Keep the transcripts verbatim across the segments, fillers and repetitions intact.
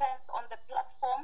participants on the platform.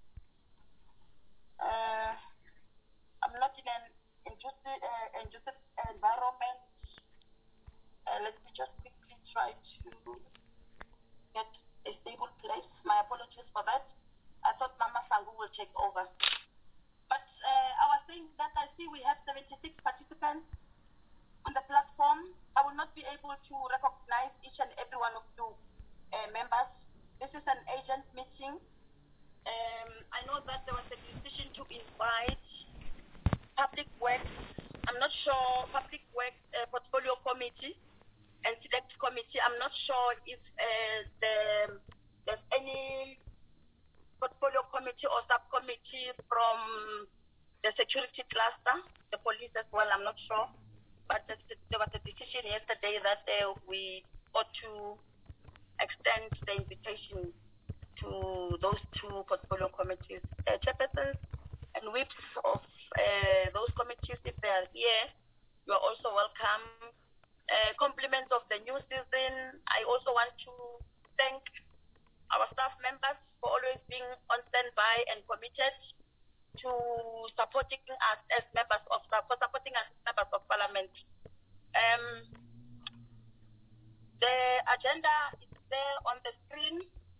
Uh, I'm not in an inductive, uh, inductive environment. Uh, let me just quickly try to get a stable place. My apologies for that. I thought Mama Sangu will take over. But uh, I was saying that I see we have seventy-six participants on the platform. I will not be able to recognize each and every one of you uh, members. This is an agent meeting. Um, I know that there was a decision to invite Public Works, I'm not sure, Public Works uh, Portfolio Committee and Select Committee. I'm not sure if uh, the, there's any portfolio committee or subcommittee from the security cluster, the police as well, I'm not sure. But there was a decision yesterday that uh, we ought to extend the invitation to those two portfolio committees. Uh, chairpersons and whips of uh, those committees, if they are here, you are also welcome. Uh, compliments of the new season. I also want to thank our staff members for always being on standby and committed to supporting us as members of staff, for supporting us as members of parliament. Um, the agenda is there on the screen.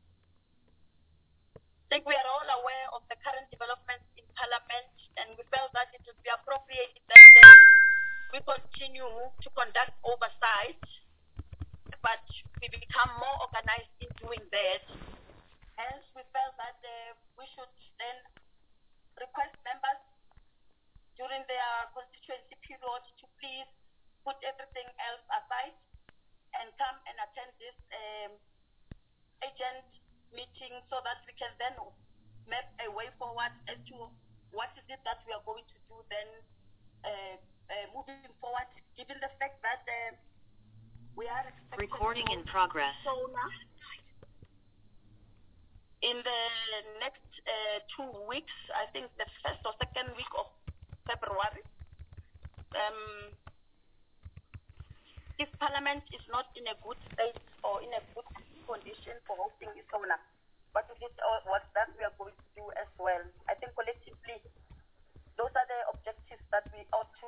I think we are all aware of the current developments in parliament, and we felt that it would be appropriate that uh, we continue to conduct oversight, but we become more organized in doing that. Hence, we felt that uh, we should then request members during their constituency period to please put everything else aside and come and attend this um, agent meeting so that we can then map a way forward as to what is it that we are going to do then uh, uh, moving forward, given the fact that uh, we are expecting recording in progress. In the next uh, two weeks, I think the first or second week of February, um, if Parliament is not in a good state or in a good condition for hosting ISONA, what is it or what that we are going to do as well? I think collectively, those are the objectives that we ought to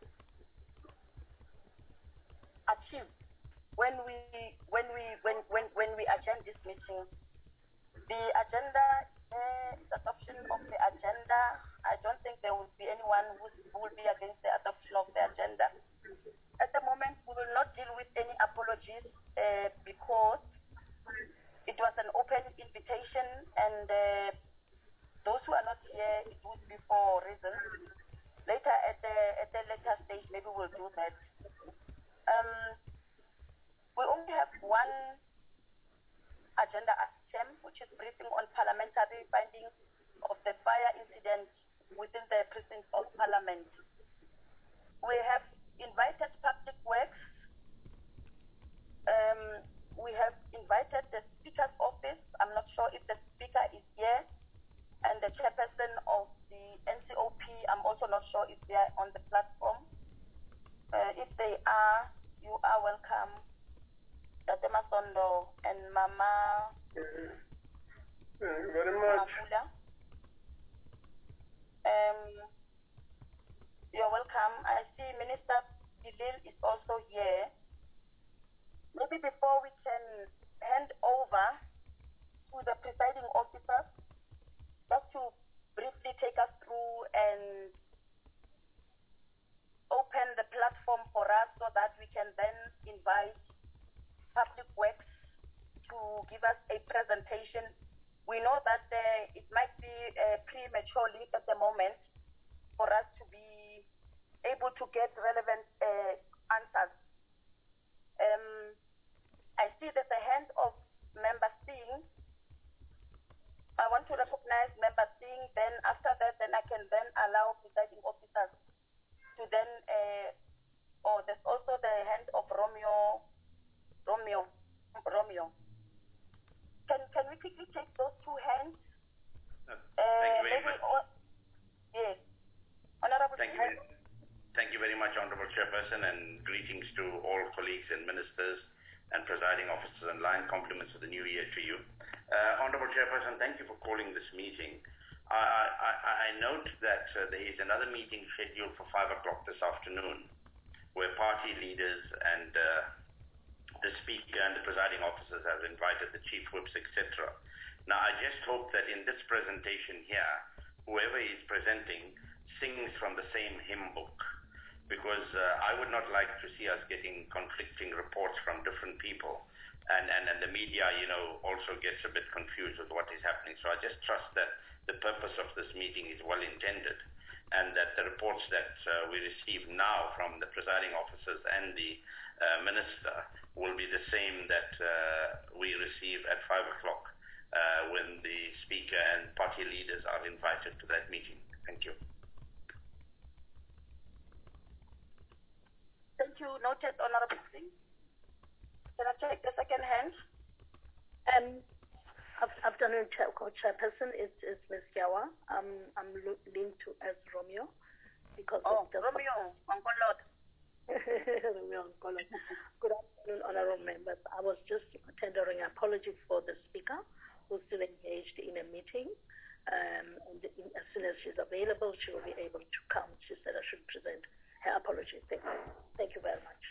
achieve when we when we when when when we adjourn this meeting. The agenda uh, is adoption of the agenda. I don't think there will be anyone who will be against the adoption of the agenda. At the moment, we will not deal with any apologies uh, because it was an open invitation, and uh, those who are not here, it would be for reasons. Later, at the at the later stage, maybe we'll do that. Um, we only have one agenda item, which is briefing on parliamentary findings of the fire incident within the precincts of Parliament. We have invited Public Works. Um, we have invited the Speaker's office. I'm not sure if the Speaker is here, and the chairperson of the N C O P. I'm also not sure if they are on the platform. Uh, if they are, you are welcome. Tate Masondo and Mama. Thank you very much. Um, you're welcome. I see Minister Bilil is also here. Maybe before we can hand over to the presiding officer, just to briefly take us through and open the platform for us so that we can then invite Public Works to give us a presentation. We know that uh, it might be uh, prematurely at the moment for us to be able to get relevant uh, answers. Um, I see there's a hand of Member Singh. I want to recognize Member Singh. Then after that, then I can then allow presiding officers to then, uh, oh, there's also the hand of Romeo, Romeo, Romeo. Can can we quickly take those two hands? Uh, thank you very uh, much. On, yes, Honorable. Thank you. Very, thank you very much, Honorable Chairperson, and greetings to all colleagues and ministers and presiding officers online. Compliments of the new year to you. Uh, Honorable Chairperson, Chairperson, thank you for calling this meeting. I, I, I note that uh, there is another meeting scheduled for five o'clock this afternoon, where party leaders and uh, the Speaker and the presiding officers have invited the chief whips, et cetera. Now, I just hope that in this presentation here, whoever is presenting sings from the same hymn book, because uh, I would not like to see us getting conflicting reports from different people, and, and, and the media, you know, also gets a bit confused with what is happening. So I just trust that the purpose of this meeting is well intended, and that the reports that uh, we receive now from the presiding officers and the uh, minister will be the same that uh, we receive at five o'clock uh, when the Speaker and party leaders are invited to that meeting. Thank you. Thank you. Noted, Honorable Singh. Can I take the second hand? Um, afternoon, Chair, Co-Chairperson. It's, it's Miz Yawa. Um, I'm linked to as Romeo because oh, of the Romeo, Uncle Lord. Romeo, Uncle Lord. Good afternoon, honorable members. I was just tendering apology for the Speaker, who's still engaged in a meeting. Um, and in, as soon as she's available, she will be able to come. She said I should present her apology. Thank you. Thank you very much.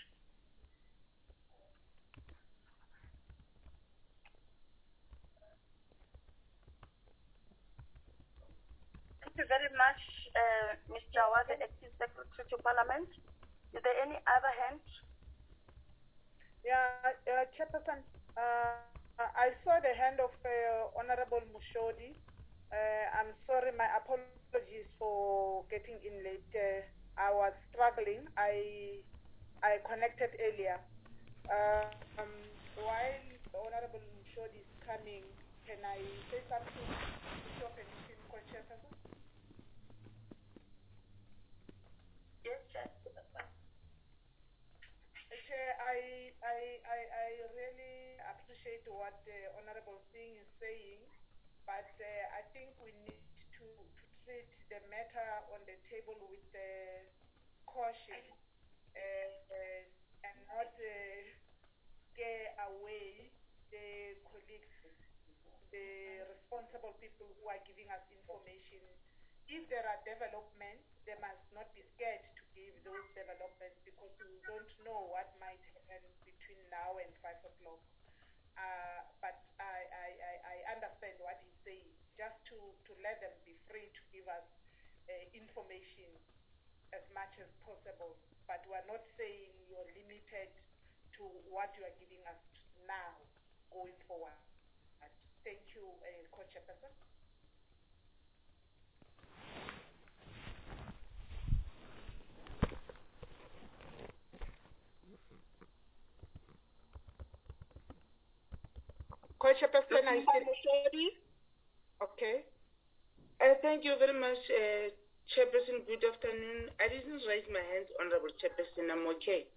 Thank you very much, uh, Miz Jawa, the Acting Secretary to Parliament. Is there any other hand? Yeah, uh, Chairperson, uh, I saw the hand of uh, Honorable Mushodi. Uh, I'm sorry, my apologies for getting in late. Uh, I was struggling. I I connected earlier. Uh, um, while Honorable Mushodi is coming, can I say something to stop anything, Co-Chairperson? Yes, Chair. Chair, I, I, I, I really appreciate what the Honorable Singh is saying, but uh, I think we need to, to treat the matter on the table with uh, caution uh, uh, and not uh, scare away the colleagues, the responsible people who are giving us information. If there are developments, they must not be scared to give those developments because we don't know what might happen between now and five o'clock. Uh, but I, I, I, I understand what he's saying, just to, to let them be free to give us uh, information as much as possible. But we're not saying you're limited to what you are giving us now going forward. Thank you, uh, Co-Chairperson. Co-Chairperson, I said, okay. Uh, thank you very much, uh, Chairperson. Good afternoon. I didn't raise my hand, Honorable Chairperson. I'm okay.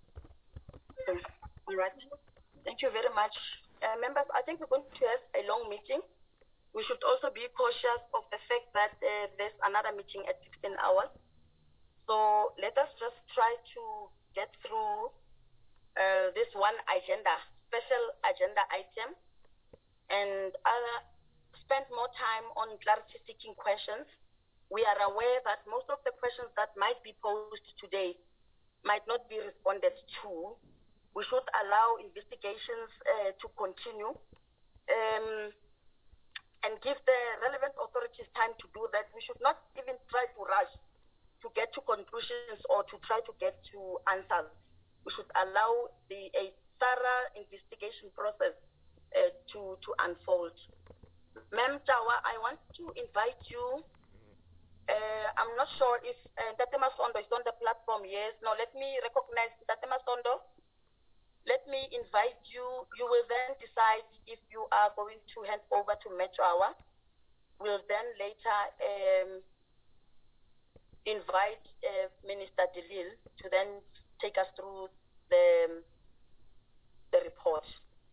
All right. Thank you very much. Uh, members, I think we're going to have a long meeting. We should also be cautious of the fact that uh, there's another meeting at sixteen hours. So let us just try to get through uh, this one agenda, special agenda item, and uh, spend more time on clarity-seeking questions. We are aware that most of the questions that might be posed today might not be responded to. We should allow investigations uh, to continue um, and give the relevant authorities time to do that. We should not even try to rush to get to conclusions or to try to get to answers. We should allow the a thorough investigation process uh, to, to unfold. Ma'am Jawa, I want to invite you. Uh, I'm not sure if uh, Tate Masondo is on the platform. Yes. No, let me recognize Tate Masondo. Let me invite you. You will then decide if you are going to hand over to Metrawa. We'll then later um, invite uh, Minister Delil to then take us through the, the report.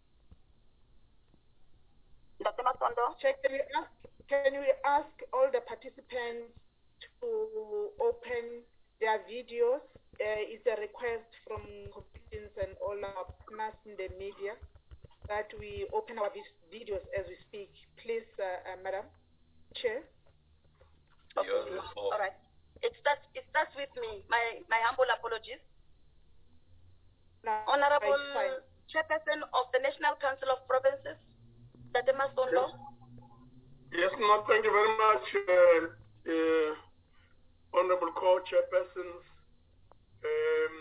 Doctor Masondo? Can we ask, can we ask all the participants to open their videos? Uh, it's a request from Hopkins and all our partners in the media. that we open our vis- videos as we speak. Please, uh, uh, Madam Chair. Okay. All right. It starts, it starts with me. My, my humble apologies. No, Honorable it's fine. Chairperson of the National Council of Provinces, Tatema Sondo. Yes, no, thank you very much, uh, uh, Honorable Co-Chairpersons, um,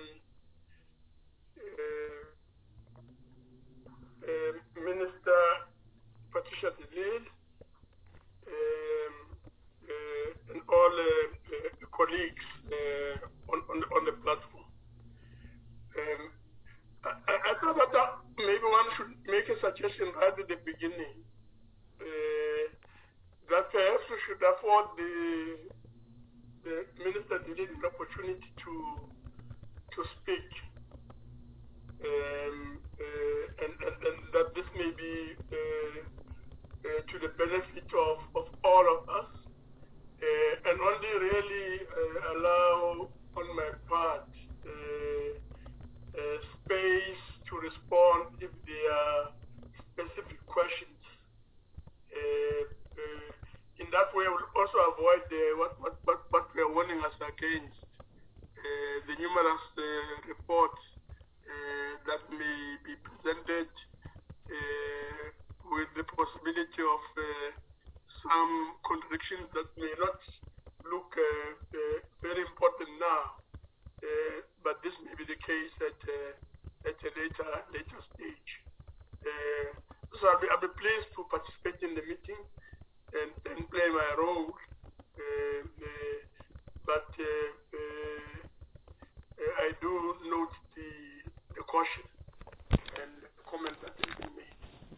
uh, uh, Minister Patricia de Lille, um, uh, and all uh, uh, colleagues uh, on, on, the, on the platform. Um, I, I thought that uh, maybe one should make a suggestion right at the beginning. Uh, that perhaps we should afford the, the Minister an opportunity to to speak, um, uh, and, and, and that this may be uh, uh, to the benefit of, of all of us, uh, and only really uh, allow on my part uh, uh, space to respond if there are specific questions. Uh, uh, in that way, we'll also avoid uh, what, what, what, what we are warning us against, uh, the numerous uh, reports uh, that may be presented uh, with the possibility of uh, some contradictions that may not look uh, uh, very important now, uh, but this may be the case at, uh, at a later, later stage. Uh, so I'll be, I'll be pleased to participate in the meeting and, and play my role, uh, uh, but uh, uh, I do note the, the caution and the comment that has been made.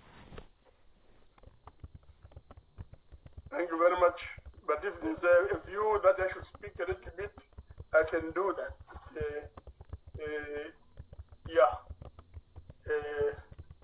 Thank you very much. But if there's a, a view that I should speak a little bit, I can do that. Uh, uh, yeah. Uh,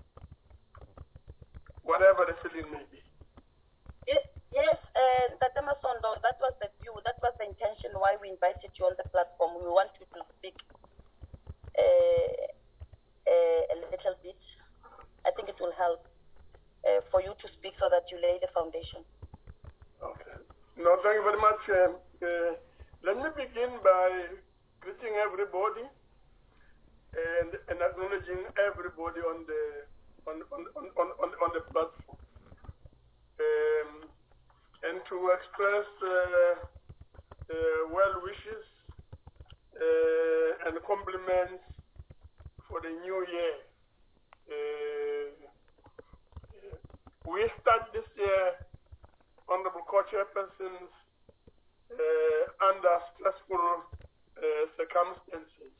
whatever the feeling may be. Yes, uh, Tatema Sondo, that was the view, that was the intention why we invited you on the platform. We want you to speak uh, uh, a little bit. I think it will help uh, for you to speak so that you lay the foundation. Okay. No, thank you very much. Um, uh, let me begin by greeting everybody and, and acknowledging everybody on the on on on on, on the platform. Um, and to express uh, uh, well wishes uh, and compliments for the new year. Uh, we start this year, Honorable Co-Chairpersons, uh, under stressful uh, circumstances.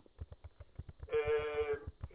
Uh,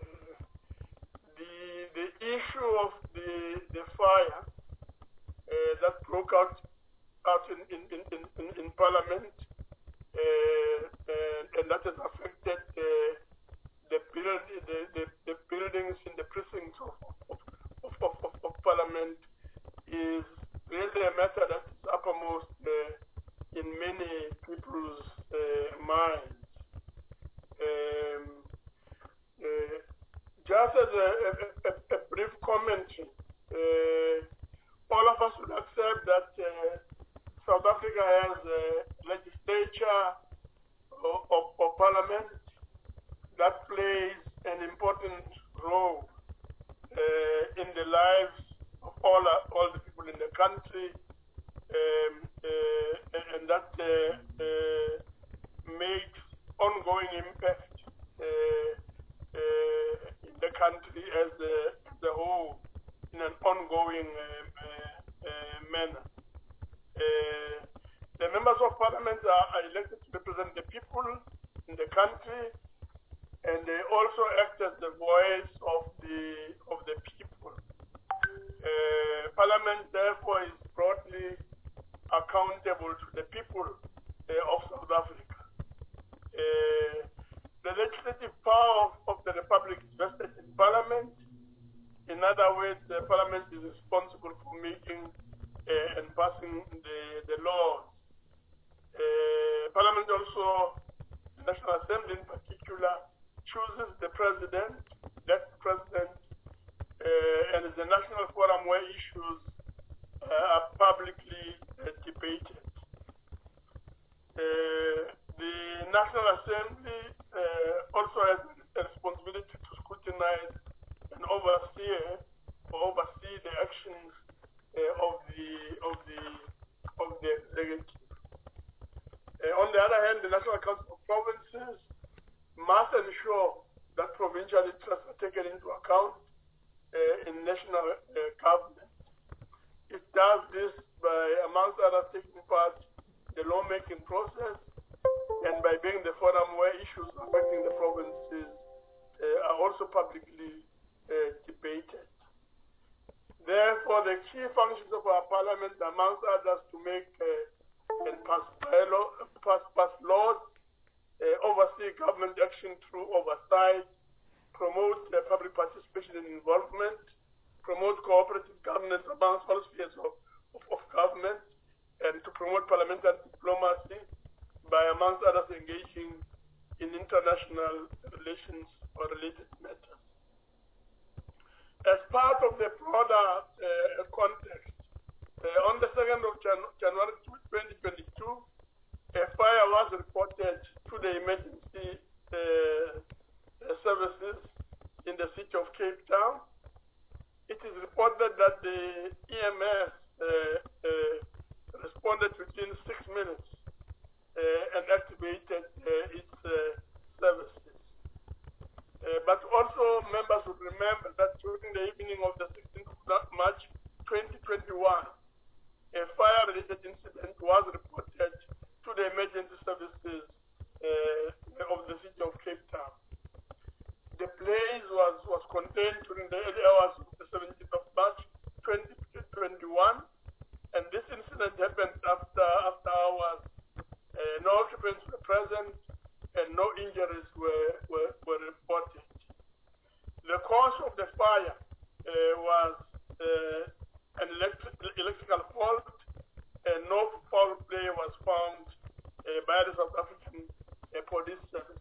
the the issue of the the fire uh, that broke out out in in in, in, in Parliament uh, and, and that has affected uh, the, build, the, the the buildings in the precincts of of, of, of, of, of Parliament is really a matter that is uppermost uh, in many people's uh, minds. Um, uh, just as a, a, a, a brief commentary, uh, all of us would accept that uh, South Africa has a legislature or, or, or parliament that plays an important role uh, in the lives of all, uh, all the people in the country, um, uh, and, and that uh, uh, makes ongoing impact uh, uh, in the country as a, as a whole in an ongoing uh, uh, uh, manner. Uh, the members of parliament are, are elected to represent the people in the country, and they also act as the voice of the of the people. Uh, parliament, therefore, is broadly accountable to the people uh, of South Africa. Uh, the legislative power of the Republic is vested in Parliament. In other words, the Parliament is responsible for making uh, and passing the, the laws. Uh, Parliament also, the National Assembly in particular, chooses the President, that President, uh, and it's a national forum where issues uh, are publicly uh, debated. Uh, the National Assembly uh, also has a responsibility to scrutinize and oversee or oversee the actions uh, of the of the of the executive. Uh, on the other hand, the National Council of Provinces must ensure that provincial interests are taken into account uh, in national uh, government. It does this by, amongst others, taking part in the lawmaking process and by being the forum where issues affecting the provinces uh, are also publicly uh, debated. Therefore, the key functions of our parliament, amongst others, to make uh, and pass, bylaw, pass, pass laws, uh, oversee government action through oversight, promote uh, public participation and involvement, promote cooperative governance amongst all spheres of, of, of government, and to promote parliamentary diplomacy by, amongst others, engaging in international relations or related matters. As part of the broader uh, context, uh, on the second of Jan January twenty twenty-two, a fire was reported to the emergency uh, uh, services in the city of Cape Town. It is reported that the E M S uh, uh, responded within six minutes uh, and activated uh, its uh, services. Uh, but also members would remember that during the evening of the sixteenth of March twenty twenty-one, a fire-related incident was reported to the emergency services uh, of the city of Cape Town. The blaze was, was contained during the early hours of the seventeenth of March twenty twenty-one, and this incident happened after, after hours. Uh, no occupants were present, and no injuries were, were, were reported. The cause of the fire uh, was uh, an electric, electrical fault, and no foul play was found uh, by the South African uh, Police Service.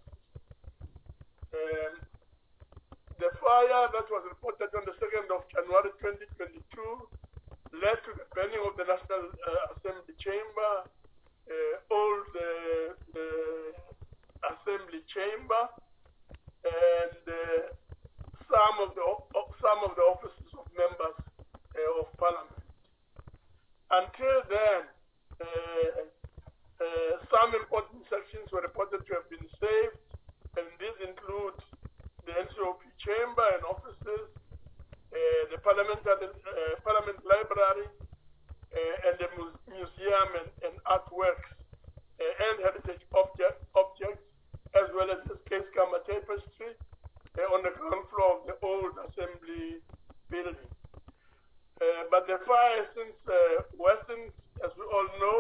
Um, the fire that was reported on the second of January twenty twenty-two led to the burning of the National uh, Assembly chamber, uh, old uh, uh, Assembly chamber, and uh, some of the some of the offices of members uh, of Parliament. Until then, uh, uh, some important sections were reported to have been saved, and these include the N C O P chamber and offices, uh, the parliamentary uh, Parliament library, uh, and the mu museum and, and artworks uh, and heritage object, objects, as well as the Keiskamma tapestry uh, on the ground floor of the old assembly building. Uh, but the fire since uh, worsened, as we all know,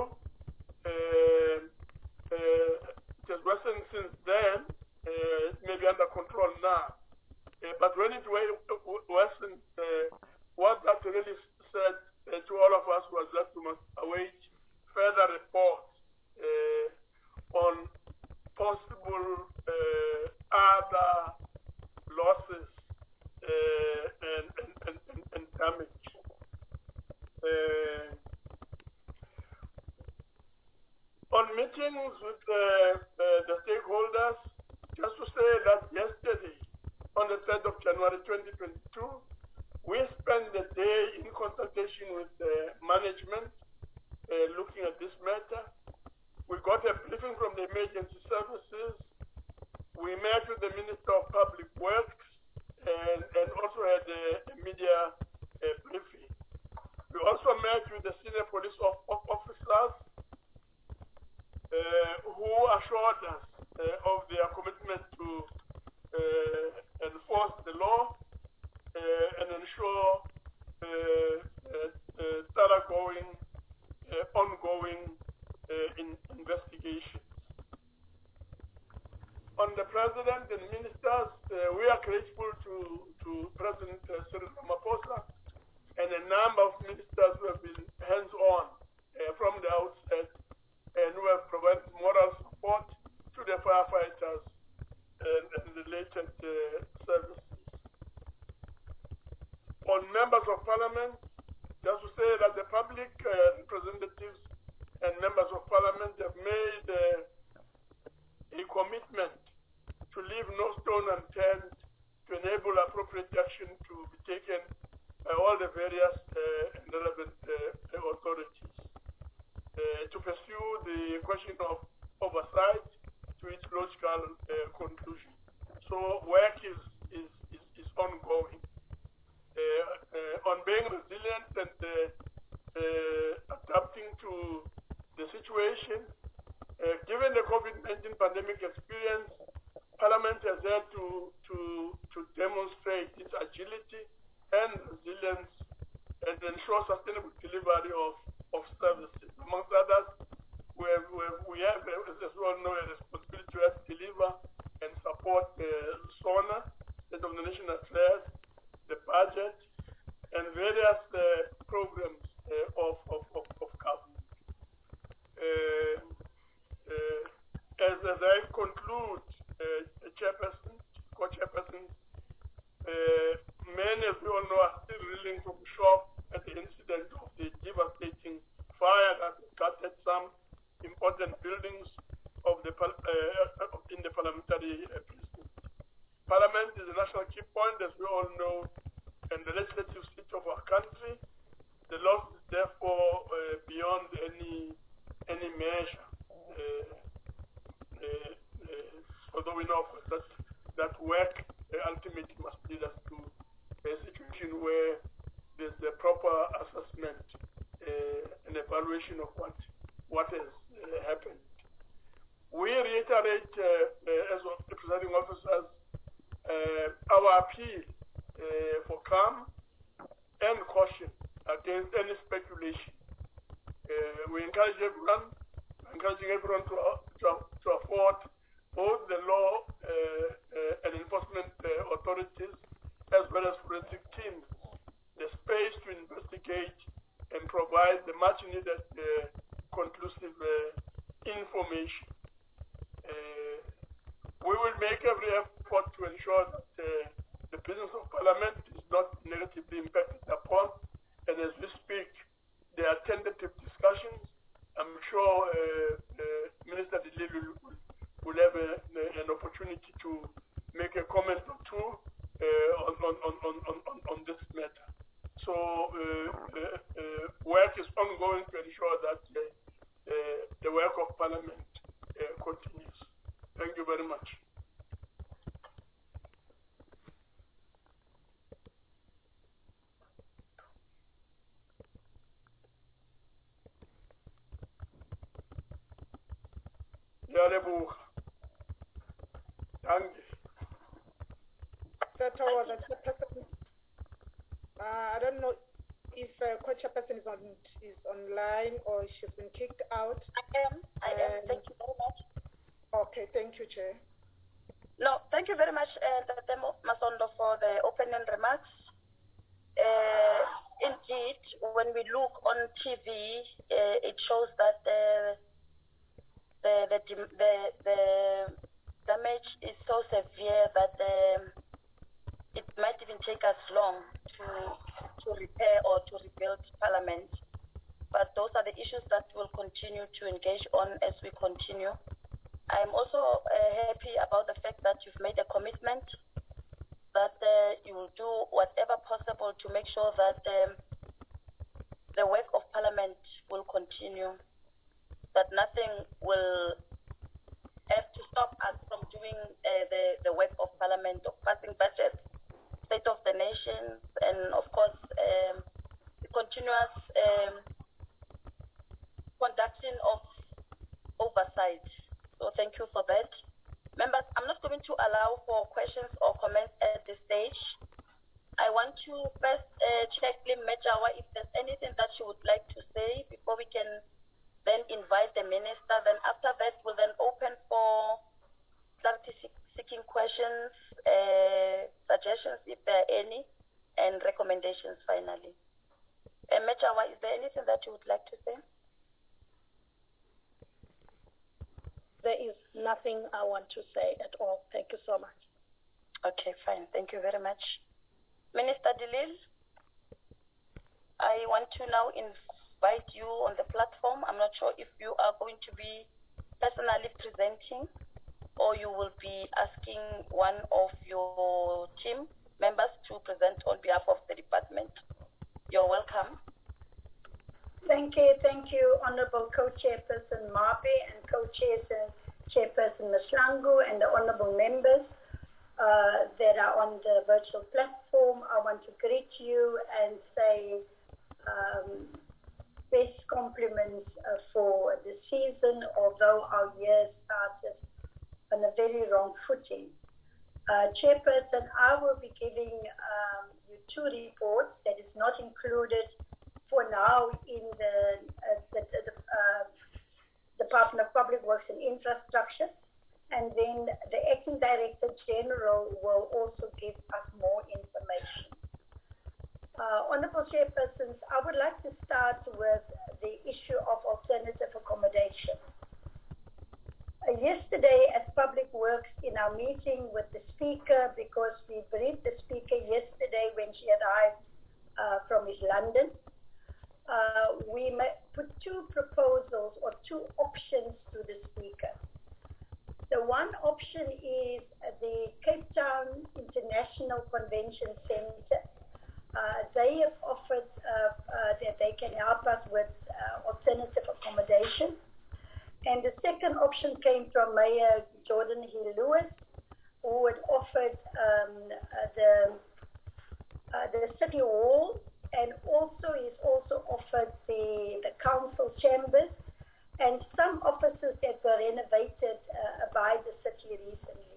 uh, uh, it has worsened since then. Uh, it may be under control now. Uh, but when it worsened, uh, what that really said uh, to all of us was that we must await further reports uh, on possible uh, other losses uh, and, and, and, and damage. Uh, on meetings with uh, uh, the stakeholders, just to say that yesterday, on the third of January twenty twenty-two, we spent the day in consultation with uh, management uh, looking at this matter. We got a briefing from the emergency services. We met with the Minister of Public Works and, and also had a, a media uh, briefing. We also met with the senior police of, of officers uh, who assured us uh, of their commitment to uh, enforce the law uh, and ensure uh, uh, uh, thoroughgoing, uh, ongoing uh, in investigations. On the President and Ministers, uh, we are grateful to, to President uh, Cyril Ramaphosa of Parliament, just to say that the public uh, representatives and members of Parliament have made uh, a commitment to leave no stone unturned to enable appropriate action to be taken by all the various uh, and relevant uh, authorities uh, to pursue the question of oversight to its logical uh, conclusion. So work is, is, is, is ongoing. Uh, uh, on being resilient and uh, uh, adapting to the situation, uh, given the COVID nineteen pandemic experience, Parliament has had to, to, to demonstrate its agility and resilience and ensure sustainable delivery of, of services. Amongst others, we have, we have, we have as you all know, a responsibility to help deliver and support the SONA, State of the Nation Affairs, the budget, and various uh, programs uh, of, of, of, of government. Uh, uh, as, as I conclude, uh, Chairperson, Co-Chairperson, uh, many of you all know are still reeling from shock at the incident of the devastating fire that gutted some important buildings of the uh, in the parliamentary uh, precinct. Parliament is a national key point, as we all know, and the legislative seat of our country. The loss is therefore uh, beyond any any measure. Uh, uh, uh, although we know that that work uh, ultimately must lead us to a situation where there's a proper assessment uh, and evaluation of what what has uh, happened. We reiterate, uh, uh, as the presiding officers, uh, our appeal uh, for calm and caution against any speculation. Uh, we encourage everyone, encouraging everyone to, uh, to, to afford both the law uh, uh, and enforcement uh, authorities as well as forensic teams the space to investigate and provide the much needed uh, conclusive uh, information. Uh, we will make every effort to ensure that uh, the business of Parliament is not negatively impacted upon, and as we speak, there are tentative discussions. I'm sure uh, uh, Minister Dilil will, will have a, an opportunity to make a comment or two uh, on, on, on, on, on, on this matter. So uh, uh, uh, work is ongoing to ensure that uh, uh, the work of Parliament uh, continues. Thank you very much. Yalebuha. Thank you. That was a person. Uh, I don't know if uh, Co-Chairperson is on is online or she's been kicked out. I am. I am. Um, thank you very much. Okay, thank you, Chair. No, thank you very much, uh, Tate Masondo, for the opening remarks. Uh, indeed, when we look on T V, uh, it shows that the the the the, the damage is so severe that um, it might even take us long to to repair or to rebuild Parliament. But those are the issues that we'll continue to engage on as we continue. I'm also uh, happy about the fact that you've made a commitment that uh, you will do whatever possible to make sure that um, the work of Parliament will continue, that nothing will have to stop us from doing uh, the, the work of Parliament, of passing budgets, State of the Nation, and of course, um, the continuous um, conducting of oversight. So thank you for that. Members, I'm not going to allow for questions or comments at this stage. I want to first uh, check Lim Mejawa if there's anything that she would like to say before we can then invite the minister. Then after that, we'll then open for clarity-seeking questions, uh, suggestions if there are any, and recommendations finally. Uh, Mejawa, is there anything that you would like to say? There is nothing I want to say at all. Thank you so much. Okay, fine. Thank you very much. Minister Dilil? want to now invite you on the platform. I'm not sure if you are going to be personally presenting or you will be asking one of your team members to present on behalf of the department. You're welcome. Thank you. Thank you, Honorable Co-Chairperson Mabe and Co-Chairperson Mashlangu and the Honorable members uh, that are on the virtual platform. I want to greet you and say um, best compliments uh, for the season, although our year started on a very wrong footing. Uh, Chairperson, I will be giving um, you two reports that is not included for now in the, uh, the, the uh, Department of Public Works and Infrastructure, and then the Acting Director General will also give us more information. Uh, Honourable Chairpersons, I would like to start with the issue of alternative accommodation. Uh, yesterday at Public Works, in our meeting with the Speaker, because we briefed the Speaker yesterday when she arrived uh, from East London, uh, we put two proposals or two options to the Speaker. The one option is the Cape Town International Convention Centre. Uh, they have offered uh, uh, that they can help us with uh, alternative accommodation. And the second option came from Mayor Jordan Hill Lewis, who had offered um, uh, the, uh, the City Hall, and also he's also offered the, the council chambers and some offices that were renovated uh, by the city recently.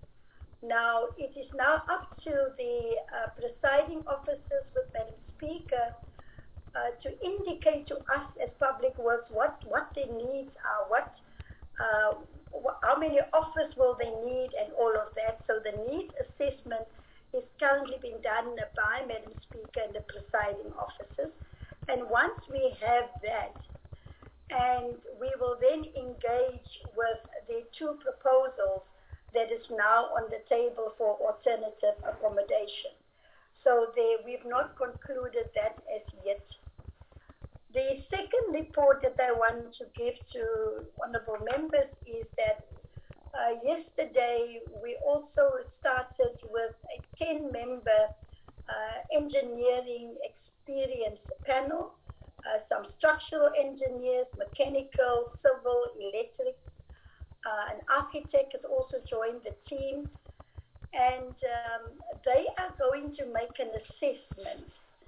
Now, it is now up to the uh, presiding officers with Madam Speaker uh, to indicate to us as Public Works what, what their needs are, what, uh, wh how many officers will they need and all of that. So the needs assessment is currently being done by Madam Speaker and the presiding officers. And once we have that, and we will then engage with the two proposals that is now on the table for alternative accommodation. So they, we've not concluded that as yet. The second report that I want to give to honourable members is that uh, yesterday we also started with a ten-member uh, engineering experience panel. Uh, some structural engineers, mechanical, civil, electric. Uh, an architect has also joined the team. And um, they are going to make an assessment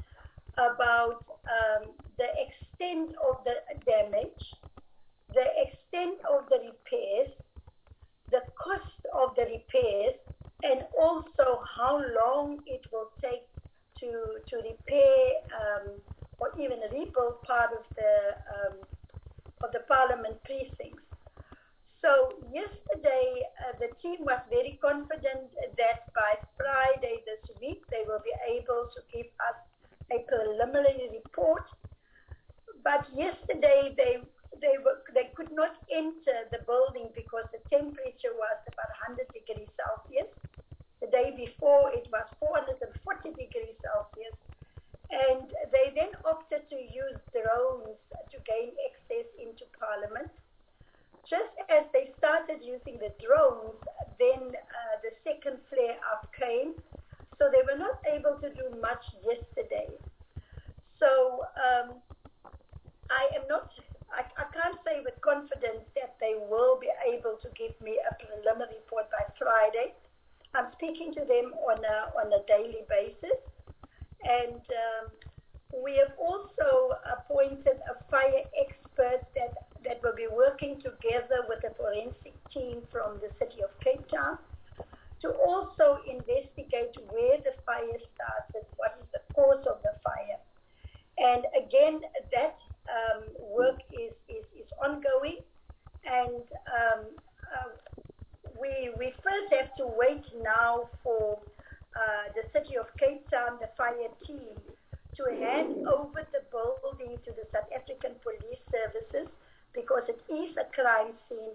about um, the extent of the damage, the extent of the repairs, the cost of the repairs, and also how long it will take to, to repair um, or even rebuild part of the um, of the Parliament precincts. So yesterday, uh, the team was very confident that by Friday this week they will be able to give us a preliminary report. But yesterday they they were they could not enter the building because the temperature was about one hundred degrees Celsius. The day before it was four hundred forty degrees Celsius. And they then opted to use drones to gain access into Parliament. Just as they started using the drones, then uh, the second flare-up came. So they were not able to do much yesterday. So um, I am not, I, I can't say with confidence that they will be able to give me a preliminary report by Friday. I'm speaking to them on a, on a daily basis. And um, we have also appointed a fire expert that, that will be working together with a forensic team from the city of Cape Town to also investigate where the fire started, what is the cause of the fire. And again, that um, work is, is, is ongoing. And um, uh, we, we first have to wait now for Uh, the city of Cape Town, the fire team, to hand over the building to the South African Police Services because it is a crime scene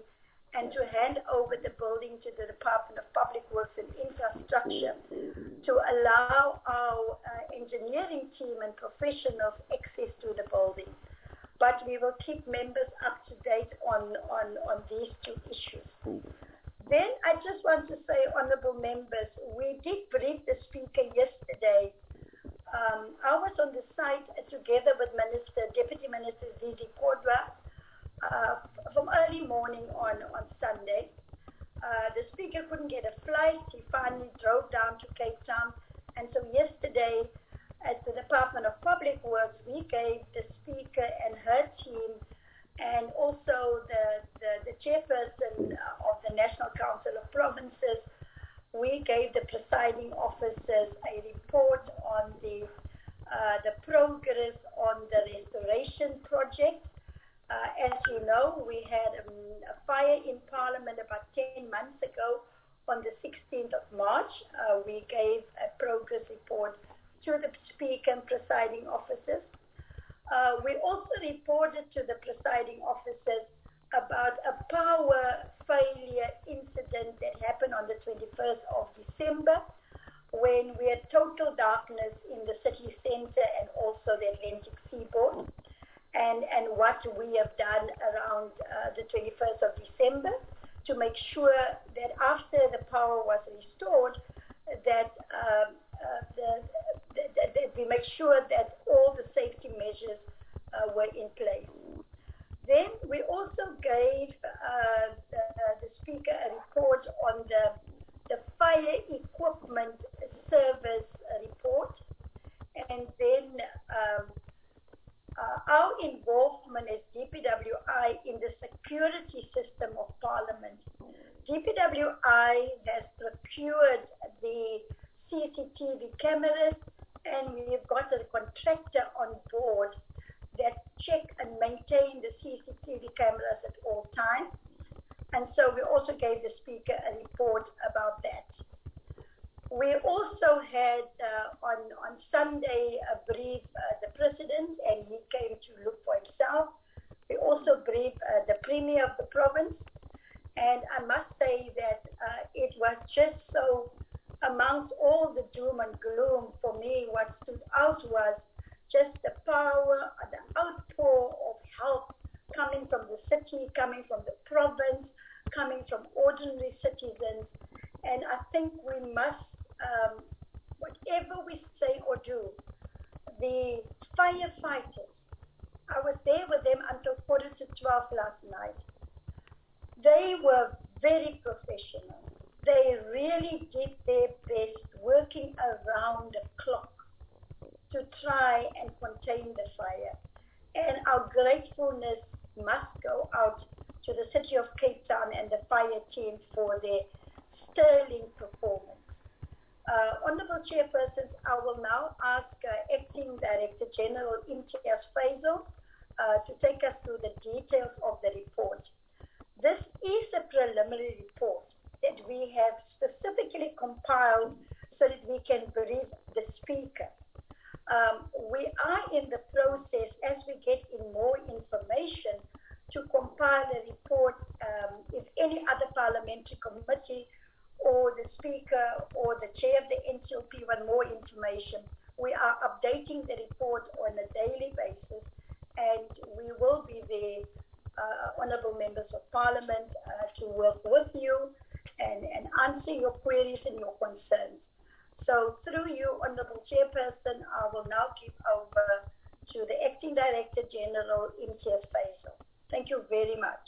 and to hand over the building to the Department of Public Works and Infrastructure to allow our uh, engineering team and professionals access to the building. But we will keep members up to date on, on, on these two issues. Then I just want to say, honourable members, we did brief the Speaker yesterday. Um, I was on the site uh, together with Minister, Deputy Minister Zizi Kodwa uh, from early morning on, on Sunday. Uh, the Speaker couldn't get a flight. He finally drove down to Cape Town. And so yesterday at the Department of Public Works, we gave the Speaker and her team and also the, the, the chairperson of the National Council of Provinces, we gave the presiding officers a report on the uh, the progress on the restoration project. Uh, as you know, we had um, a fire in Parliament about ten months ago on the sixteenth of March. Uh, we gave a progress report to the Speaker and presiding officers. Uh, we also reported to the presiding officers about a power failure incident that happened on the twenty-first of December when we had total darkness in the city centre and also the Atlantic seaboard, and, and what we have done around uh, the twenty-first of December to make sure that after the power was restored, that um, uh, the, the, the, the, we make sure that all the safety measures uh, were in place. Then we also gave uh, the, uh, the Speaker a report on the, the fire equipment service report, and then um, uh, our involvement as D P W I in the security system of Parliament. D P W I has procured the C C T V cameras, and we've got a contractor on board that check and maintain the C C T V cameras at all times. And so we also gave the Speaker a report about that. We also had uh, on, on Sunday a brief uh, the President, and he came to look for himself. We also briefed uh, the Premier of the province, and I must say that uh, it was just so, amongst all the doom and gloom, for me what stood out was just the power, the outpour of help coming from the city, coming from the province, coming from ordinary citizens. And I think we must, um, whatever we say or do, the firefighters, I was there with them until quarter to twelve last night. They were very professional. They really did their best, working around the clock to try and contain the fire. And our gratefulness must go out to the City of Cape Town and the fire team for their sterling performance. Uh, Honourable Chairpersons, I will now ask uh, Acting Director General Imtiaz Faisal uh, to take us through the details of the report. This is a preliminary report that we have specifically compiled so that we can brief the Speaker. Um, we are in the process, as we get in more information, to compile a report. Um, if any other parliamentary committee or the Speaker or the Chair of the N C L P want more information, we are updating the report on a daily basis, and we will be there, uh, Honourable Members of Parliament, uh, to work with you and, and answer your queries and your concerns. So through you, Honourable Chairperson, I will now give over to the Acting Director General, Imtiaz Faisal. Thank you very much.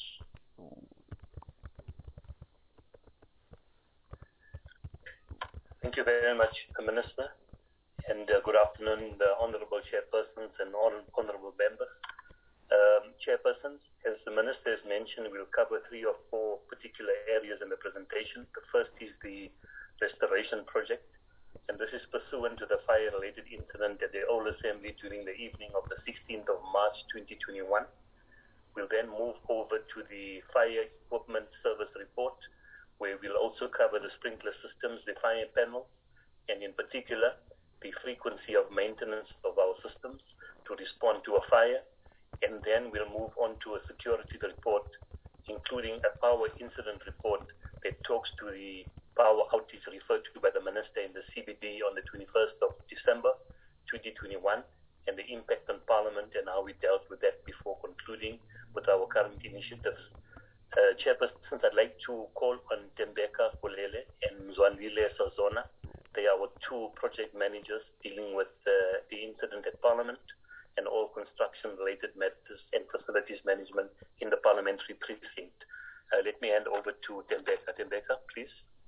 Thank you very much, Minister, and uh, good afternoon, the Honourable Chairpersons and Honourable Members. Um, Chairpersons, as the Minister has mentioned, we'll cover three or four particular areas in the presentation. The first is the restoration project, and this is pursuant to the fire-related incident at the Old Assembly during the evening of the sixteenth of March twenty twenty-one. We'll then move over to the fire equipment service report, where we'll also cover the sprinkler systems, the fire panels, and in particular, the frequency of maintenance of our systems to respond to a fire. And then we'll move on to a security report including a power incident report that talks to the power outage referred to by the Minister in the C B D on the twenty-first of December twenty twenty-one, and the impact on Parliament and how we dealt with that before concluding with our current initiatives. Uh, Chairpersons, I'd like to call on Tembeka Kolele and Mzwandile Sazona. They are our two project managers dealing with uh, the incident at Parliament and all construction-related matters and facilities management in the parliamentary precinct. Uh, let me hand over to Tembeka. Tembeka, please.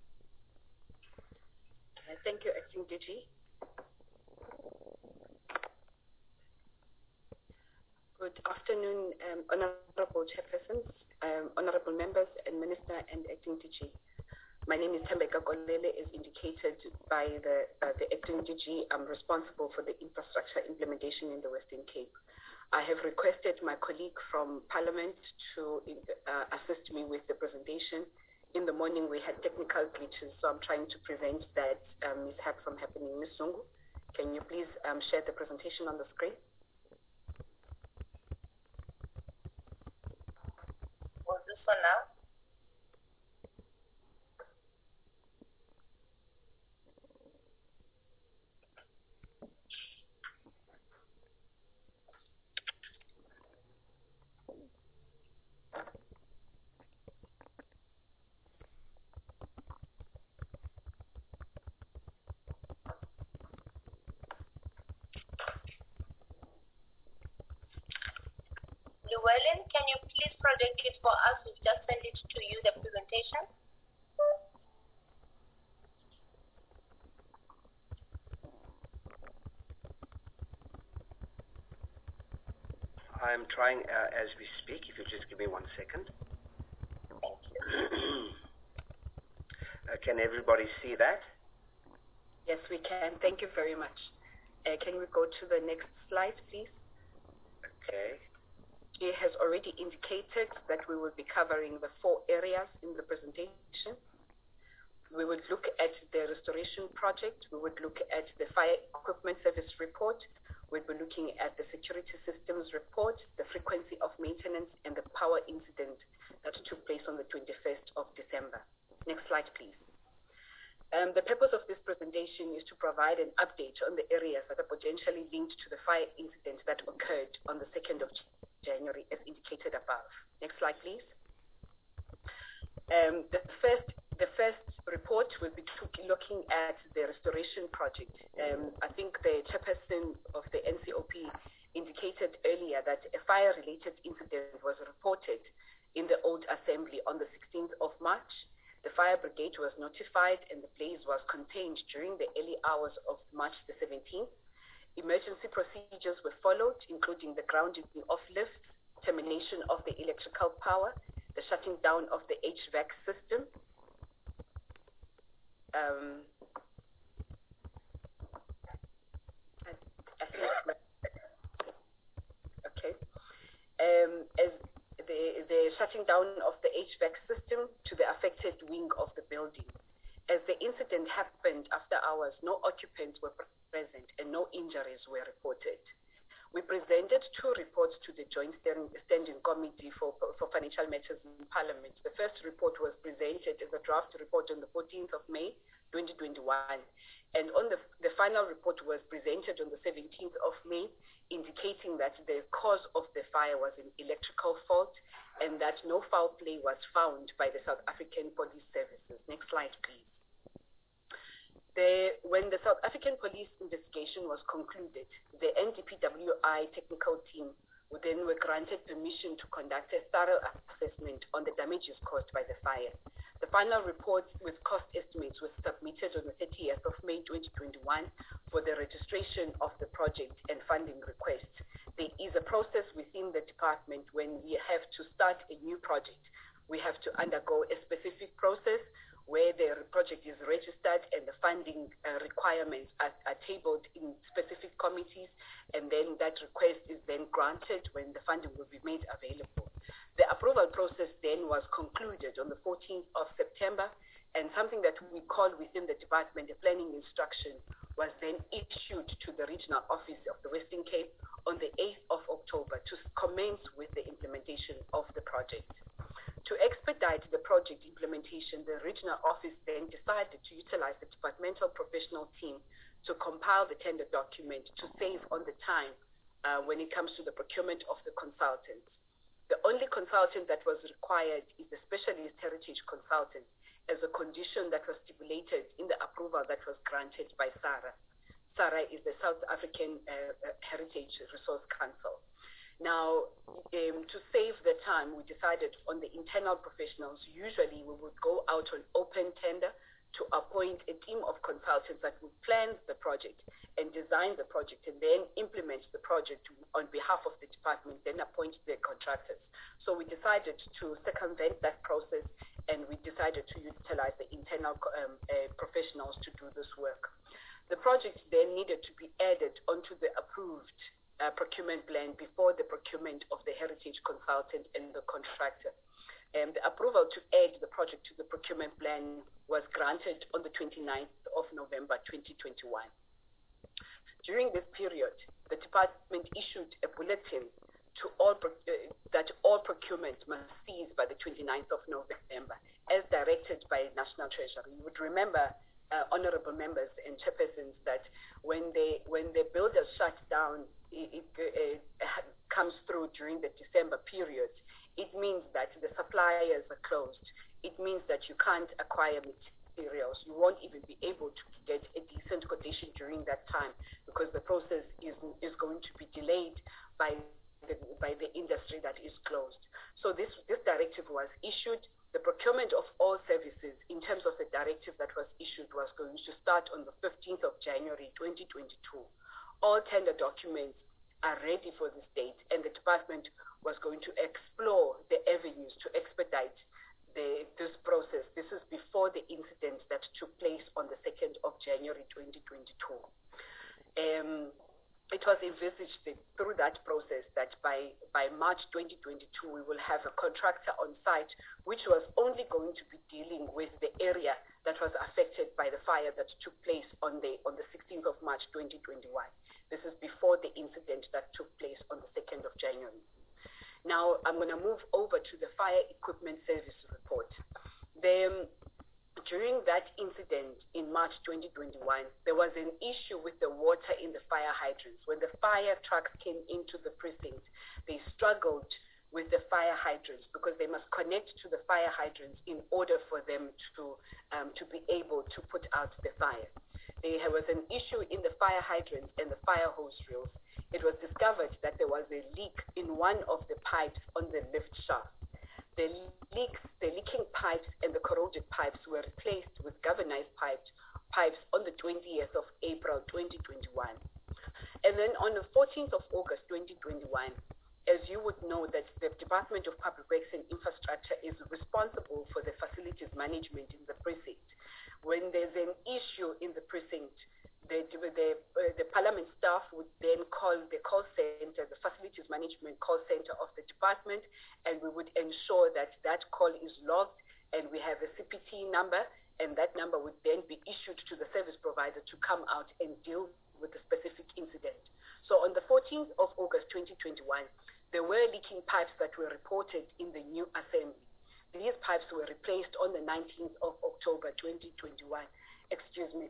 Uh, thank you, Acting D G. Good afternoon, um, Honorable Chairpersons, um, Honorable Members, and Minister and Acting D G. My name is Tembeka Kolele, as indicated by the, uh, the Acting D G. I'm responsible for the infrastructure implementation in the Western Cape. I have requested my colleague from Parliament to uh, assist me with the presentation. In the morning, we had technical glitches, so I'm trying to prevent that um, mishap from happening. Miz Zungu, can you please um, share the presentation on the screen? Was this one now? Llewellyn, can you please project it for us? We've just sent it to you, the presentation. I'm trying uh, as we speak, if you just give me one second. Thank you. uh, can everybody see that? Yes, we can. Thank you very much. Uh, can we go to the next slide, please? Okay. He has already indicated that we will be covering the four areas in the presentation. We would look at the restoration project. We would look at the fire equipment service report. We'll be looking at the security systems report, the frequency of maintenance, and the power incident that took place on the twenty-first of December. Next slide, please. Um, the purpose of this presentation is to provide an update on the areas that are potentially linked to the fire incident that occurred on the second of January, as indicated above. Next slide, please. Um, the first, the first report will be looking at the restoration project. Um, I think the chairperson of the N C O P indicated earlier that a fire-related incident was reported in the old assembly on the sixteenth of March. The fire brigade was notified and the blaze was contained during the early hours of March the seventeenth. Emergency procedures were followed, including the grounding of lifts, termination of the electrical power, the shutting down of the H V A C system. Um, I, I think, okay. Um, as the, the shutting down of the H V A C system to the affected wing of the building. As the incident happened after hours, no occupants were present and no injuries were reported. We presented two reports to the Joint Standing Committee for, for Financial Matters in Parliament. The first report was presented as a draft report on the fourteenth of May, twenty twenty-one. And on the, the final report was presented on the seventeenth of May, indicating that the cause of the fire was an electrical fault and that no foul play was found by the South African Police Services. Next slide, please. The, when the South African police investigation was concluded, the N D P W I technical team then were granted permission to conduct a thorough assessment on the damages caused by the fire. The final report with cost estimates was submitted on the thirtieth of May twenty twenty-one for the registration of the project and funding request. There is a process within the department when we have to start a new project. We have to undergo a specific process where the project is registered and the funding uh, requirements are, are tabled in specific committees, and then that request is then granted when the funding will be made available. The approval process then was concluded on the fourteenth of September, and something that we call within the department a planning instruction was then issued to the regional office of the Western Cape on the eighth of October to commence with the implementation of the project. To expedite the project implementation, the regional office then decided to utilize the departmental professional team to compile the tender document to save on the time uh, when it comes to the procurement of the consultants. The only consultant that was required is the specialist heritage consultant as a condition that was stipulated in the approval that was granted by SARA. SARA is the South African uh, Heritage Resource Council. Now, um, to save the time, we decided on the internal professionals. Usually, we would go out on open tender to appoint a team of consultants that would plan the project and design the project and then implement the project on behalf of the department, then appoint the contractors. So we decided to circumvent that process, and we decided to utilize the internal um, uh, professionals to do this work. The project then needed to be added onto the approved Uh, procurement plan before the procurement of the heritage consultant and the contractor. And the approval to add the project to the procurement plan was granted on the twenty-ninth of November twenty twenty-one. During this period, the department issued a bulletin to all uh, that all procurement must cease by the twenty-ninth of November, as directed by National Treasury. You would remember, uh, honorable members and chairpersons, that when they when the builders shut down, it, it, it comes through during the December period, it means that the suppliers are closed. It means that you can't acquire materials. You won't even be able to get a decent quotation during that time because the process is, is going to be delayed by the, by the industry that is closed. So this, this directive was issued. The procurement of all services in terms of the directive that was issued was going to start on the fifteenth of January twenty twenty-two. All tender documents are ready for this date, and the department was going to explore the avenues to expedite the, this process. This is before the incident that took place on the second of January twenty twenty-two. Um, it was envisaged that through that process that by, by March twenty twenty-two, we will have a contractor on site, which was only going to be dealing with the area that was affected by the fire that took place on the, on the sixteenth of March twenty twenty-one. This is before the incident that took place on the second of January. Now, I'm going to move over to the fire equipment service report. The, during that incident in March twenty twenty-one, there was an issue with the water in the fire hydrants. When the fire trucks came into the precinct, they struggled with the fire hydrants because they must connect to the fire hydrants in order for them to, um, to be able to put out the fire. There was an issue in the fire hydrants and the fire hose reels. It was discovered that there was a leak in one of the pipes on the lift shaft. The leaks, the leaking pipes and the corroded pipes were replaced with galvanized pipes, pipes on the twentieth of April twenty twenty-one. And then on the fourteenth of August twenty twenty-one, as you would know that the Department of Public Works and Infrastructure is responsible for the facilities management in the precinct. When there's an issue in the precinct, the, the, uh, the Parliament staff would then call the call center, the facilities management call center of the department, and we would ensure that that call is logged and we have a C P T number, and that number would then be issued to the service provider to come out and deal with the specific incident. So on the fourteenth of August twenty twenty-one, there were leaking pipes that were reported in the new assembly. These pipes were replaced on the nineteenth of October twenty twenty-one. Excuse me.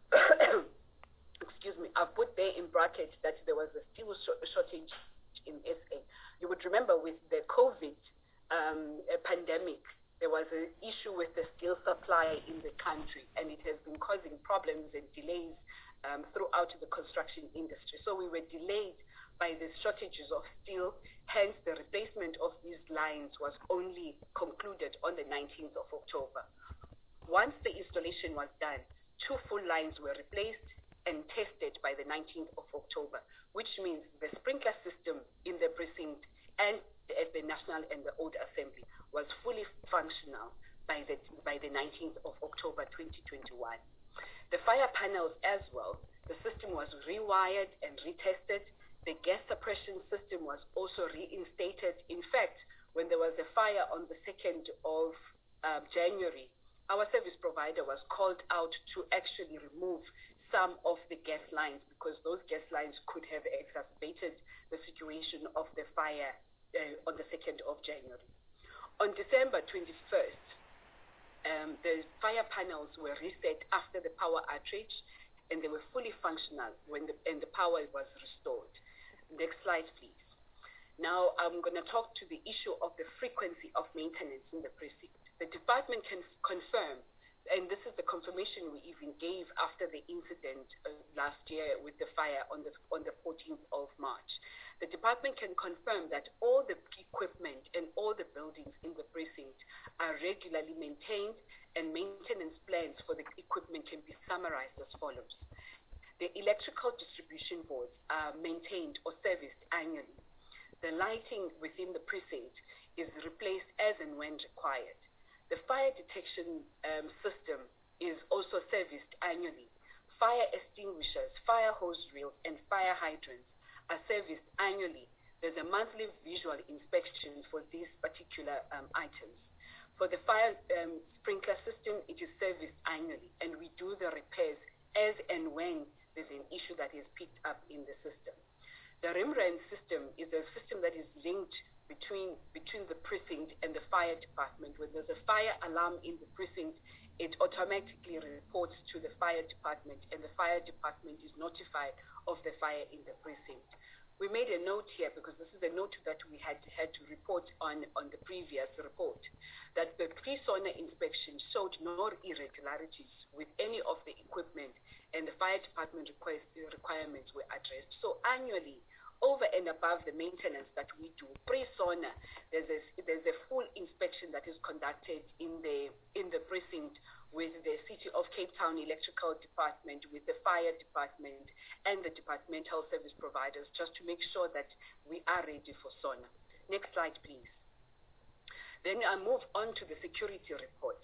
Excuse me. I've put there in brackets that there was a steel shortage in S A. You would remember with the COVID um, pandemic, there was an issue with the steel supply in the country, and it has been causing problems and delays um, throughout the construction industry. So we were delayed by the shortages of steel. Hence, the replacement of these lines was only concluded on the nineteenth of October. Once the installation was done, two full lines were replaced and tested by the nineteenth of October, which means the sprinkler system in the precinct and at the National and the Old Assembly was fully functional by the, by the nineteenth of October twenty twenty-one. The fire panels as well, the system was rewired and retested. The gas suppression system was also reinstated. In fact, when there was a fire on the second of uh, January, our service provider was called out to actually remove some of the gas lines because those gas lines could have exacerbated the situation of the fire uh, on the second of January. On December twenty-first, um, the fire panels were reset after the power outage, and they were fully functional when the, and the power was restored. Next slide, please. Now, I'm going to talk to the issue of the frequency of maintenance in the precinct. The department can confirm, and this is the confirmation we even gave after the incident uh, last year with the fire on the, on the fourteenth of March. The department can confirm that all the equipment and all the buildings in the precinct are regularly maintained, and maintenance plans for the equipment can be summarized as follows. The electrical distribution boards are maintained or serviced annually. The lighting within the precinct is replaced as and when required. The fire detection um, system is also serviced annually. Fire extinguishers, fire hose reels, and fire hydrants are serviced annually. There's a monthly visual inspection for these particular um, items. For the fire um, sprinkler system, it is serviced annually, and we do the repairs as and when there's an issue that is picked up in the system. The RIMRAN system is a system that is linked between, between the precinct and the fire department. When there's a fire alarm in the precinct, it automatically reports to the fire department, and the fire department is notified of the fire in the precinct. We made a note here because this is a note that we had had to report on on the previous report, that the pre-SONA inspection showed no irregularities with any of the equipment, and the fire department request, requirements were addressed. So annually, over and above the maintenance that we do, pre-SONA, there's a, there's a full inspection that is conducted in the, in the precinct with the City of Cape Town Electrical Department, with the Fire Department, and the departmental service providers, just to make sure that we are ready for SONA. Next slide, please. Then I move on to the security report.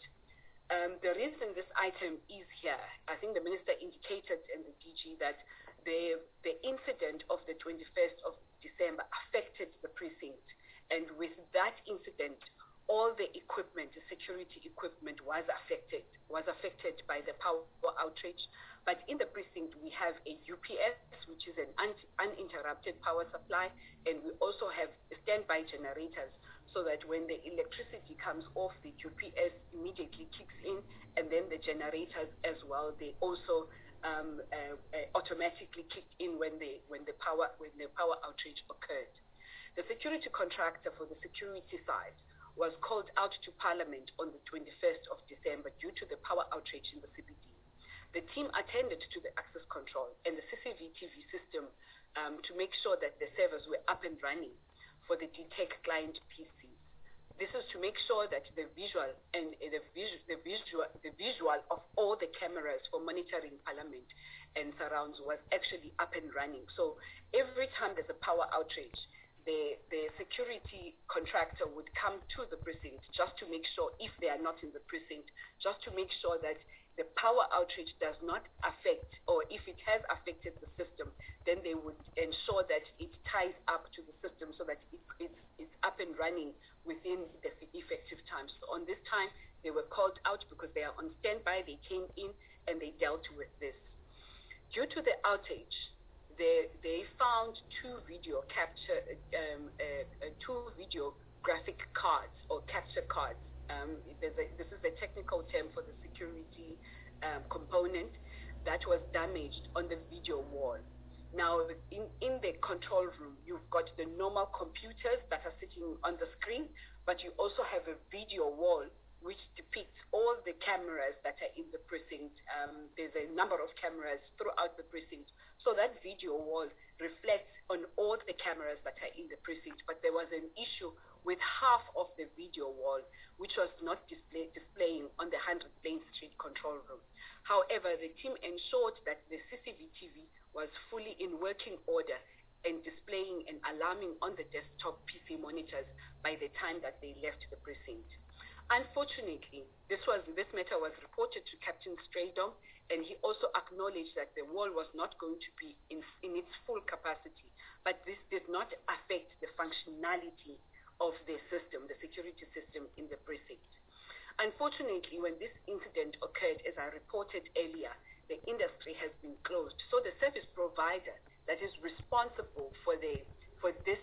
Um, the reason this item is here, I think the Minister indicated in the D G that the, the incident of the twenty-first of December affected the precinct, and with that incident, all the equipment, the security equipment was affected, was affected by the power outage. But in the precinct, we have a U P S, which is an un uninterrupted power supply, and we also have standby generators, so that when the electricity comes off, the U P S immediately kicks in, and then the generators as well, they also um, uh, uh, automatically kick in when, they, when, the power, when the power outage occurred. The security contractor for the security side was called out to Parliament on the twenty-first of December due to the power outage in the C B D. The team attended to the access control and the C C T V system um, to make sure that the servers were up and running for the DTEC client P Cs. This is to make sure that the visual and uh, the, visu the visual the visual of all the cameras for monitoring Parliament and surrounds was actually up and running. So every time there's a power outage, the, the security contractor would come to the precinct just to make sure, if they are not in the precinct, just to make sure that the power outage does not affect, or if it has affected the system, then they would ensure that it ties up to the system so that it, it's, it's up and running within the effective time. So on this time, they were called out because they are on standby. They came in and they dealt with this. Due to the outage, They, they found two video capture, um, uh, uh, two video graphic cards or capture cards. Um, there's a, this is a technical term for the security um, component that was damaged on the video wall. Now, in, in the control room, you've got the normal computers that are sitting on the screen, but you also have a video wall which depicts all the cameras that are in the precinct. Um, there's a number of cameras throughout the precinct. So that video wall reflects on all the cameras that are in the precinct, but there was an issue with half of the video wall, which was not display, displaying on the one hundred Plain Street control room. However, the team ensured that the C C T V was fully in working order and displaying and alarming on the desktop P C monitors by the time that they left the precinct. Unfortunately, this, was, this matter was reported to Captain Straydom, and he also acknowledged that the wall was not going to be in, in its full capacity, but this did not affect the functionality of the system, the security system in the precinct. Unfortunately, when this incident occurred, as I reported earlier, the industry has been closed. So the service provider that is responsible for, the, for this particular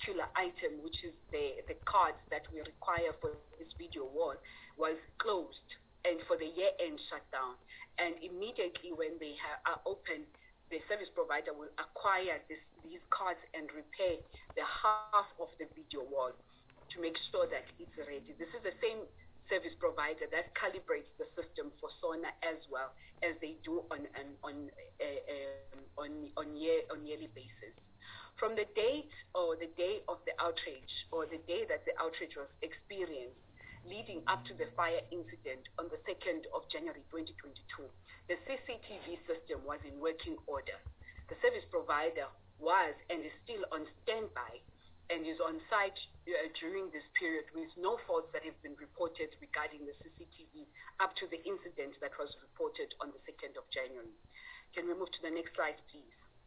particular item, which is the, the cards that we require for this video wall, was closed and for the year-end shutdown. And immediately when they ha- are open, the service provider will acquire this, these cards and repair the half of the video wall to make sure that it's ready. This is the same service provider that calibrates the system for SONA as well as they do on on on uh, um, on, on year on yearly basis. From the date or the day of the outrage or the day that the outrage was experienced, leading up to the fire incident on the second of January twenty twenty-two, the C C T V system was in working order. The service provider was and is still on standby and is on site uh, during this period with no faults that have been reported regarding the C C T V up to the incident that was reported on the second of January. Can we move to the next slide, please?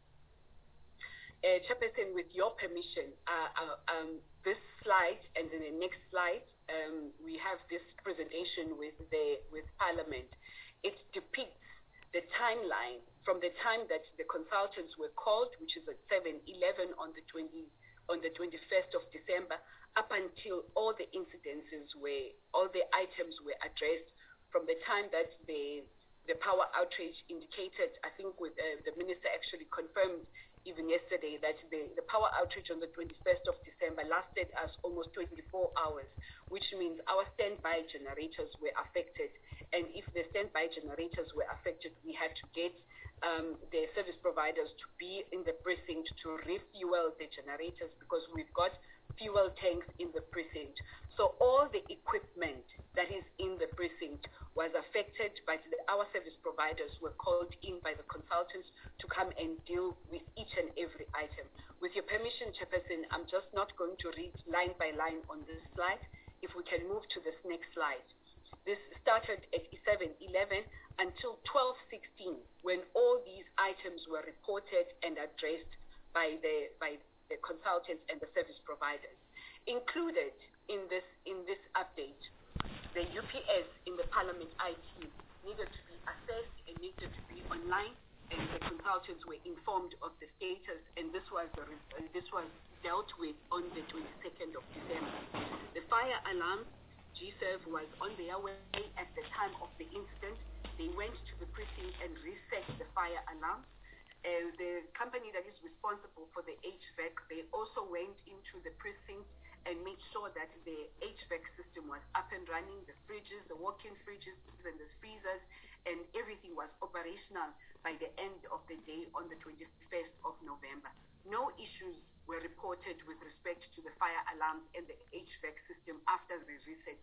Uh, Chairperson, with your permission, uh, uh, um, this slide and then the next slide, um, we have this presentation with the with Parliament. It depicts the timeline from the time that the consultants were called, which is at seven eleven on the twenty on the twenty-first of December, up until all the incidences were, all the items were addressed, from the time that the the power outrage indicated. I think with uh, the minister actually confirmed even yesterday that the, the power outrage on the twenty-first of December lasted us almost twenty-four hours, which means our standby generators were affected. And if the standby generators were affected, we had to get um, the service providers to be in the precinct to refuel the generators because we've got fuel tanks in the precinct. So all the equipment that is in the precinct was affected, but the, our service providers were called in by the consultants to come and deal with each and every item. With your permission, Chairperson, I'm just not going to read line by line on this slide. If we can move to this next slide. This started at seven eleven until twelve sixteen, when all these items were reported and addressed by the by the consultants and the service providers. Included in this in this update, the U P S in the Parliament I T needed to be assessed and needed to be online, and the consultants were informed of the status, and this was uh, this was dealt with on the twenty-second of December. The fire alarm G SERV was on their way at the time of the incident. They went to the precinct and reset the fire alarm. Uh, the company that is responsible for the H V A C, they also went into the precinct and made sure that the H V A C system was up and running, the fridges, the walk-in fridges, and the freezers, and everything was operational by the end of the day on the twenty-first of November. No issues were reported with respect to the fire alarms and the H V A C system after the reset,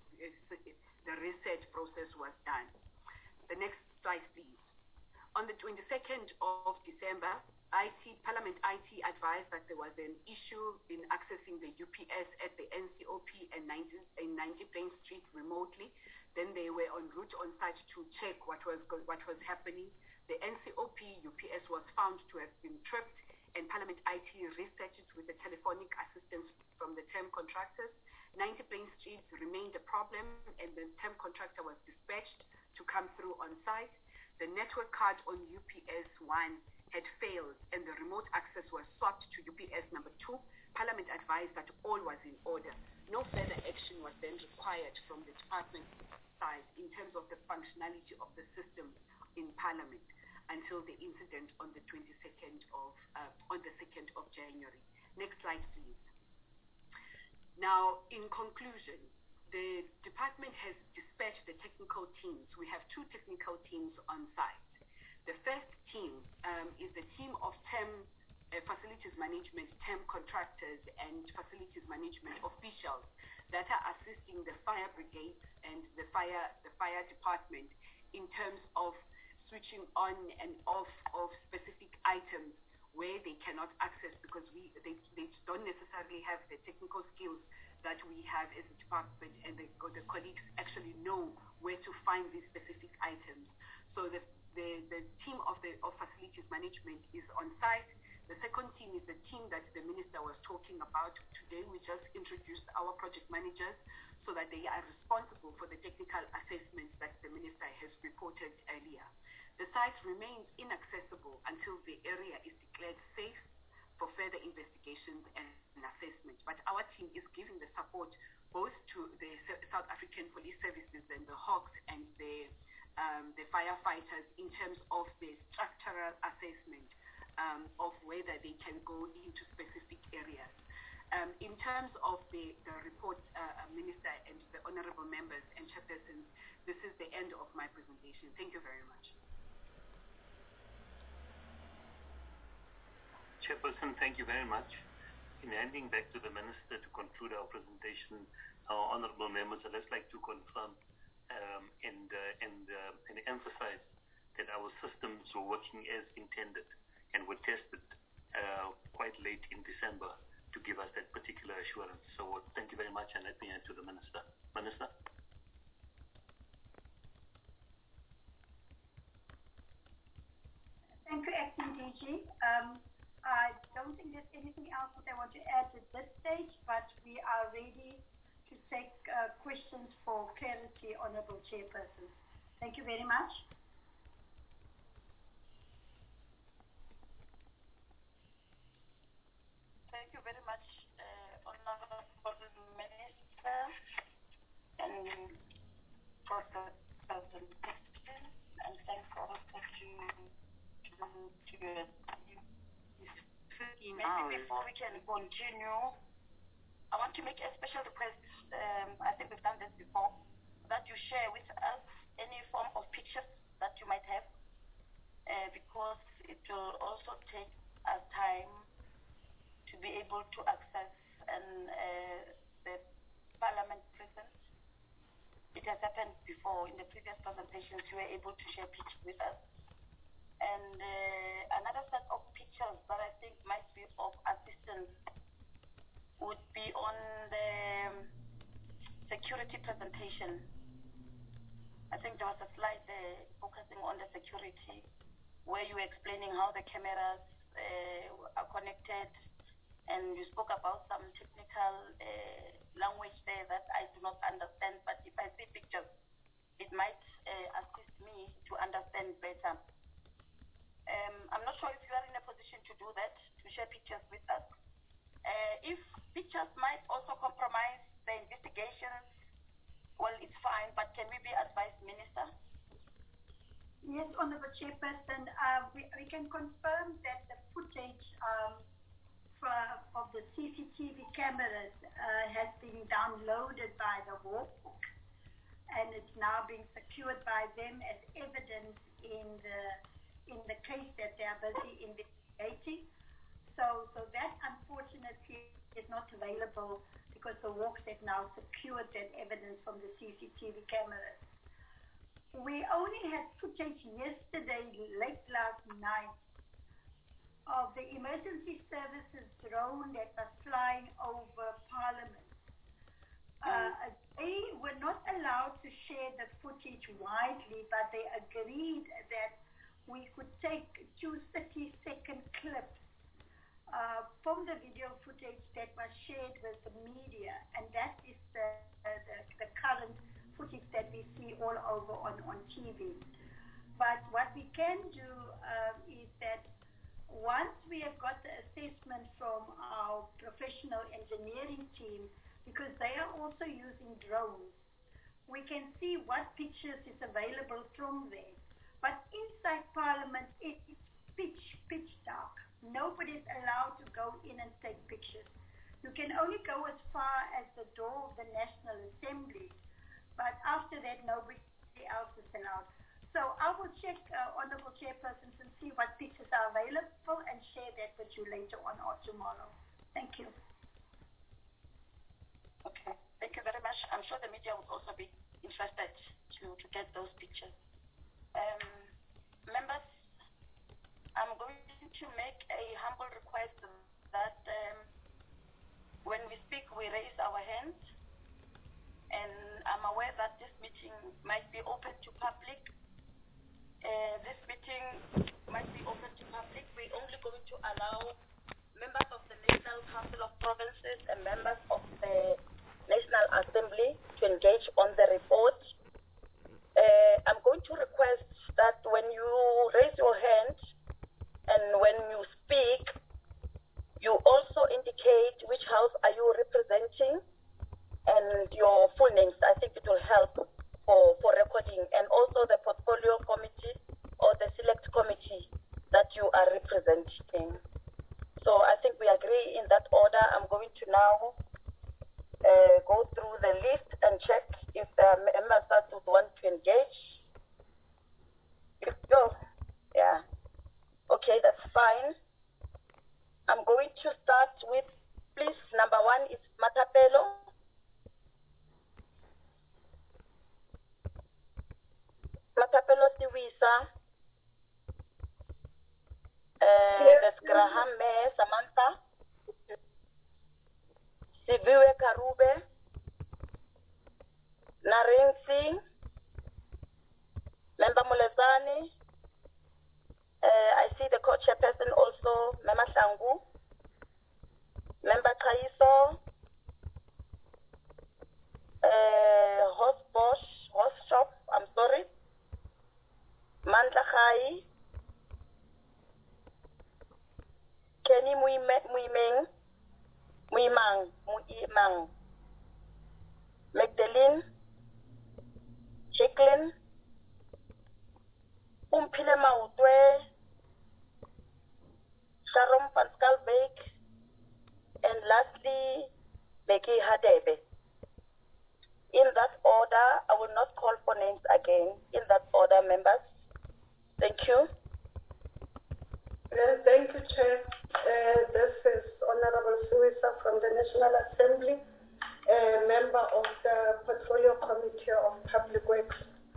the reset process was done. The next slide, please. On the twenty-second of December, I T, Parliament I T advised that there was an issue in accessing the U P S at the N C O P and ninety Plain Street remotely. Then they were en route on site to check what was what was happening. The N C O P U P S was found to have been tripped, and Parliament I T reset it with the telephonic assistance from the term contractors. ninety Plain Street remained a problem, and the term contractor was dispatched to come through on site. The network card on U P S one had failed, and the remote access was swapped to U P S number two. Parliament advised that all was in order. No further action was then required from the department side in terms of the functionality of the system in Parliament until the incident on the twenty-second of uh, on the second of January. Next slide, please. Now, in conclusion, the department has dispatched the technical teams. We have two technical teams on site. The first team um, is the team of term uh, facilities management, term contractors, and facilities management officials that are assisting the fire brigade and the fire the fire department in terms of switching on and off of specific items where they cannot access because we they, they don't necessarily have the technical skills that we have as a department, and the, the colleagues actually know where to find these specific items. So the, the, the team of the of facilities management is on site. The second team is the team that the minister was talking about today. We just introduced our project managers so that they are responsible for the technical assessments that the minister has reported earlier. The site remains inaccessible until the area is declared safe for further investigations and assessment. But working is giving the support both to the South African Police Services and the Hawks and the um, the firefighters in terms of the structural assessment um, of whether they can go into specific areas. Um, in terms of the, the report, uh, Minister and the honorable members and chairpersons, this is the end of my presentation. Thank you very much. Chairperson, thank you very much. In handing back to the Minister to conclude our presentation, our honorable members, I'd just like to confirm um, and, uh, and, uh, and emphasize that our systems were working as intended and were tested uh, quite late in December to give us that particular assurance. So thank you very much, and let me hand to the Minister. Minister? Thank you, Acting D G. Um, I don't think there's anything else that I want to add at this stage, but we are ready to take uh, questions for clarity, Honourable Chairperson. Thank you very much. Thank you very much, uh, Honourable Minister, and for the presentation, and thanks also to to, to your team. Maybe before we can continue, I want to make a special request. Um, I think we've done this before, that you share with us any form of pictures that you might have, uh, because it will also take us time to be able to access and uh, the Parliament present. It has happened before in the previous presentations. You were able to share pictures with us. And uh, another set of pictures that I think might be of assistance would be on the security presentation. I think there was a slide there focusing on the security, where you were explaining how the cameras uh, are connected, and you spoke about some technical uh, language there that I do not understand, but if I see pictures, it might uh, assist me to understand better. Um, I'm not sure if you are in a position to do that, to share pictures with us. Uh, if pictures might also compromise the investigations, well, it's fine, but can we be advised, Minister? Yes, Honourable Chairperson, uh, we, we can confirm that the footage um, for, of the C C T V cameras uh, has been downloaded by the Hawk, and it's now being secured by them as evidence in the in the case that they are busy investigating. So, so that unfortunately is not available because the Hawks have now secured that evidence from the C C T V cameras. We only had footage yesterday, late last night, of the emergency services drone that was flying over Parliament. Uh, they were not allowed to share the footage widely, but they agreed that we could take two thirty-second clips uh, from the video footage that was shared with the media, and that is the, uh, the, the current footage that we see all over on, on T V. But what we can do uh, is that once we have got the assessment from our professional engineering team, because they are also using drones, we can see what pictures is available from there. But inside Parliament, it's pitch, pitch dark. Nobody is allowed to go in and take pictures. You can only go as far as the door of the National Assembly, but after that, nobody else is allowed. So I will check, uh, Honourable Chairpersons, and see what pictures are available and share that with you later on or tomorrow. Thank you. Okay, thank you very much. I'm sure the media would also be interested to, to get those pictures. Um, members, I'm going to make a humble request that um, when we speak, we raise our hands. And I'm aware that this meeting might be open to public. Uh, this meeting might be open to public. We're only going to allow members of the National Council of Provinces and members of the National Assembly to engage on the report. Uh, I'm going to request that when you raise your hand and when you speak, you also indicate which house are you representing, and your full names. I think it will help for, for recording, and also the portfolio committee or the select committee that you are representing. So I think we agree in that order. I'm going to now uh, go through the list and check if the members that would want to engage. Go. Yeah. Okay, that's fine. I'm going to start with, please, number one is Matapelo. Matapelo Siwisa. Uh, there's Graham May, Samantha. Siviwe Karube. Naren Singh. Member Mulezani. Uh, I see the co-chairperson also, Mema Shangu. Member Kaiso. Uh, Horst Bosch, Horst Shop, I'm sorry. Mandla Khai. Kenny Muimeng. Muimang. Muimang. Magdalene. Chicklin. Umpile Mautwe. Sharon Pascal Beck. And lastly, Becky Hadebe. In that order, I will not call for names again. In that order, members. Thank you. Uh, thank you, Chair. Uh, this is Honorable Suisa from the National Assembly, a member of the Portfolio Committee of Public Works.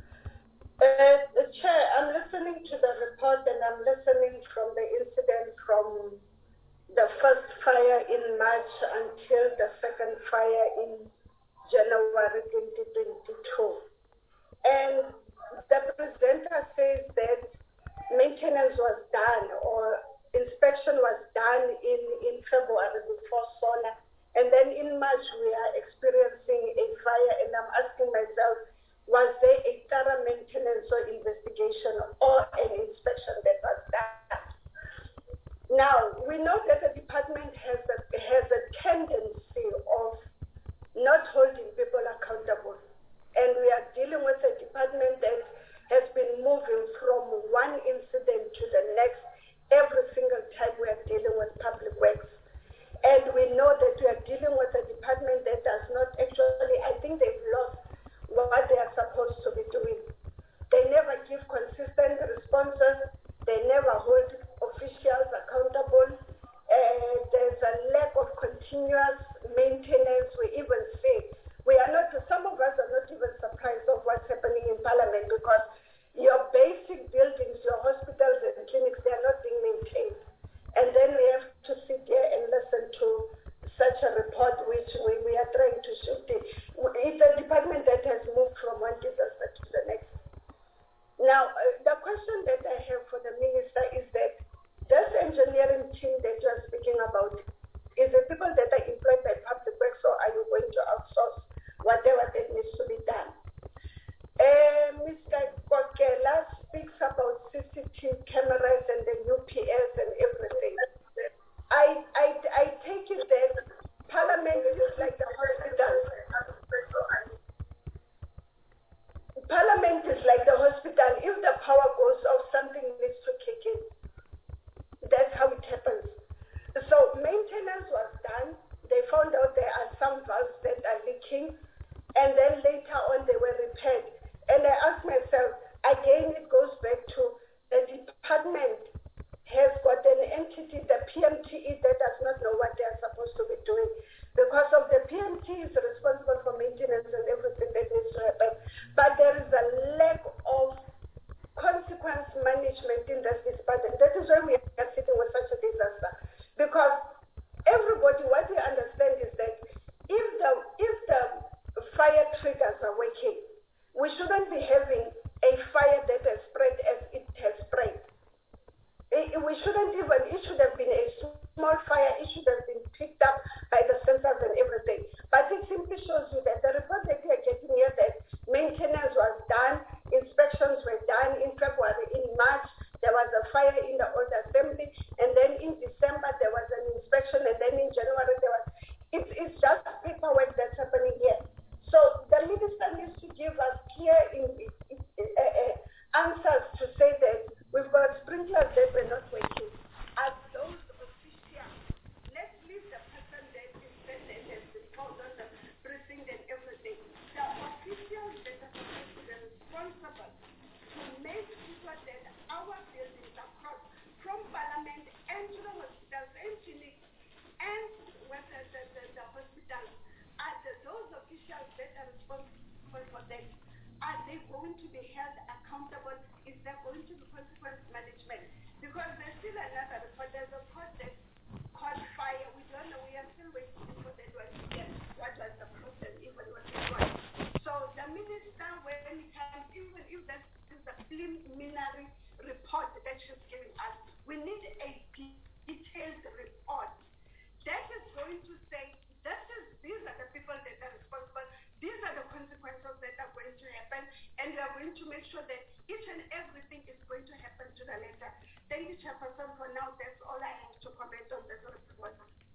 Uh, Chair, I'm listening to the report and I'm listening from the incident from the first fire in March until the second fire in January twenty twenty-two. And the presenter says that maintenance was done or inspection was done in, in February before SONA. And then in March, we are experiencing a fire. And I'm asking myself, was there a thorough maintenance or investigation or an inspection that was done? Now, we know that the department has a, has a tendency of not holding people accountable. And we are dealing with a department that has been moving from one incident to the next every single time we are dealing with public works. And we know that we are dealing with a department that does not actually, I think they've lost what they are supposed to be doing. They never give consistent responses. They never hold officials accountable. Uh, there's a lack of continuous maintenance. We even say, we are not, some of us are not even surprised of what's happening in Parliament because your basic buildings, your hospitals and clinics, they are not being maintained. And then we have to sit here and listen to such a report which we, we are trying to shoot it. It's a department that has moved from one disaster to the next. Now, uh, the question that I have for the minister is that this engineering team that you are speaking about, is it people that are employed by public works or are you going to outsource whatever that needs to be done? Uh, Mister Kokela speaks about C C T V cameras and the U P S and everything. I, I, I take it that Parliament is like the hospital. Parliament is like the hospital. If the power goes off, something needs to kick in. That's how it happens. So maintenance was done. They found out there are some valves that are leaking. And then later on, they were repaired. And I asked myself, again, it goes back to the department has got an entity, the P M T E, that does not know what they are supposed to be doing. Because of the P M T is responsible for maintenance and everything that needs to happen. But there is a lack of consequence management in this department. That is why we are sitting with such a disaster. Because everybody, what we understand is that if the, if the fire triggers are working, we shouldn't be having a fire that has spread as it has spread. It, we shouldn't even, it should have been a small fire, it should have been picked up by the sensors and everything. But it simply shows you that the report that we are getting here that maintenance was done, inspections were done in February, in March, there was a fire in the old assembly, and then in December there was an inspection, and then in January there was, they going to be held accountable? Is there going to be consequence management? Because there's still another report. There's a report that caught fire. We don't know. We are still waiting for that one to get what was the process, even what it was. So the minister, when he comes, even if that is a preliminary report that she's giving us, we need a detailed report that is going to say, this is, these are the people that are responsible, these are the consequences that are going to happen, and we are going to make sure that each and everything is going to happen to the letter. Thank you, Chairperson. For now, that's all I have to comment on this report.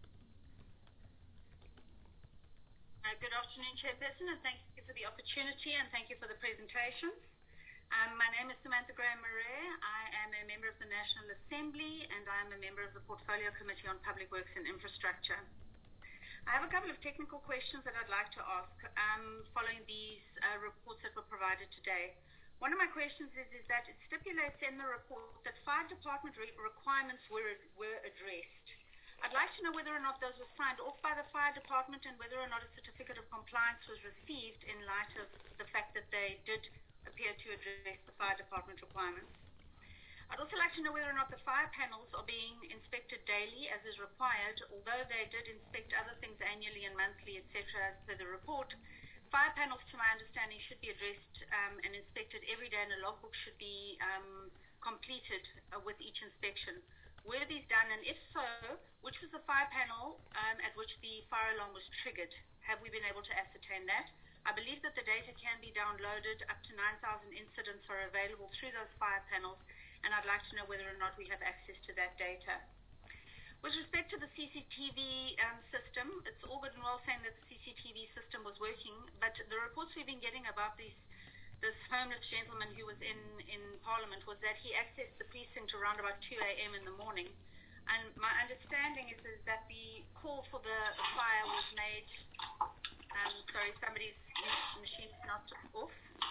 Uh, good afternoon, Chairperson, and thank you for the opportunity and thank you for the presentation. Um, my name is Samantha Graham-Murray. I am a member of the National Assembly and I am a member of the Portfolio Committee on Public Works and Infrastructure. I have a couple of technical questions that I'd like to ask um, following these uh, reports that were provided today. One of my questions is, is that it stipulates in the report that fire department re requirements were, were addressed. I'd like to know whether or not those were signed off by the fire department and whether or not a certificate of compliance was received in light of the fact that they did appear to address the fire department requirements. I'd also like to know whether or not the fire panels are being inspected daily as is required, although they did inspect other things annually and monthly, et cetera, as per the report. Fire panels, to my understanding, should be addressed um, and inspected every day, and a logbook should be um, completed uh, with each inspection. Were these done, and if so, which was the fire panel um, at which the fire alarm was triggered? Have we been able to ascertain that? I believe that the data can be downloaded. Up to nine thousand incidents are available through those fire panels, and I'd like to know whether or not we have access to that data. With respect to the C C T V um, system, it's all good and well saying that the C C T V system was working, but the reports we've been getting about these, this homeless gentleman who was in, in Parliament was that he accessed the precinct around about two A M in the morning. And my understanding is, is that the call for the fire was made, um, sorry, somebody's machine's not off.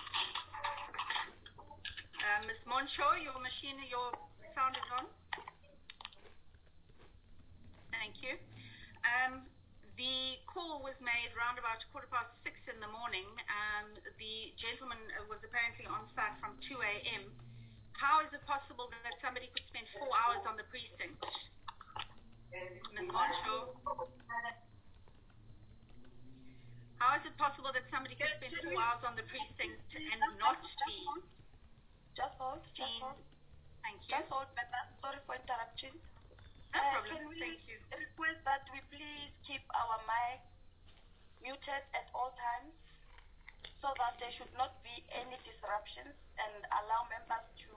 Uh, Miz Moncho, your machine, your sound is on. Thank you. Um, the call was made round about quarter past six in the morning. Um, the gentleman was apparently on site from two A M How is it possible that somebody could spend four hours on the precinct? Miz Moncho. How is it possible that somebody could spend four hours on the precinct and not be Just hold, just hold. Thank you. Just hold, Beta. Sorry for interrupting. No uh, problem. Can we Thank you. request that we please keep our mic muted at all times so that there should not be any disruptions and allow members to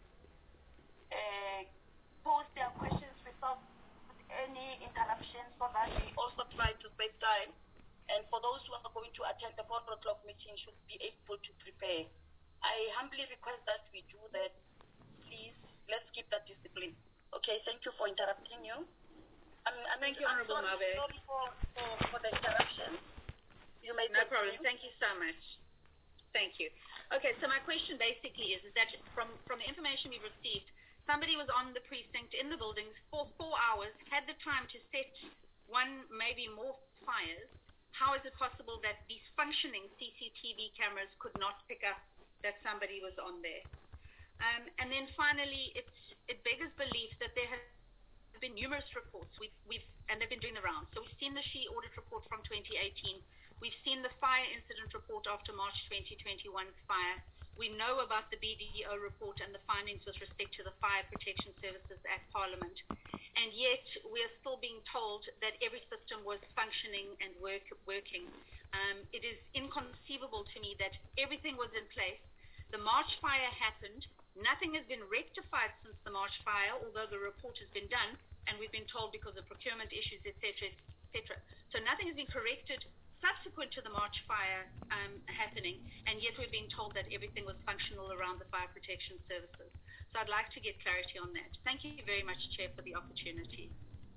uh, pose their questions without any interruption so that we also try to save time. And for those who are going to attend the four o'clock meeting should be able to prepare. I humbly request that we do that. Please, let's keep that discipline. Okay, thank you for interrupting you. I'm, I'm, thank you, I'm Honourable sorry, Mabe. sorry for, for, for the interruption. You may No continue. problem. Thank you so much. Thank you. Okay, so my question basically is, is that from, from the information we've received, somebody was on the precinct in the buildings for four hours, had the time to set one, maybe more fires. How is it possible that these functioning C C T V cameras could not pick up that somebody was on there? Um, and then finally, it, it beggars belief that there has been numerous reports, we've, we've, and they've been doing the rounds. So we've seen the SHE audit report from twenty eighteen. We've seen the fire incident report after March twenty twenty-one fire. We know about the B D O report and the findings with respect to the Fire Protection Services at Parliament. And yet we are still being told that every system was functioning and work, working. Um, it is inconceivable to me that everything was in place. The March fire happened. Nothing has been rectified since the March fire, although the report has been done, and we've been told because of procurement issues, et cetera, et cetera. So nothing has been corrected subsequent to the March fire um, happening, and yet we're being told that everything was functional around the Fire Protection Services. So I'd like to get clarity on that. Thank you very much, Chair, for the opportunity.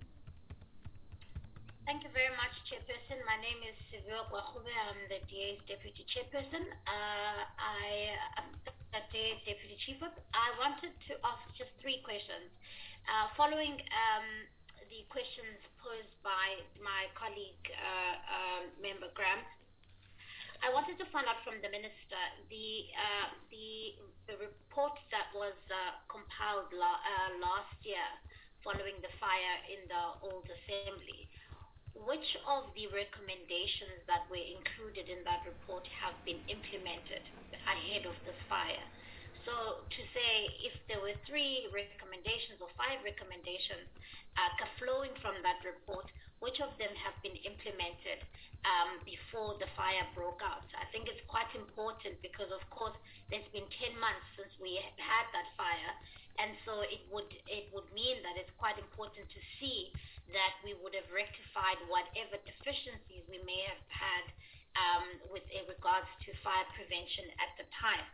Thank you very much, Chairperson. My name is Sivyo Kwahube. I'm the D A's Deputy Chairperson. Uh, I am the D A's Deputy Chief Whip. I wanted to ask just three questions. Uh, following um, the questions posed by my colleague, uh, uh, Member Graham, I wanted to find out from the minister the uh, the the report that was uh, compiled la- uh, last year following the fire in the old assembly. Which of the recommendations that were included in that report have been implemented ahead of this fire? So to say if there were three recommendations or five recommendations uh, flowing from that report, which of them have been implemented um, before the fire broke out? I think it's quite important because, of course, there's been ten months since we had that fire, and so it would it would mean that it's quite important to see that we would have rectified whatever deficiencies we may have had um, with in regards to fire prevention at the time.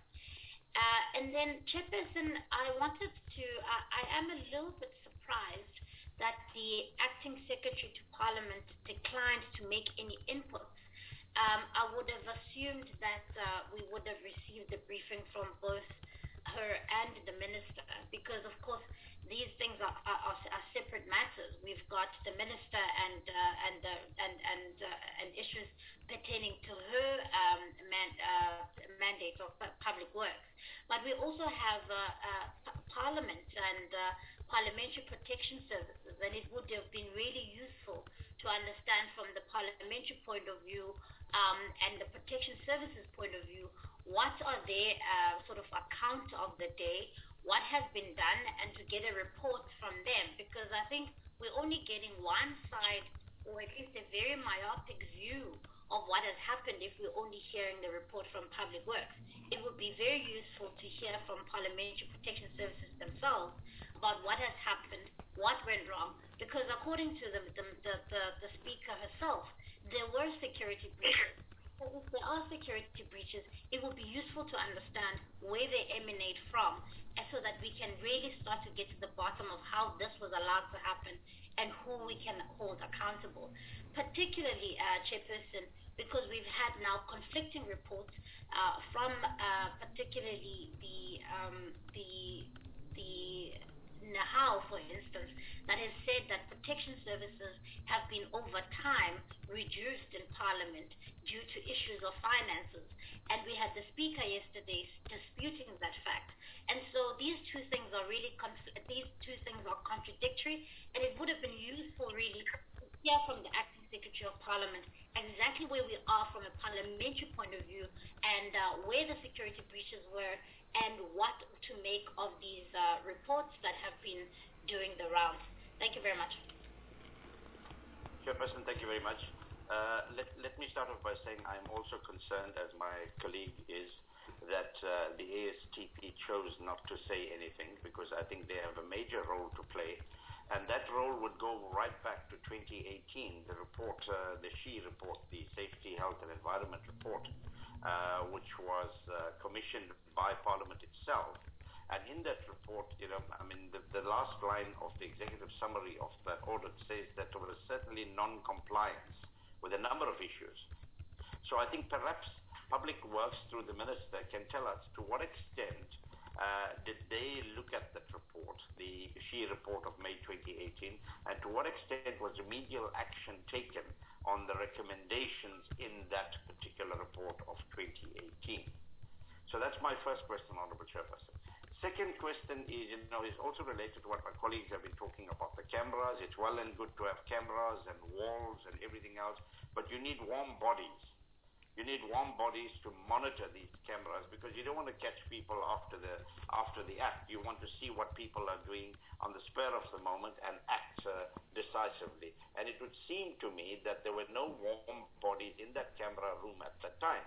Uh, and then, Chairperson, I wanted to, uh, I am a little bit surprised that the Acting Secretary to Parliament declined to make any inputs. Um, I would have assumed that uh, we would have received a briefing from both her and the Minister, because, of course, these things are, are, are separate matters. We've got the Minister and uh, and, uh, and and uh, and issues pertaining to her um, man, uh, mandate of public works, but we also have uh, uh, Parliament and uh, Parliamentary Protection Services, and it would have been really useful to understand from the parliamentary point of view um, and the Protection Services point of view what are their uh, sort of account of the day, what has been done, and to get a report from them, because I think we're only getting one side, or at least a very myopic view of what has happened if we're only hearing the report from Public Works. It would be very useful to hear from Parliamentary Protection Services themselves about what has happened, what went wrong, because according to the, the, the, the, the Speaker herself, there were security breaches. So if there are security breaches, it would be useful to understand where they emanate from, and so that we can really start to get to the bottom of how this was allowed to happen and who we can hold accountable. Particularly, uh, Chairperson, because we've had now conflicting reports uh, from uh, particularly the um, the the Nahau, for instance, that has said that protection services have been over time reduced in Parliament due to issues of finances. And we had the Speaker yesterday disputing that fact. And so these two things are really, conf- these two things are contradictory, and it would have been useful really to hear from the Acting Secretary of Parliament exactly where we are from a parliamentary point of view, and uh, where the security breaches were, and what to make of these uh, reports that have been doing the rounds. Thank you very much. Chairperson, thank you very much. Uh, let, let me start off by saying I'm also concerned, as my colleague is, that uh, the A S T P chose not to say anything, because I think they have a major role to play, and that role would go right back to twenty eighteen, the report, uh, the S H E report, the Safety, Health and Environment report, uh, which was uh, commissioned by Parliament itself. And in that report, you know, I mean, the, the last line of the executive summary of that audit says that there was certainly non-compliance with a number of issues. So I think perhaps Public Works, through the Minister, can tell us to what extent uh, did they look at that report, the S H E report of May twenty eighteen, and to what extent was remedial action taken on the recommendations in that particular report of twenty eighteen. So that's my first question, Honourable Chairperson. Second question is, you know, is also related to what my colleagues have been talking about, the cameras. It's well and good to have cameras and walls and everything else, but you need warm bodies. You need warm bodies to monitor these cameras, because you don't want to catch people after the after the act. You want to see what people are doing on the spur of the moment and act uh, decisively. And it would seem to me that there were no warm bodies in that camera room at that time.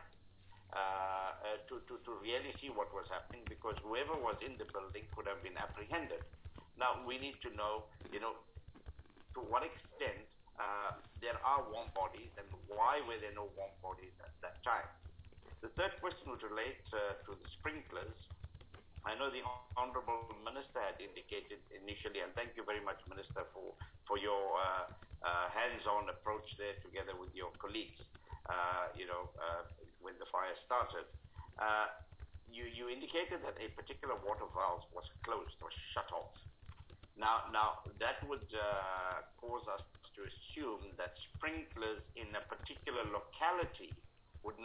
Uh, uh, to, to, to really see what was happening, because whoever was in the building could have been apprehended. Now, we need to know, you know, to what extent uh, there are warm bodies, and why were there no warm bodies at that time. The third question would relate uh, to the sprinklers. I know the Honourable Minister had indicated initially, and thank you very much, Minister, for, for your uh, uh, hands-on approach there together with your colleagues, uh, you know, uh, when the fire started. Uh, you, you indicated that a particular water valve was closed, was shut off. Now, now that would uh, cause us to assume that sprinklers in a particular locality would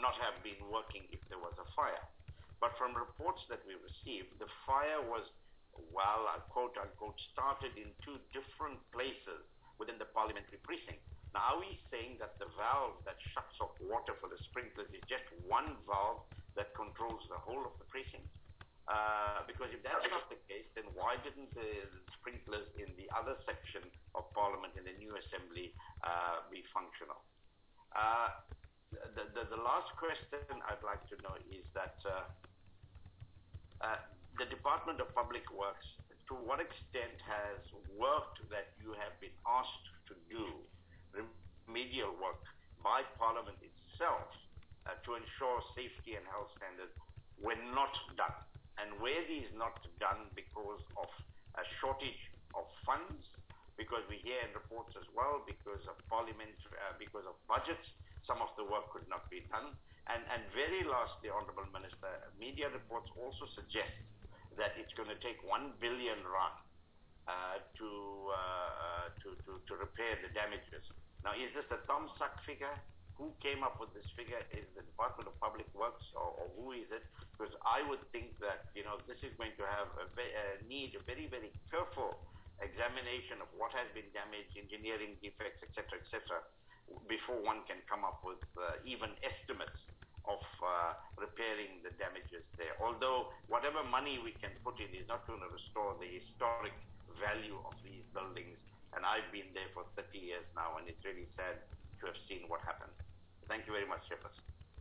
not have been working if there was a fire. But from reports that we received, the fire was, well, uh, quote unquote, started in two different places within the parliamentary precinct. Now, are we saying that the valve that shuts off water for the sprinklers is just one valve that controls the whole of the precinct? Uh, because if that's not the case, then why didn't the sprinklers in the other section of Parliament in the new assembly uh, be functional? Uh, the, the, the last question I'd like to know is that uh, uh, the Department of Public Works, to what extent has work that you have been asked to do, remedial work by Parliament itself uh, to ensure safety and health standards were not done? And where these not done because of a shortage of funds, because we hear in reports as well, because of Parliament, uh, because of budgets, some of the work could not be done. And, and very lastly, Honourable Minister, media reports also suggest that it's going to take one billion rand uh, to, uh, to, to, to repair the damages. Now, is this a Tom Suck figure? Who came up with this figure? Is the Department of Public Works, or, or who is it? Because I would think that, you know, this is going to have a, a need a very, very careful examination of what has been damaged, engineering defects, et cetera, et cetera, before one can come up with uh, even estimates of uh, repairing the damages there. Although whatever money we can put in is not going to restore the historic value of these buildings. And I've been there for thirty years now, and it's really sad to have seen what happened. Thank you very much, Chairperson.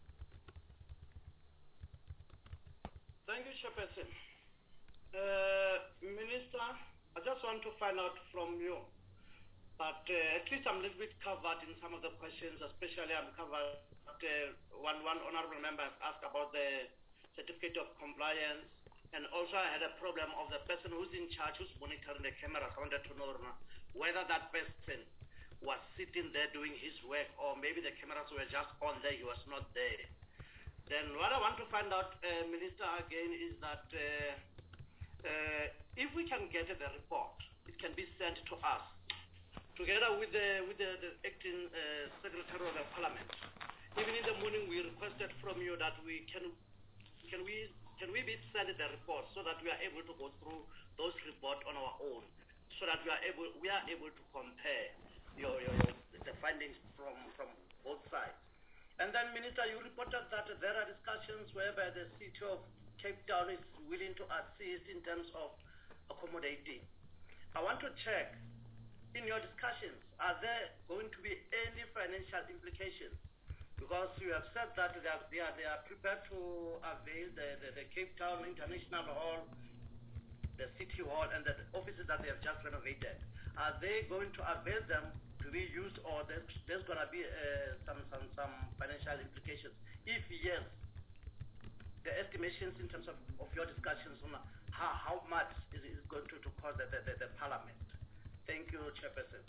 Thank you, Chairperson. Uh, Minister, I just want to find out from you, but uh, at least I'm a little bit covered in some of the questions, especially I'm covered, uh, one, one honorable member asked about the certificate of compliance, and also I had a problem of the person who's in charge, who's monitoring the cameras. I wanted to know whether that person was sitting there doing his work, or maybe the cameras were just on there, he was not there. Then what I want to find out, uh, Minister, again, is that uh, uh, if we can get the report, it can be sent to us, together with the, with the, the acting uh, Secretary of the Parliament. Even in the morning, we requested from you that we can, can we, can we be sent the report so that we are able to go through those reports on our own, so that we are able, we are able to compare Your, your, your, the findings from, from both sides. And then, Minister, you reported that there are discussions whereby the city of Cape Town is willing to assist in terms of accommodating. I want to check, in your discussions, are there going to be any financial implications? Because you have said that they are, they are, they are prepared to avail the, the, the Cape Town International Hall, the City Hall, and the offices that they have just renovated. Are they going to avail them to be used, or there's, there's going to be uh, some, some, some financial implications? If yes, the estimations in terms of, of your discussions on how, how much is it going to, to cost the, the, the Parliament? Thank you, Chairperson.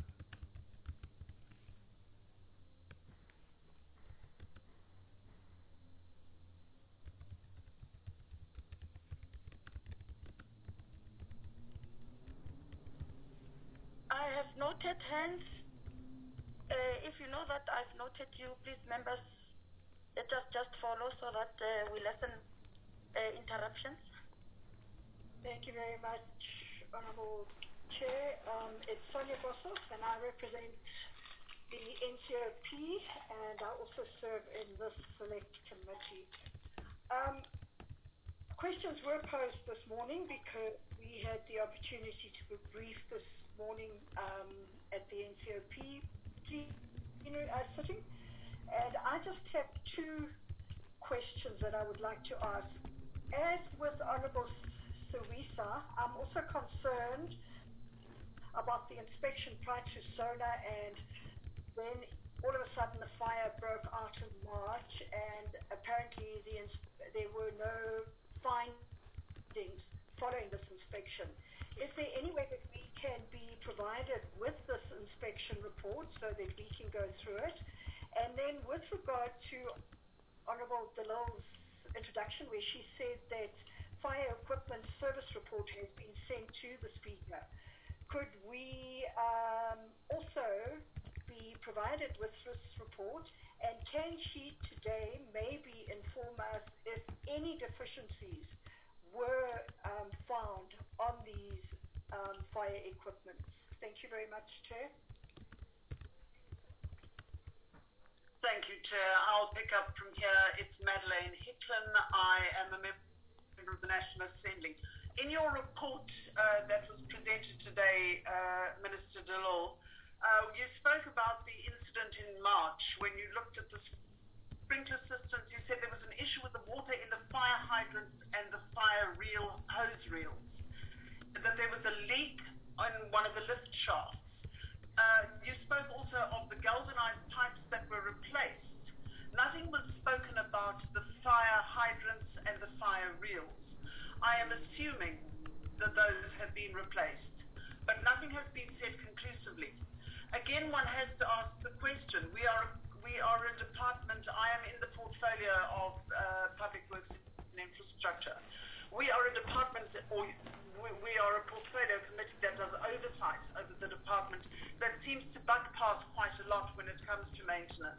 I have noted hands. Uh, if you know that I've noted you, please, members, let us just follow so that uh, we lessen uh, interruptions. Thank you very much, Honourable Chair. Um, it's Sonia Bossos, and I represent the N C O P, and I also serve in this select committee. Um, questions were posed this morning because we had the opportunity to be briefed this morning um, at the N C O P you know, uh, sitting, and I just have two questions that I would like to ask. As with Honourable Suisa, I'm also concerned about the inspection prior to SONA, and then all of a sudden the fire broke out in March, and apparently the there were no findings following this inspection. Is there any way that we can be provided with this inspection report so that we can go through it? And then with regard to Honourable Delil's introduction, where she said that fire equipment service report has been sent to the Speaker, could we um, also be be provided with this report? And can she today maybe inform us if any deficiencies were um, found on these um, fire equipment? Thank you very much, Chair. Thank you, Chair. I'll pick up from here. It's Madeleine Hicklin. I am a member of the National Assembly. In your report uh, that was presented today, uh, Minister Delors, uh, you spoke about the incident in March when you looked at the sprinkler systems. You said there was an issue with the water in the fire hydrants and the fire reel hose reels, that there was a leak on one of the lift shafts. Uh, you spoke also of the galvanized pipes that were replaced. Nothing was spoken about the fire hydrants and the fire reels. I am assuming that those have been replaced, but nothing has been said conclusively. Again, one has to ask the question. We are we are a department. I am in the portfolio of uh, Public Works and Infrastructure. We are a department, or we, we are a portfolio committee that does oversight over the department that seems to buck past quite a lot when it comes to maintenance.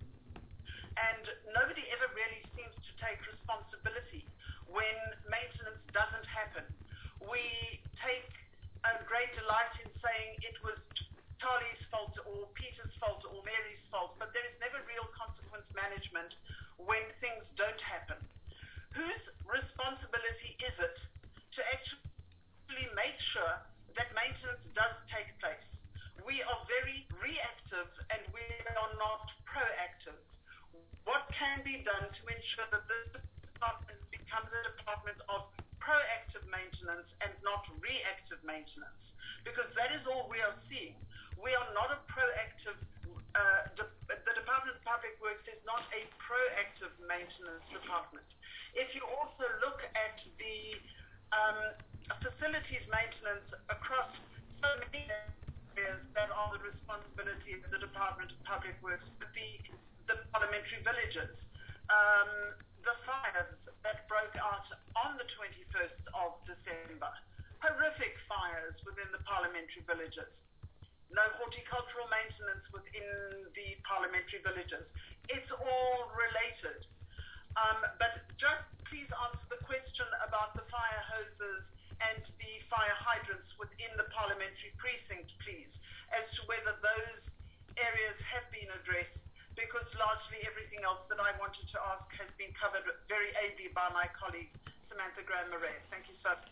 And nobody ever really seems to take responsibility when maintenance doesn't happen. We take a great delight in saying it was Charlie's fault or Peter's fault or Mary's fault, but there is never real consequence management when things don't happen. Whose responsibility is it to actually make sure that maintenance does take place? We are very reactive and we are not proactive. What can be done to ensure that this department becomes a department of proactive maintenance and not reactive maintenance? Because that is all we are seeing. We are not a proactive, uh, de- the Department of Public Works is not a proactive maintenance department. If you also look at the um, facilities maintenance across so many areas that are the responsibility of the Department of Public Works, the, the parliamentary villages, um, the fires that broke out on the twenty-first of December, horrific fires within the parliamentary villages. No horticultural maintenance within the parliamentary villages. It's all related. Um, but just please answer the question about the fire hoses and the fire hydrants within the parliamentary precinct, please, as to whether those areas have been addressed, because largely everything else that I wanted to ask has been covered very ably by my colleague, Samantha Graham-Murray. Thank you, sir.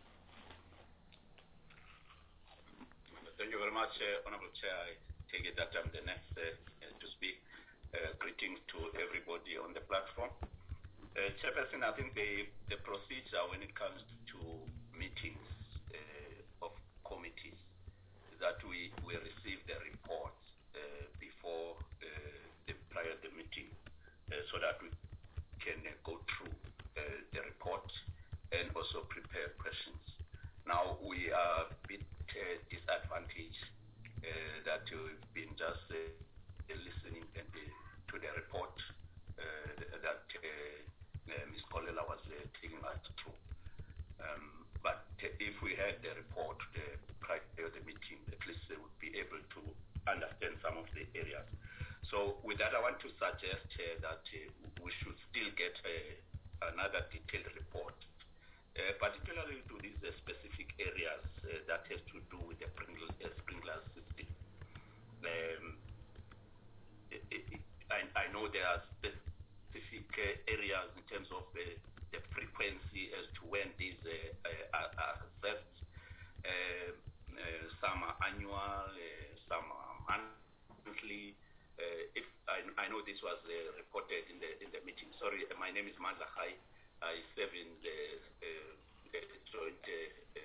Thank you very much, uh, Honourable Chair. I take it that I'm the next uh, to speak. Uh, greetings to everybody on the platform. Uh, Chairperson, I think the, the procedure when it comes to meetings uh, of committees is that we, we receive the reports uh, before uh, the, prior to the meeting uh, so that we can uh, go through uh, the report and also prepare questions. Now, we are a bit uh, disadvantaged uh, that we've been just uh, listening and, uh, to the report uh, that uh, uh, Miz Kolela was uh, taking us through. Um, but uh, if we had the report uh, prior to the meeting, at least they would be able to understand some of the areas. So with that, I want to suggest uh, that uh, we should still get uh, another detailed report, uh, particularly to these uh, specific areas uh, that has to do with the sprinkler, uh, sprinkler system. Um, it, it, I, I know there are specific uh, areas in terms of uh, the frequency as to when these uh, uh, are, are assessed. Uh, uh, some are annual, uh, some are monthly. Uh, if I, I know this was uh, reported in the in the meeting. Sorry, uh, my name is Mandla Khai. I serve in the, uh, the joint uh,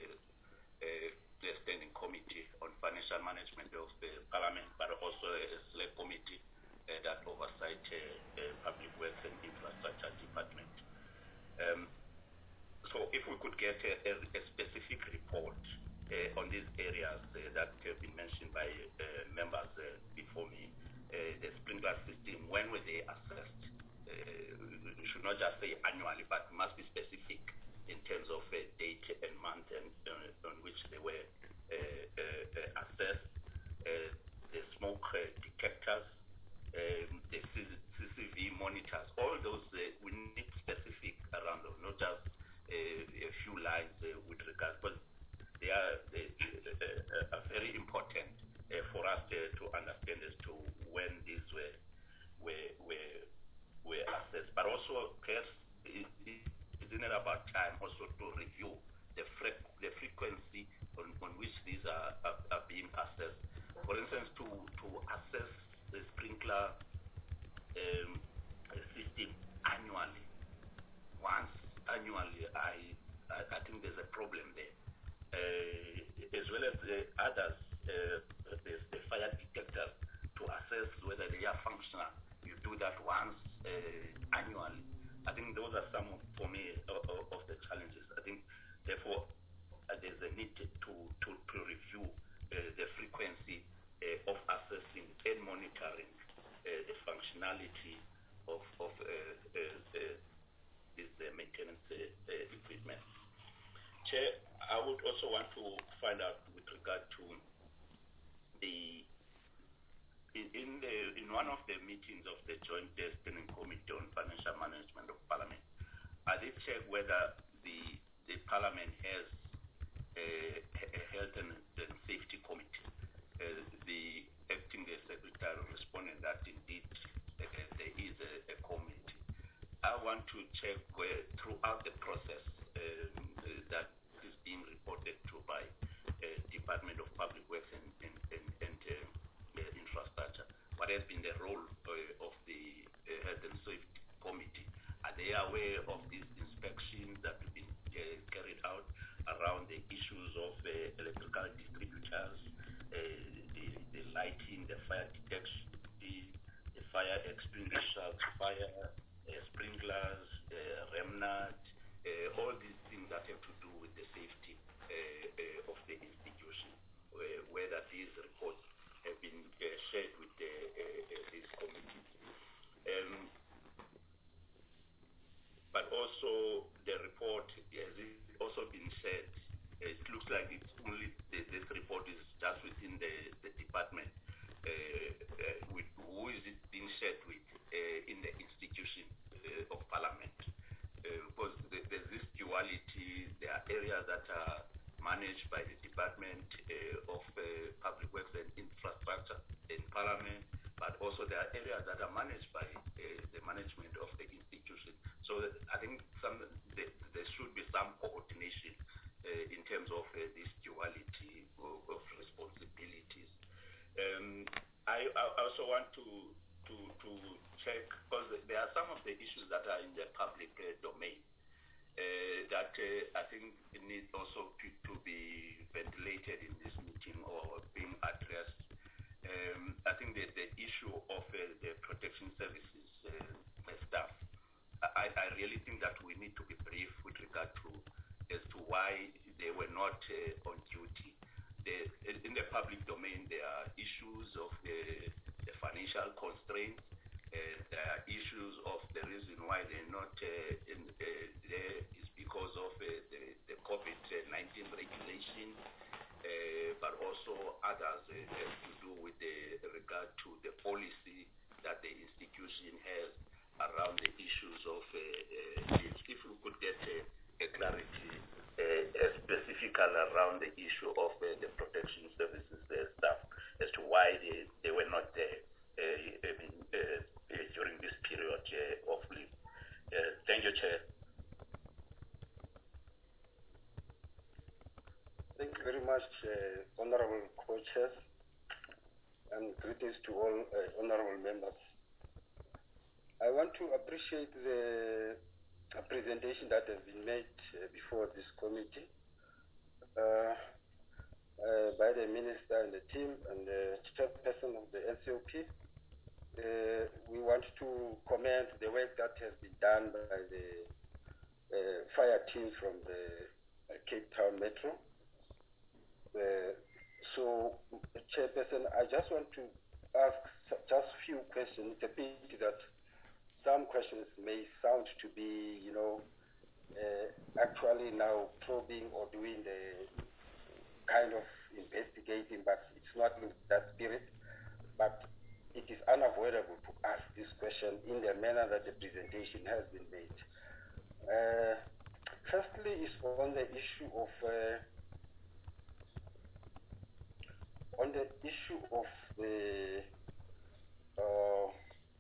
uh, the standing committee on financial management of the Parliament, but also a select committee uh, that oversight uh, uh, public works and infrastructure department. Um, so if we could get a, a, a specific report uh, on these areas uh, that have been mentioned by uh, members uh, before me, uh, the sprinkler system, when were they assessed? Uh, we should not just say annually, but must be specific in terms of uh, date and month and uh, on which they were uh, uh, uh, assessed. Uh, the smoke uh, detectors, also perhaps is, isn't it about time also to review the, fre- the frequency on, on which these are, are, are being assessed? For instance, to, to assess the sprinkler um, system annually, once annually, I, I, I think there's a problem there. Uh, as well as the others, uh, the, the fire detectors, to assess whether they are functional. You do that once uh, annually. I think those are some, of, for me, of, of the challenges. I think, therefore, uh, there's a need to, to, to review uh, the frequency uh, of assessing and monitoring uh, the functionality of, of uh, uh, uh, this uh, maintenance uh, uh, equipment. Chair, I would also want to find out with regard to the in, in the in one of the meetings of the Joint Standing Committee on Financial Management of Parliament, I did check whether the the Parliament has a, a Health and, and Safety Committee. Uh, the acting secretary responded that indeed uh, there is a, a committee. I want to check where throughout the process um, uh, that is being reported to by uh, Department of Public Works and, and, and, and uh, uh, Infrastructure, what has been the role uh, of the uh, Health and Safety Committee? Are they aware of these inspections that have been uh, carried out around the issues of uh, electrical distributors, uh, the, the lighting, the fire detection, the, the fire extinguishers, fire uh, sprinklers, uh, remnant, uh, all these things that have to do with the safety uh, uh, of the institution, uh, whether these reports have been uh, shared with the, uh, uh, this committee. Um, but also the report has also been shared. It looks like it's only the, this report is just within the, the department. Uh, uh, with who is it being shared with uh, in the institution uh, of Parliament? Uh, because the, there's this duality. There are areas that are managed by the Department uh, of uh, Public Works and Infrastructure in Parliament, but also there are areas that are managed by uh, the management of the institution. So that I think some there, there should be some coordination uh, in terms of uh, this duality of, of responsibilities. Um, I, I also want to to to check, because there are some of the issues that are in the public uh, domain uh, that uh, I think need also to be ventilated in this meeting or being addressed. Um, I think that the issue of uh, the protection services uh, staff, I, I really think that we need to be brief with regard to as to why they were not uh, on duty. The, in the public domain, there are issues of the, the financial constraints. Uh, there are issues of the reason why they're not uh, in, uh, there is because of uh, the, the COVID nineteen regulation, uh, but also others uh, have to do with the regard to the policy that the institution has around the issues of uh, uh, if we could get a, a clarity uh, specifical around the issue of uh, the protection services uh, staff as to why they, they were not there uh, I mean, uh, uh, during this period uh, of leave. Uh, thank you, Chair. Thank you very much, uh, Honorable Co-Chairs, and greetings to all uh, Honorable members. I want to appreciate the uh, presentation that has been made uh, before this committee uh, uh, by the Minister and the team and the chairperson of the N C O P. Uh, we want to commend the work that has been done by the uh, fire team from the uh, Cape Town Metro. Uh, so, Chairperson, I just want to ask just a few questions. It's a pity that some questions may sound to be, you know, uh, actually now probing or doing the kind of investigating, but it's not in that spirit. But it is unavoidable to ask this question in the manner that the presentation has been made. Uh, firstly, is on the issue of uh, on the issue of the uh,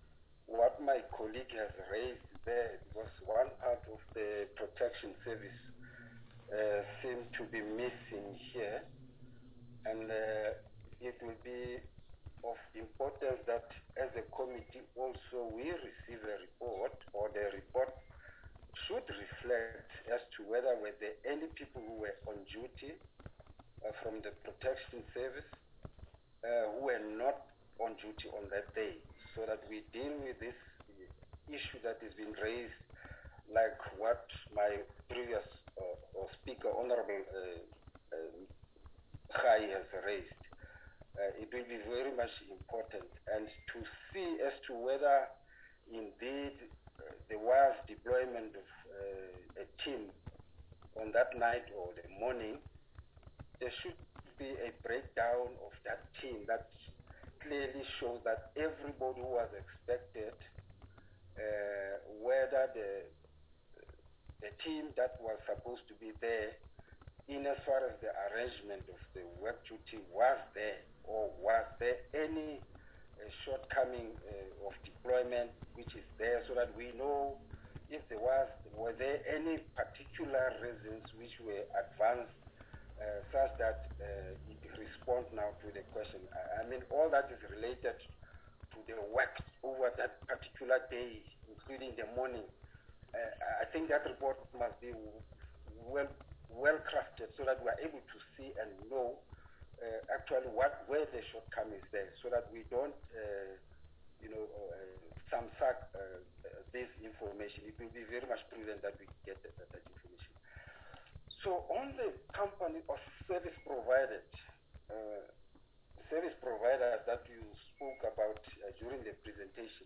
what my colleague has raised there, because one part of the protection service uh, seemed to be missing here, and uh, it will be of importance that as a committee also we receive a report, or the report should reflect as to whether were there any people who were on duty uh, from the protection service uh, who were not on duty on that day, so that we deal with this issue that has been raised, like what my previous uh, or speaker, Honorable uh, uh, Khai, has raised. Uh, it will be very much important, and to see as to whether indeed uh, there was deployment of uh, a team on that night or the morning. There should be a breakdown of that team that clearly shows that everybody who was expected, uh, whether the the team that was supposed to be there, in as far as the arrangement of the work duty was there, or was there any uh, shortcoming uh, of deployment which is there, so that we know if there was, were there any particular reasons which were advanced uh, such that uh, it responds now to the question. I, I mean, all that is related to the work over that particular day, including the morning. Uh, I think that report must be well well crafted so that we are able to see and know uh, actually what where the shortcomings there, so that we don't uh, you know uh, samsack uh, this information. It will be very much prudent that we get that, that information. So on the company of service provided uh, service providers that you spoke about uh, during the presentation,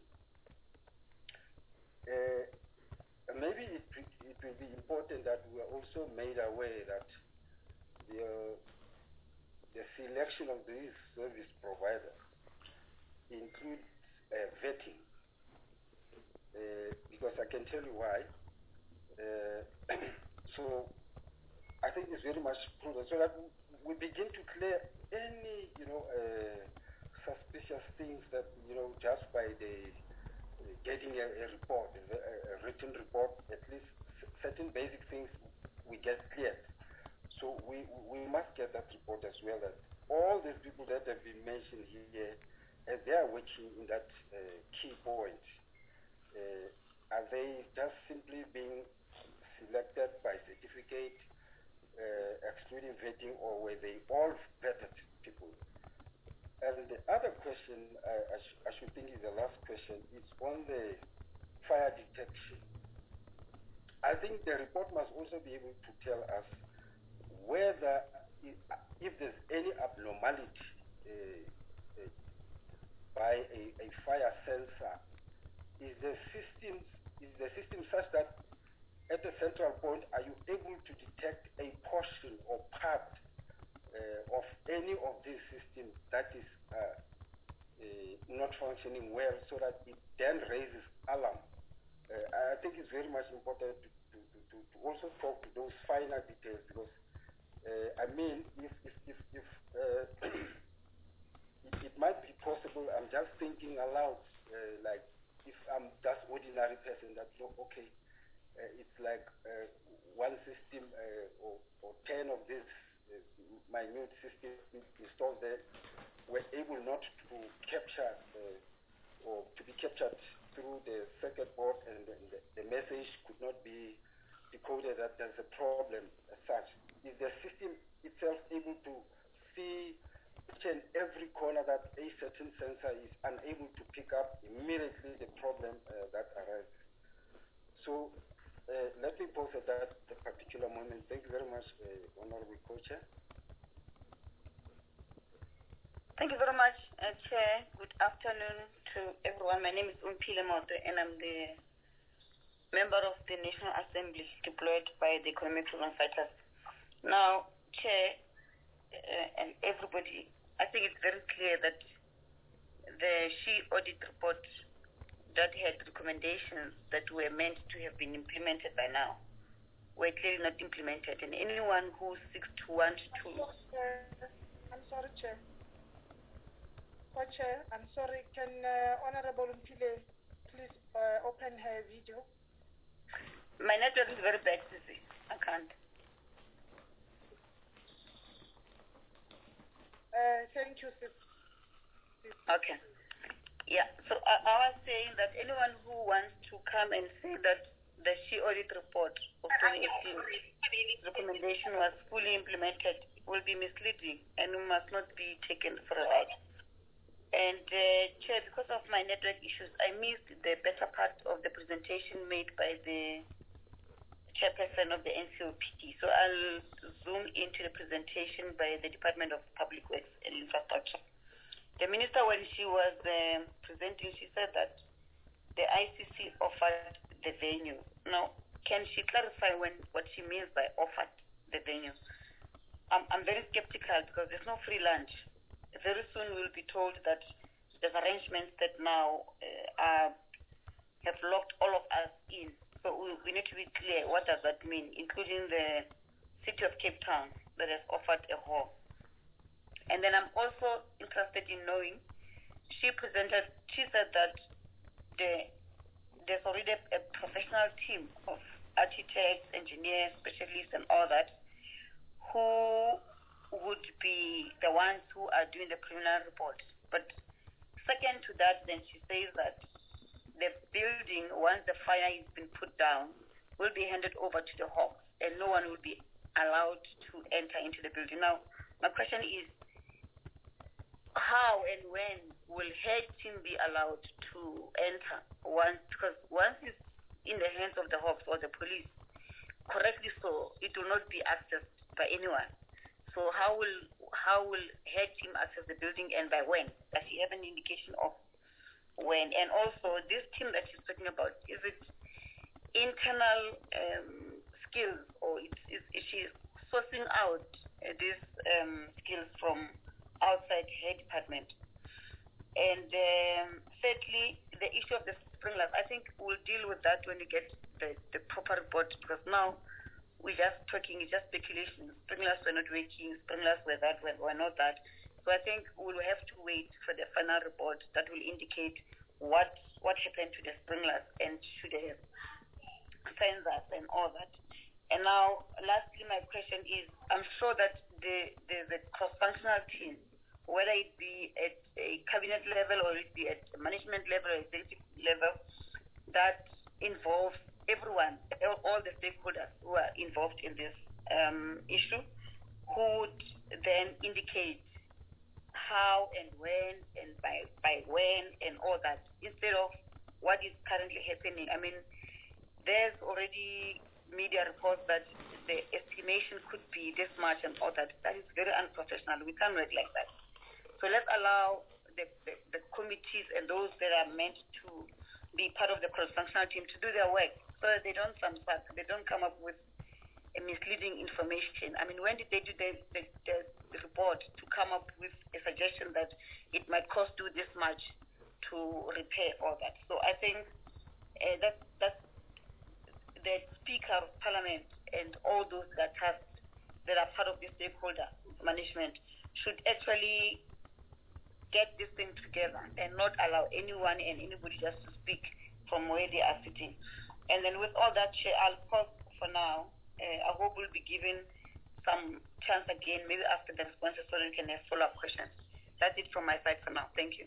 uh, maybe it, it will be important that we are also made aware that the, uh, the selection of these service providers includes uh, vetting, uh, because I can tell you why. Uh, so I think it's very much prudent, so that we begin to clear any, you know, uh, suspicious things that, you know, just by the uh, getting a, a report, a, a written report, at least certain basic things we get cleared. So we we must get that report as well, that all these people that have been mentioned here, as they are working in that uh, key point, uh, are they just simply being selected by certificate, uh, excluding vetting, or were they all vetted people? And the other question, uh, I, sh I should think is the last question, is on the fire detection. I think the report must also be able to tell us whether, if, if there's any abnormality uh, uh, by a, a fire sensor, is the system is the system such that at the central point, are you able to detect a portion or part uh, of any of these systems that is uh, uh, not functioning well, so that it then raises alarm? Uh, I think it's very much important to, to, to, to also talk to those finer details, because uh, I mean, if if if, if uh, it, it might be possible, I'm just thinking aloud, uh, like if I'm just ordinary person, that look, okay, uh, it's like uh, one system uh, or, or ten of this uh, minute system installed there were able not to capture uh, or to be captured through the circuit board, and the, the, the message could not be decoded that there's a problem as such. Is the system itself able to see each and every corner that a certain sensor is unable to pick up immediately the problem uh, that arises? So uh, let me pause at that particular moment. Thank you very much, uh, Honorable Co-Chair. Thank you very much, uh, Chair. Good afternoon to everyone. My name is Umpile Moto, and I'm the member of the National Assembly deployed by the Economic Freedom Fighters. Now, Chair, uh, and everybody, I think it's very clear that the SHE audit report that had recommendations that were meant to have been implemented by now were clearly not implemented, and anyone who seeks to want to... I'm sorry, Chair. Co-Chair, I'm sorry, can uh, Honorable Mpile please uh, open her video? My network is very bad, Sissy. I can't. Uh, thank you, sis. Okay. Yeah, so I, I was saying that anyone who wants to come and say that the SHE audit report of twenty eighteen recommendation was fully implemented will be misleading and must not be taken for a ride. And uh, Chair, because of my network issues, I missed the better part of the presentation made by the chairperson of the N C O P. So I'll zoom into the presentation by the Department of Public Works and Infrastructure. The minister, when she was uh, presenting, she said that the I C C offered the venue. Now, can she clarify when what she means by offered the venue? I'm, I'm very skeptical because there's no free lunch. Very soon we'll be told that there's arrangements that now uh, are, have locked all of us in. So we, we need to be clear, what does that mean, including the City of Cape Town that has offered a hall. And then I'm also interested in knowing, she presented, she said that the, there's already a, a professional team of architects, engineers, specialists and all that, who would be the ones who are doing the preliminary report. But second to that, then she says that the building, once the fire has been put down, will be handed over to the Hawks and no one will be allowed to enter into the building. Now, my question is, how and when will her team be allowed to enter? Once, because once it's in the hands of the Hawks or the police, correctly so, it will not be accessed by anyone. So how will how will her team access the building and by when? Does she have an indication of when? And also, this team that she's talking about, is it internal um, skills or it, is, is she sourcing out uh, these um, skills from outside her department? And um, thirdly, the issue of the sprinklers, I think we'll deal with that when we get the, the proper report, because now we're just talking, it's just speculation. Sprinklers were not working, sprinklers were that, were, were not that. So I think we'll have to wait for the final report that will indicate what what happened to the sprinklers and should have sensors and all that. And now, lastly, my question is, I'm sure that the, there's a cross-functional team, whether it be at a cabinet level or it be at management level or executive level, that involves everyone, all the stakeholders who are involved in this um, issue, who would then indicate how and when and by, by when and all that, instead of what is currently happening. I mean, there's already media reports that the estimation could be this much and all that. That is very unprofessional. We can't work like that. So let's allow the, the, the committees and those that are meant to be part of the cross-functional team to do their work so that they don't samsak, they don't come up with a misleading information. I mean, when did they do the, the, the, the report to come up with a suggestion that it might cost you this much to repair all that? So I think uh, that that's the Speaker of Parliament and all those that have that are part of the stakeholder management should actually get this thing together and not allow anyone and anybody just to speak from where they are sitting. And then with all that, I'll pause for now. Uh, I hope we'll be given some chance again, maybe after the responses, so we can have follow-up questions. That's it from my side for now. Thank you.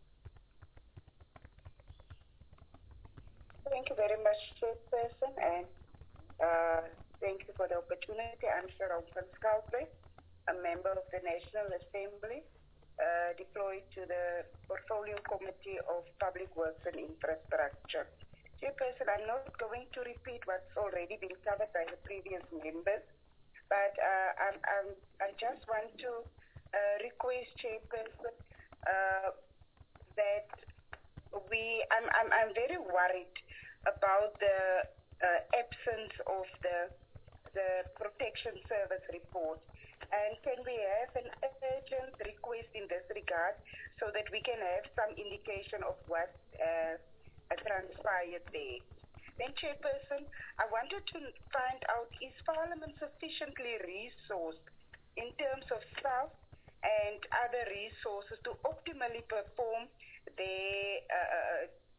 Thank you very much, Chairperson, and uh, thank you for the opportunity. I'm Sharon van Schalkwyk, a member of the National Assembly, uh, deployed to the Portfolio Committee of Public Works and Infrastructure. Chairperson, I'm not going to repeat what's already been covered by the previous members, but uh, I'm, I'm, I just want to uh, request, Chairperson, uh, that we, I'm, I'm, I'm very worried about the uh, absence of the, the Protection Service report. And can we have an urgent request in this regard so that we can have some indication of what uh, transpired there? Then, Chairperson, I wanted to find out, is Parliament sufficiently resourced in terms of staff and other resources to optimally perform their uh,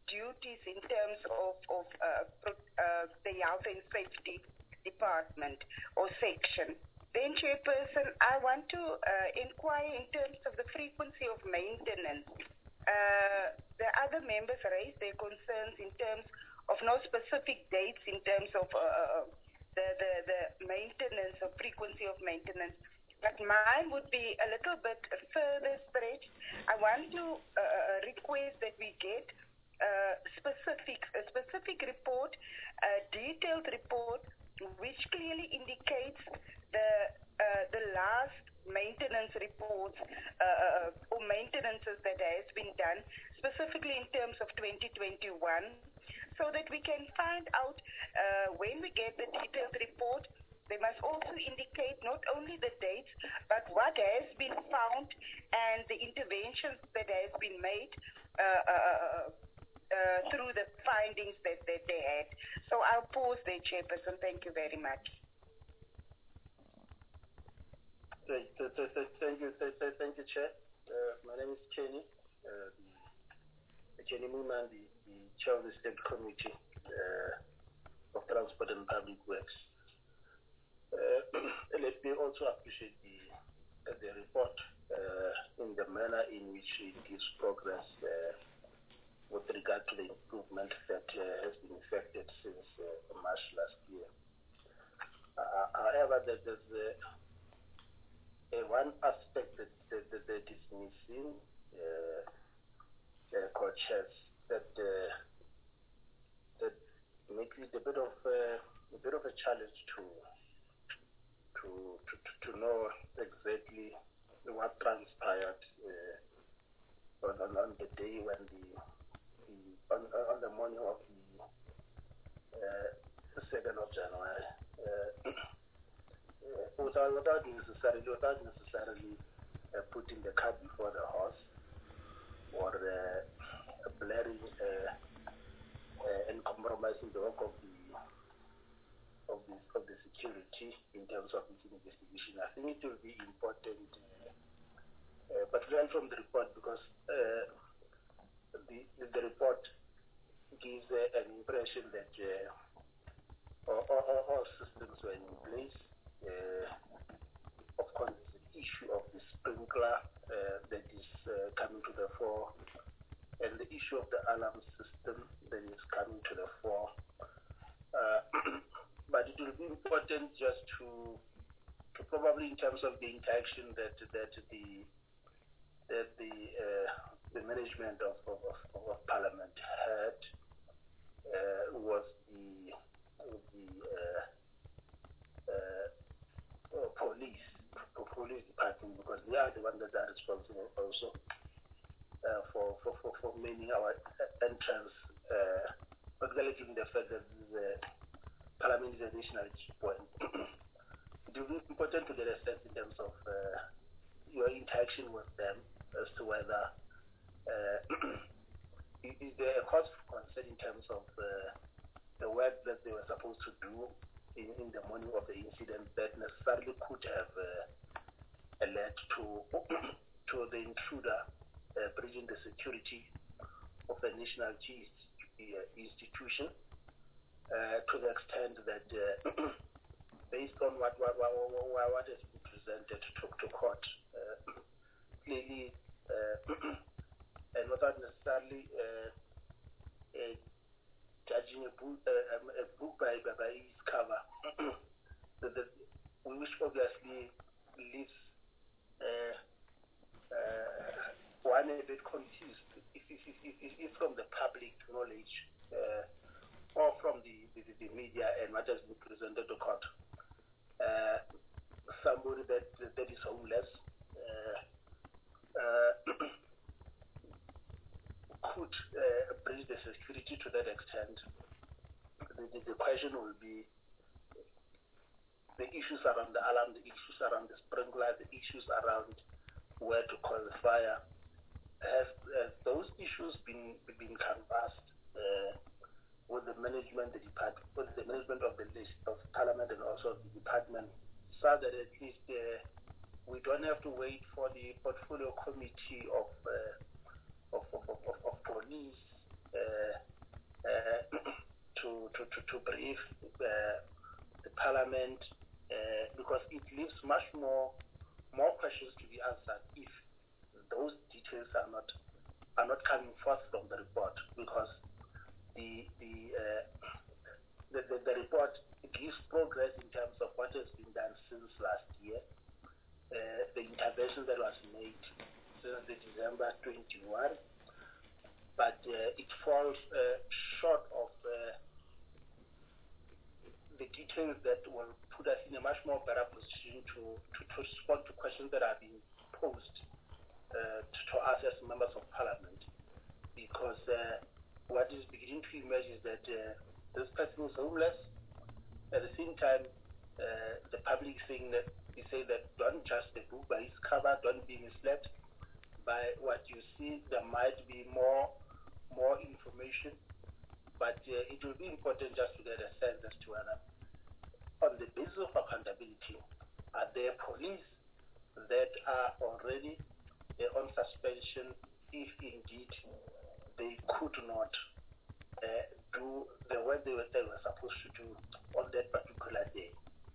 duties in terms of, of uh, pro- uh, the health and safety department or section. Then, Chairperson, I want to uh, inquire in terms of the frequency of maintenance. Uh, the other members raised their concerns in terms of no specific dates in terms of uh, the, the, the maintenance or frequency of maintenance. But mine would be a little bit further stretched. I want to uh, request that we get uh, specific, a specific report, a detailed report, which clearly indicates the uh, the last maintenance reports uh, or maintenances that has been done, specifically in terms of twenty twenty-one, so that we can find out uh, when we get the detailed report. They must also indicate not only the dates, but what has been found and the interventions that has been made uh, uh, uh, uh, through the findings that, that they had. So I'll pause there, Chairperson. Thank you very much. Thank, th- th- th- thank you, th- th- thank you, Chair. Uh, my name is Kenny, uh, the, Kenny Mooman, the, the Chair of the State Committee uh, of Transport and Public Works. Uh, let me also appreciate the uh, the report uh, in the manner in which it gives progress uh, with regard to the improvement that uh, has been effected since uh, March last year. Uh, however, there, there's uh, uh, one aspect that, that, that, that is missing, uh, uh, co-chairs, that uh, that makes it a bit of uh, a bit of a challenge to. To, to, to know exactly what transpired uh, on, on the day when the, the on, on the morning of the uh, second of January, uh, uh, without, without necessarily without necessarily uh, putting the cart before the horse or uh, blaring uh, uh, and compromising the work of the of the of the security in terms of this investigation. I think it will be important, uh, uh, particularly from the report, because uh, the the report gives uh, an impression that uh, all, all, all systems were in place. Uh, of course, the issue of the sprinkler uh, that is uh, coming to the fore, and the issue of the alarm system that is coming to the fore. Uh, But it will be important just to, to probably in terms of the interaction that that the that the uh, the management of of, of, of Parliament had uh, was the the uh, uh, police police department, because they are the ones that are responsible also uh, for, for, for for many our entrance, uh, particularly given the fact that the Parliament is a national key point. It will be important to get a sense in terms of uh, your interaction with them as to whether uh, is there a cause for concern in terms of uh, the work that they were supposed to do in, in the morning of the incident that necessarily could have uh, led to to the intruder uh, breaching the security of the national key institution. Uh, to the extent that, uh, based on what what, what, what, what has been presented to, to court, uh, clearly, uh, and without necessarily uh, uh, judging a book, uh, a book by, by, by its cover, the, the, which obviously leaves uh, uh, one a bit confused if, if, if, if, if from the public knowledge. Uh, or from the, the, the media and what has been presented to court. Uh, somebody that that is homeless uh, uh, could uh, breach the security to that extent. The, the, the question will be the issues around the alarm, the issues around the sprinkler, the issues around where to call the fire. Have uh, those issues been been canvassed uh, with the management, the department, with the management of the list of Parliament and also the department, so that at least uh, we don't have to wait for the portfolio committee of uh, of, of, of, of police uh, uh, to, to, to, to brief uh, the Parliament uh, because it leaves much more more questions to be answered if those details are not are not coming forth from the report, because the the uh, the, the, the report gives progress in terms of what has been done since last year, uh, the intervention that was made since the December twenty-first, but uh, it falls uh, short of uh, the details that will put us in a much more better position to, to, to respond to questions that are being posed uh, to, to us as members of Parliament, because uh, what is beginning to emerge is that uh, this person is homeless. At the same time, uh, the public saying that we say that don't judge the book by its cover, don't be misled by what you see. There might be more more information, but uh, it will be important just to get a sense as to whether, on the basis of accountability, are there police that are already uh, on suspension if indeed they could not uh, do the work they were, they were supposed to do on that particular day.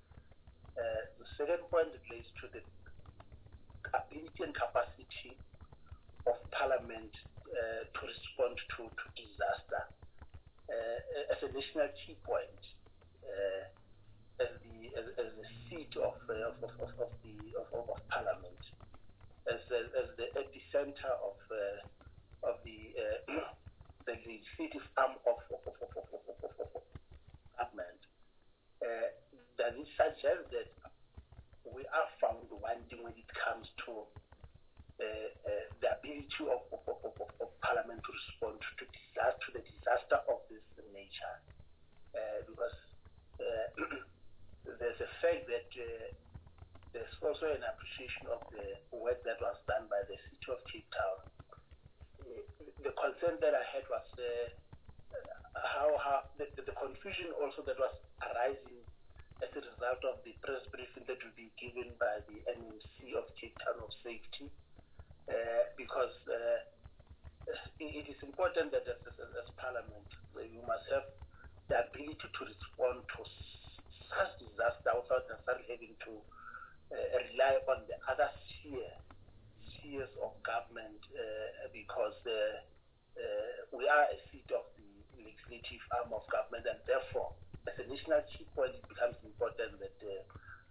Uh, the second point relates to the ability and capacity of Parliament uh, to respond to, to disaster uh, as a national key point, uh, as the as, as the seat of, uh, of, of, of the of, of Parliament, as a, as the epicenter of uh, of the uh, the legislative arm of of, of, of, of, of, of, of, of government. Uh, does it suggest that we are found wanting when it comes to uh, uh, the ability of, of, of, of, of Parliament to respond to disaster, to the disaster of this nature? Uh, because uh, there's a fact that uh, there's also an appreciation of the work that was done by the City of Cape Town. Uh, the concern that I had was uh, how, how the, the confusion also that was arising as a result of the press briefing that will be given by the M M C of Cape Town of Safety, uh, because uh, it, it is important that as, as, as Parliament, we must have the ability to respond to such disaster without necessarily having to uh, rely on the other sphere, spheres of government, uh, because uh, uh, we are a seat of the legislative arm of government, and therefore, as a national key point, it becomes important that uh,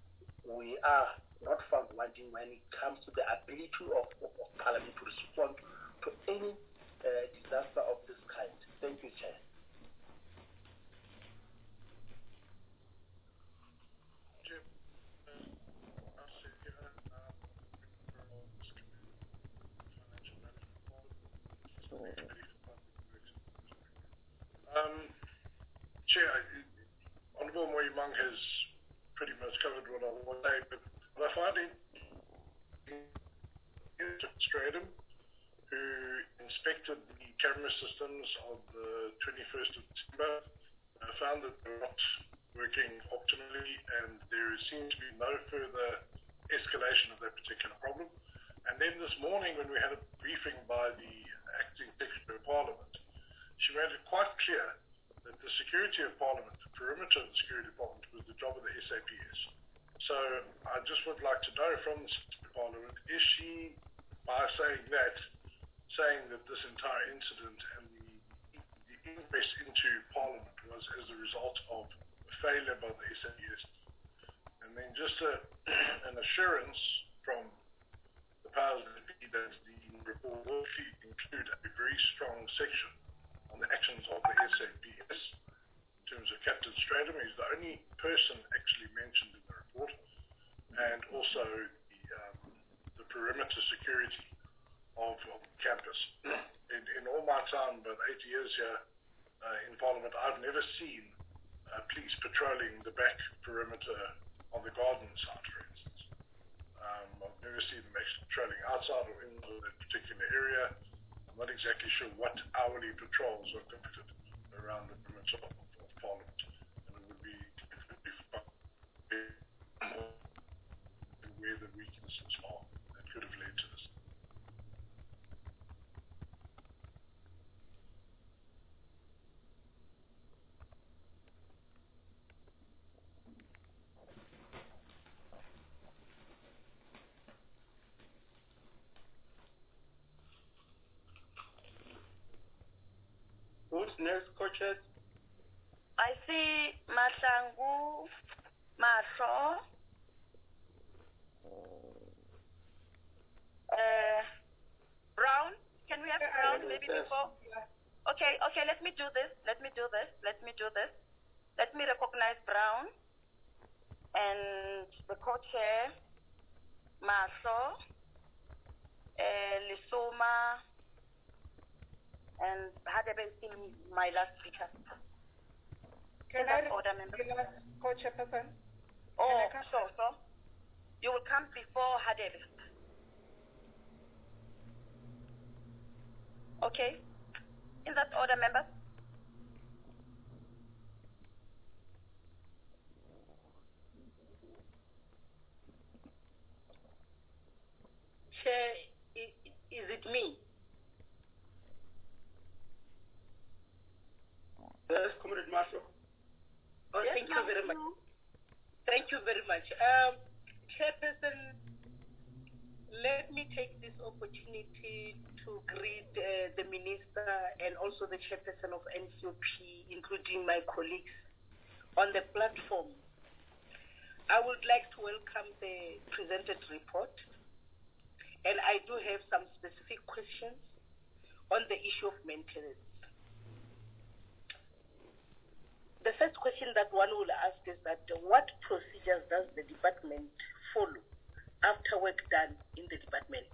we are not found wanting when it comes to the ability of, of, of Parliament to respond to any uh, disaster of this kind. Thank you, Chair. Um, Chair, Honourable Moimang has pretty much covered what I want to say, but what I find in Stratum, who inspected the camera systems of the twenty-first of December, uh, found that they were not working optimally, and there seemed to be no further escalation of that particular problem. And then this morning, when we had a briefing by the Acting Secretary of Parliament, she made it quite clear that the security of Parliament, the perimeter of the security of Parliament, was the job of the S A P S. So I just would like to know from the Secretary of Parliament, is she, by saying that, saying that this entire incident and the, the inquest into Parliament was as a result of a failure by the S A P S? And then just a, an assurance from the powers that be that the report will include a very strong section on the actions of the S A P S in terms of Captain Stratum. He's the only person actually mentioned in the report, and also the, um, the perimeter security of, of campus. In, in all my time, about eight years here uh, in Parliament, I've never seen uh, police patrolling the back perimeter on the garden side, for instance. Um, I've never seen them actually patrolling outside or in that particular area. I'm not exactly sure what hourly patrols are conducted around the perimeter of, of Parliament, and it would be where the weaknesses are that could have led to this. next coaches? I see Mahlangu, Mahlo, uh, Brown. Can we have Brown maybe before? Okay, okay, let me do this. Let me do this. Let me do this. Let me recognize Brown and the co-chair, Mahlo, uh, Lisoma, and Hadebe is still my last speaker. Can In I that order, member? co-chairperson? Oh, so, so. You will come before Hadebe. Okay. In that order, members. Chair, i- is it me? Yes, Comrade Marshall. Oh, Yes, thank you ma'am. very much. Thank you very much. Um, Chairperson, let me take this opportunity to greet uh, the Minister and also the Chairperson of N C O P, including my colleagues on the platform. I would like to welcome the presented report, and I do have some specific questions on the issue of maintenance. The first question that one will ask is that uh, what procedures does the department follow after work done in the department?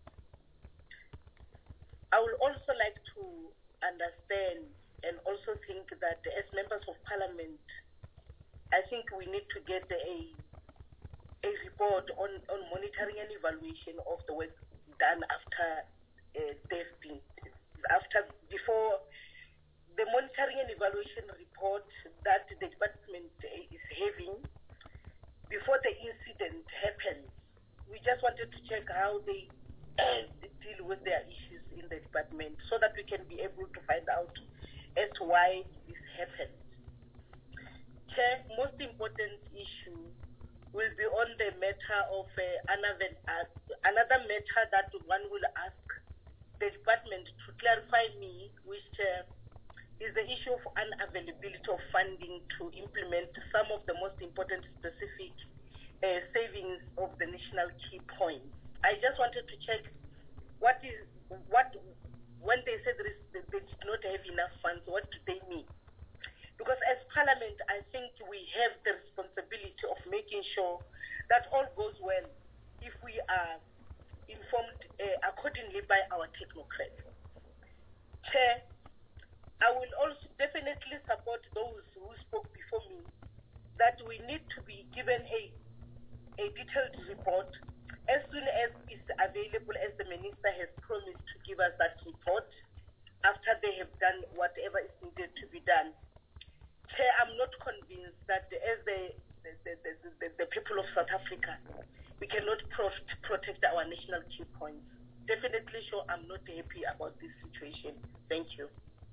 I would also like to understand and also think that as members of parliament, I think we need to get a a report on, on monitoring and evaluation of the work done after uh, they've been, after, before the monitoring and evaluation report that the department is having before the incident happens. We just wanted to check how they uh, deal with their issues in the department so that we can be able to find out as to why this happened. Chair, most important issue will be on the matter of uh, another, uh, another matter that one will ask the department to clarify me, which uh, is the issue of unavailability of funding to implement some of the most important specific uh, savings of the national key points. I just wanted to check what is, what, when they say there is, they did not have enough funds, what do they mean? Because as Parliament, I think we have the responsibility of making sure that all goes well if we are informed uh, accordingly by our technocrats. Chair, I will also definitely support those who spoke before me that we need to be given a, a detailed report as soon as it's available, as the Minister has promised to give us that report after they have done whatever is needed to be done. Chair, I'm not convinced that as the, the, the, the, the, the people of South Africa, we cannot pro protect our national key points. Definitely sure I'm not happy about this situation. Thank you.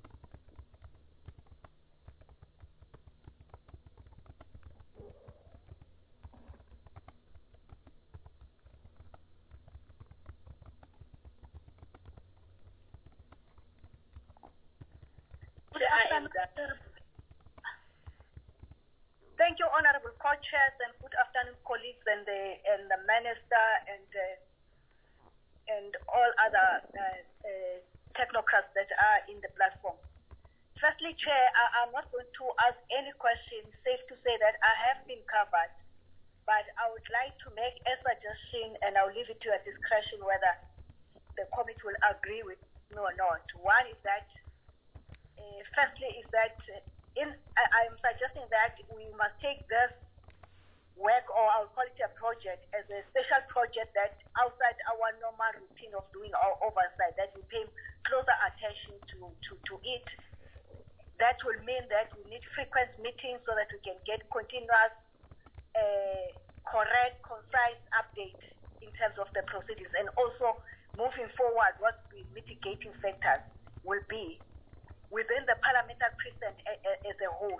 Thank you, Honorable Co-Chairs, and good afternoon, colleagues, and the and the Minister, and uh, and all other uh, uh, technocrats that are in the platform. Firstly, Chair, I, I'm not going to ask any questions. Safe to say that I have been covered, but I would like to make a suggestion, and I'll leave it to your discretion whether the committee will agree with me or not. One is that, uh, firstly, is that. Uh, In, I am suggesting that we must take this work, or I'll call it a project, as a special project that outside our normal routine of doing our oversight, that we pay closer attention to, to, to it. That will mean that we need frequent meetings so that we can get continuous, uh, correct, concise updates in terms of the proceedings, and also moving forward what the mitigating factors will be within the parliamentary precinct as a whole.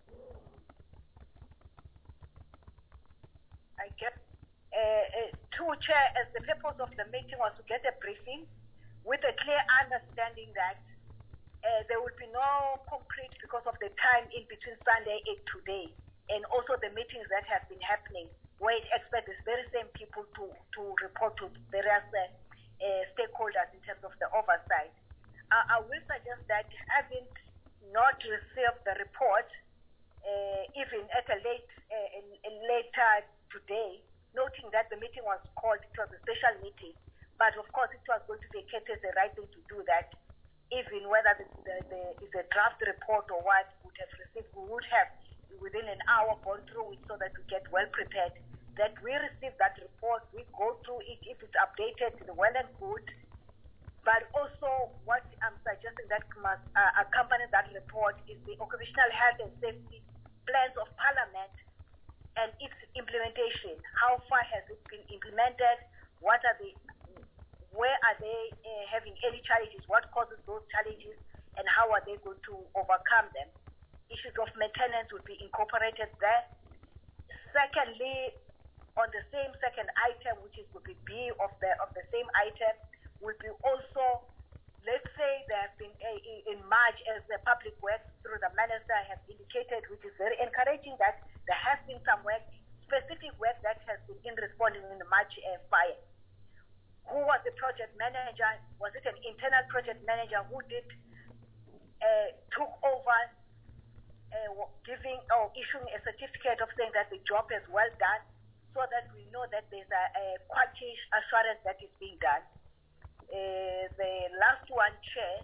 I guess, uh, uh, two, co-chair, as the purpose of the meeting was to get a briefing with a clear understanding that uh, there will be no concrete because of the time in between Sunday and today, and also the meetings that have been happening, where it expects the very same people to, to report to various uh, uh, stakeholders in terms of the oversight. Uh, I will suggest that having not received the report, uh, even at a late, uh, in, in later today, noting that the meeting was called, it was a special meeting, but of course it was going to be catered the right thing to do that, even whether the, the, the, it's a draft report or what would have received, we would have within an hour gone through it so that we get well prepared, that we receive that report, we go through it, if it's updated, well and good. But also what I'm suggesting that must uh, accompany that report is the occupational health and safety plans of Parliament and its implementation. How far has it been implemented? What are the, where are they uh, having any challenges? What causes those challenges? And how are they going to overcome them? Issues of maintenance will be incorporated there. Secondly, on the same second item, which is will be B of the of the same item, will be also, let's say there have been a, a, in March, as the public works through the minister has indicated, which is very encouraging, that there has been some work, specific work that has been in responding in the March uh, fire. Who was the project manager? Was it an internal project manager who did uh, took over, uh, giving or issuing a certificate of saying that the job is well done, so that we know that there's a, a quality assurance that is being done. Uh, the last one, Chair,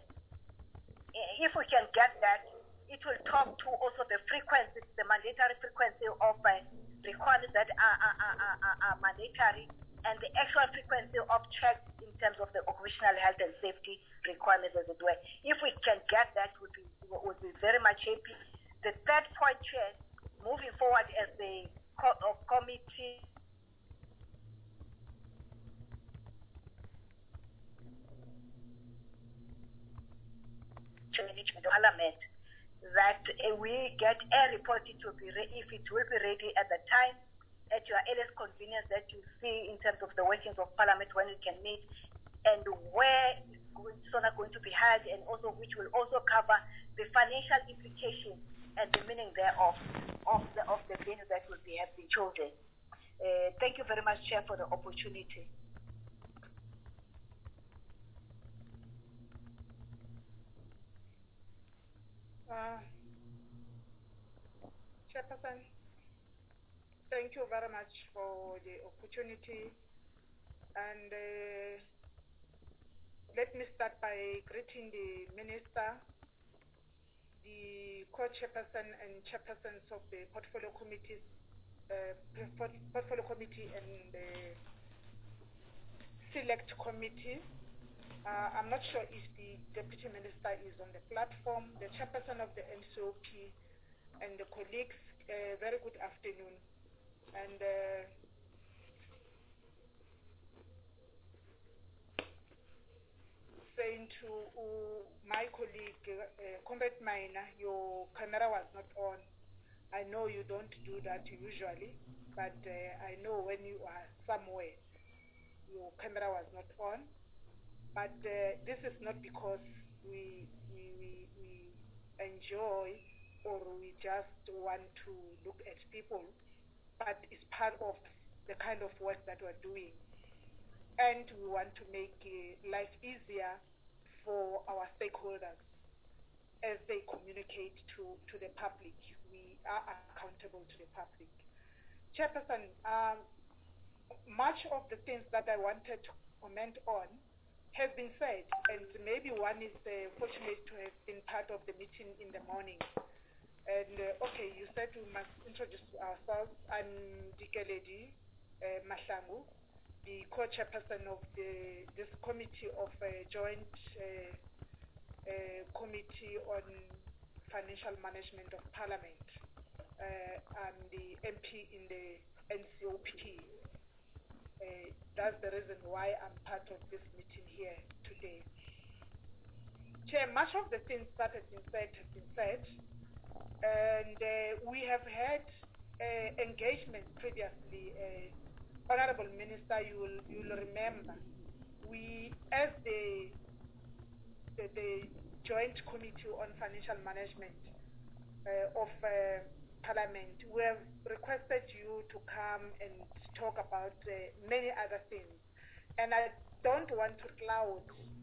if we can get that, it will talk to also the frequency, the mandatory frequency of uh, requirements that are, are, are, are, are mandatory, and the actual frequency of checks in terms of the occupational health and safety requirements as it were. If we can get that, would be would be very much happy. The third point, Chair, moving forward as the co- of committee. Management Parliament, that uh, we get a report, it will be re- if it will be ready at the time, at your earliest convenience, that you see in terms of the workings of Parliament when it can meet, and where it's going to be held, and also which will also cover the financial implications and the meaning thereof of the of the venue that will be have been chosen. Uh, thank you very much, Chair, for the opportunity. Uh, Chairperson, thank you very much for the opportunity, and uh, let me start by greeting the Minister, the co-chairperson and chairpersons of the portfolio committees, uh, portfolio committee and the select committee. Uh, I'm not sure if the Deputy Minister is on the platform, the chairperson of the N C O P, and the colleagues. Uh, very good afternoon. And uh, saying to uh, my colleague, uh, Comrade Maina, your camera was not on. I know you don't do that usually, but uh, I know when you are somewhere, your camera was not on. But uh, this is not because we, we, we, we enjoy or we just want to look at people, but it's part of the kind of work that we're doing. And we want to make uh, life easier for our stakeholders as they communicate to, to the public. We are accountable to the public. Chairperson, um, much of the things that I wanted to comment on have been said, and maybe one is uh, fortunate to have been part of the meeting in the morning. And uh, okay, you said we must introduce ourselves. I'm Dikeledi uh, Mahlangu, the co-chairperson of the, this committee of uh, joint uh, uh, committee on financial management of Parliament. Uh, I'm the M P in the N C O P. Uh, that's the reason why I'm part of this meeting here today. Chair, much of the things that have been said have been said, and uh, we have had uh, engagement previously uh, Honorable Minister, you will you will remember, we as the the, the Joint Committee on Financial Management uh, of uh, Parliament, we have requested you to come and talk about uh, many other things, and I don't want to cloud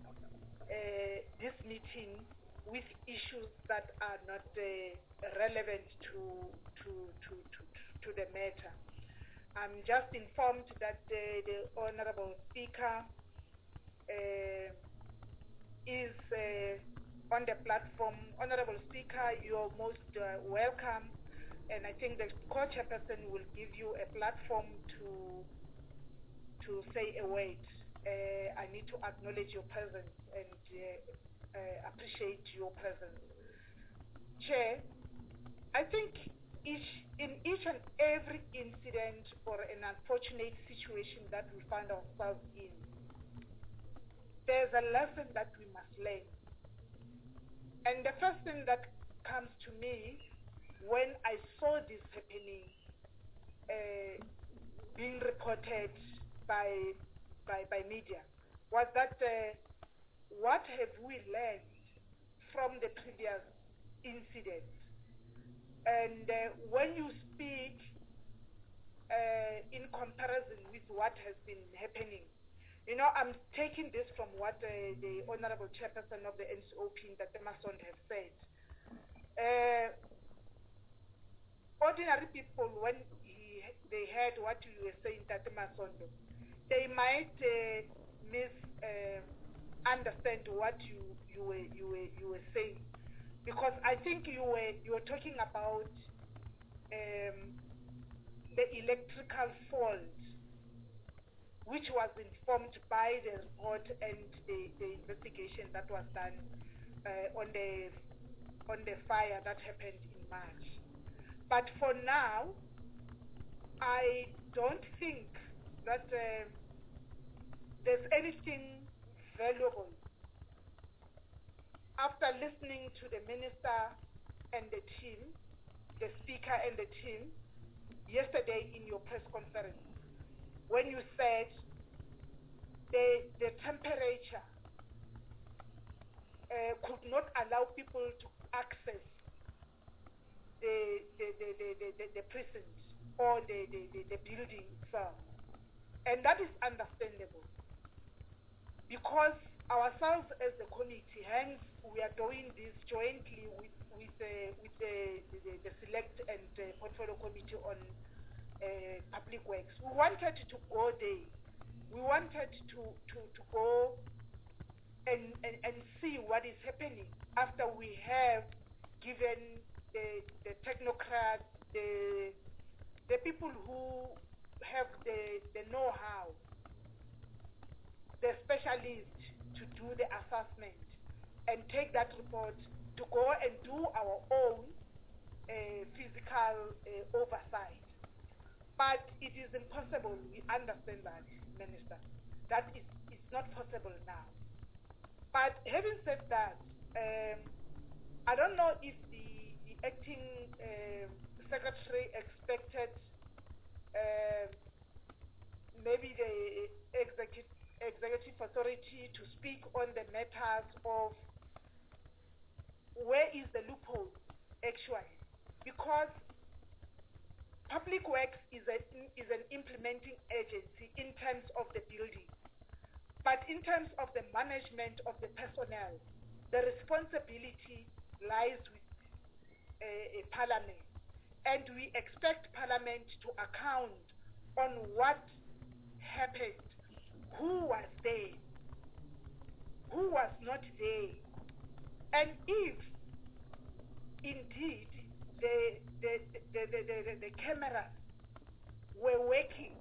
uh, this meeting with issues that are not uh, relevant to to, to to to the matter. I'm just informed that uh, the Honorable Speaker uh, is uh, on the platform. Honorable Speaker, you're most uh, welcome, and I think the co-chairperson will give you a platform to to say a word. Uh, I need to acknowledge your presence and uh, uh, appreciate your presence. Chair, I think each, in each and every incident or an unfortunate situation that we find ourselves in, there's a lesson that we must learn. And the first thing that comes to me when I saw this happening, uh, being reported by, by, by media, was that uh, what have we learned from the previous incident? And uh, when you speak uh, in comparison with what has been happening, you know, I'm taking this from what uh, the Honorable Chairperson of the N C O P, Ntate Masondo, has said. Uh, ordinary people, when he, they heard what you were saying, Ntate Masondo, they might uh, mis uh, understand what you you were you were you were saying, because I think you were you were talking about um, the electrical fault, which was informed by the report and the, the investigation that was done uh, on the on the fire that happened in March. But for now, I don't think that uh, there's anything valuable. After listening to the minister and the team, the speaker and the team, yesterday in your press conference, when you said the, the temperature uh, could not allow people to access the, the, the, the, the, the, the precinct or the, the, the, the building itself. And that is understandable, because ourselves as a committee, hence we are doing this jointly with with, uh, with the, the, the Select and uh, Portfolio Committee on uh, Public Works. We wanted to go there. We wanted to, to, to go and, and, and see what is happening after we have given the, the technocrats, the, the people who have the, the know-how, the specialists to do the assessment and take that report to go and do our own uh, physical uh, oversight. But it is impossible, we understand that, Minister, that is it's not possible now. But having said that, um, I don't know if the, the acting uh, secretary expected uh, maybe the executive executive authority to speak on the matters of where is the loophole actually, because Public Works is, a, is an implementing agency in terms of the building, but in terms of the management of the personnel, the responsibility lies with a, a Parliament, and we expect Parliament to account on what happened. Who was there? Who was not there? And if indeed the the the, the, the, the cameras were working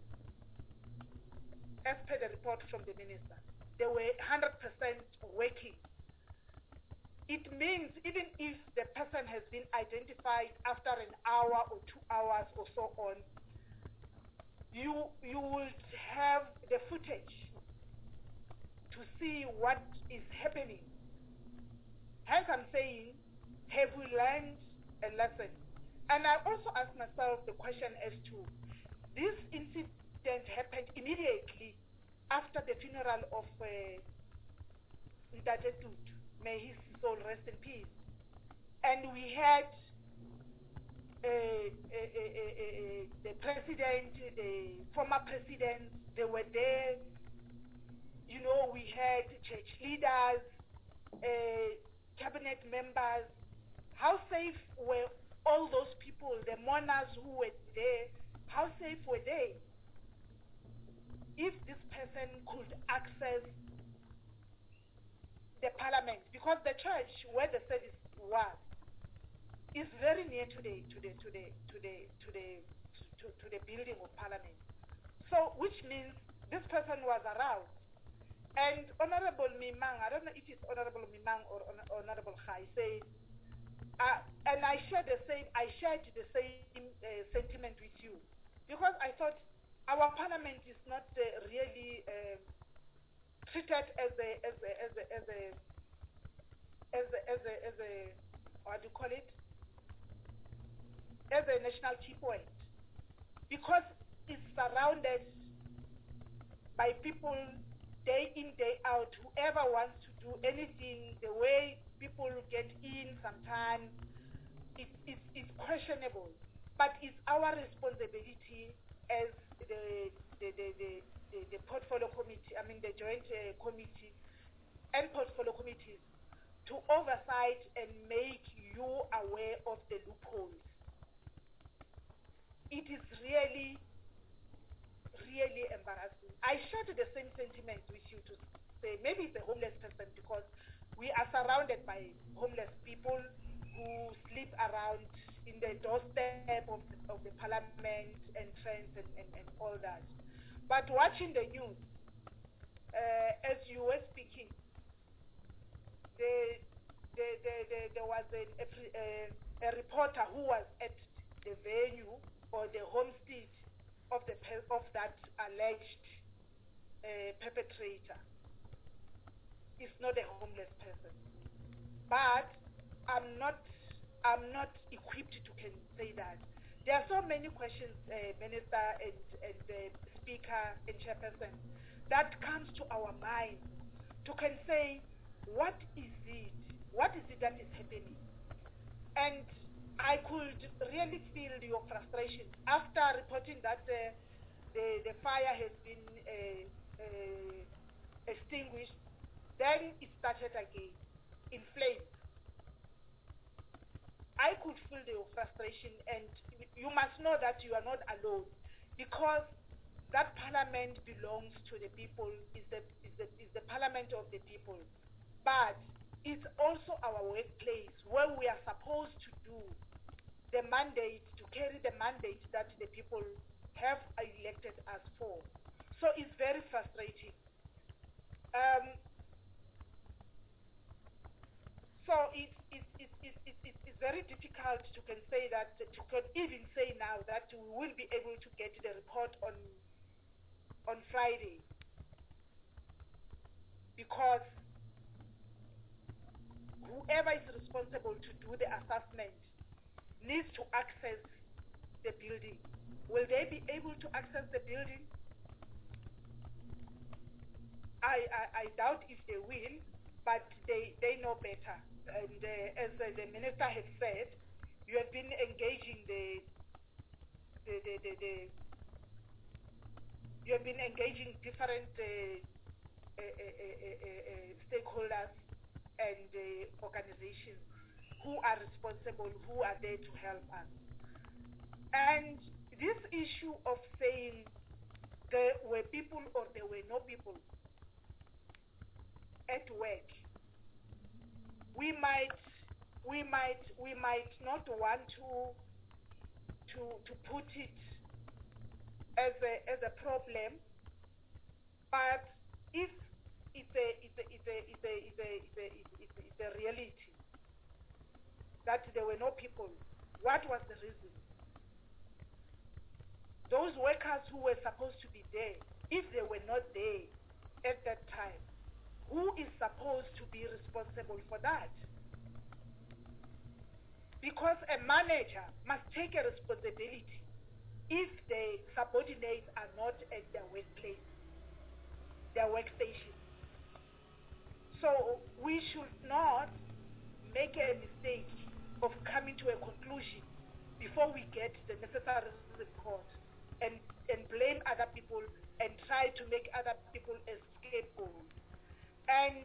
as per the report from the minister, they were one hundred percent working. It means even if the person has been identified after an hour or two hours or so on, you you would have the footage to see what is happening. Hence I'm saying, have we learned a lesson? And I also ask myself the question as to this inci incident happened immediately after the funeral of uh, Ntate Tutu. May his soul rest in peace. And we had uh, uh, uh, uh, uh, the president, the former president, they were there. You know, we had church leaders, uh, cabinet members. How safe were all those people, the mourners who were there? How safe were they? If this person could access the parliament, because the church where the service was is very near to the to the to the to the to the to, to the building of parliament. So which means this person was around. And Honorable Mimang, I don't know if it's Honorable Mimang or Honorable Khai, said, uh, and I shared the same I shared the same uh, sentiment with you, because I thought our parliament is not uh, really uh, treated as a as a as a as a as a as a, as a what do you call it? As a national key point, because it's surrounded by people day in, day out. Whoever wants to do anything, the way people get in sometimes, it, it, it's questionable. But it's our responsibility as the the, the, the, the, the portfolio committee, I mean the joint uh, committee and portfolio committees, to oversight and make you aware of the loopholes. It is really, really embarrassing. I shared the same sentiment with you to say maybe it's a homeless person, because we are surrounded by homeless people who sleep around in the doorstep of the, of the parliament entrance and, and, and all that. But watching the news, uh, as you were speaking, the, the, the, the, there was a, a, a reporter who was at the venue or the homestead of the of that alleged uh, perpetrator. Is not a homeless person, but I'm not I'm not equipped to can say that. There are so many questions, uh, Minister and and uh, Speaker and Chairperson, that comes to our mind to can say what is it, what is it that is happening, and I could really feel your frustration after reporting that uh, the, the fire has been uh, uh, extinguished. Then it started again in flames. I could feel your frustration, and you must know that you are not alone, because that parliament belongs to the people, is the, is the, is the parliament of the people. But it's also our workplace where we are supposed to do the mandate, to carry the mandate that the people have elected us for. So it's very frustrating. Um, so it's it's it's it's it's it's very difficult to can say that, to can even say now that we will be able to get the report on on Friday, because whoever is responsible to do the assessment needs to access the building. Will they be able to access the building? I, I, I doubt if they will, but they, they know better. And uh, as uh, the minister has said, you have been engaging the, the, the, the, the you have been engaging different uh, uh, uh, uh, uh, uh, stakeholders and uh, organizations who are responsible, who are there to help us. And this issue of saying there were people or there were no people at work, we might, we might, we might not want to, to, to put it as a as a problem, but if it's a it's a it's a it's a it's a it's a, it's a, it's a reality that there were no people, what was the reason? Those workers who were supposed to be there, if they were not there at that time, who is supposed to be responsible for that? Because a manager must take a responsibility if the subordinates are not at their workplace, their workstation. So we should not make a mistake of coming to a conclusion before we get the necessary report and, and blame other people and try to make other people a scapegoat. And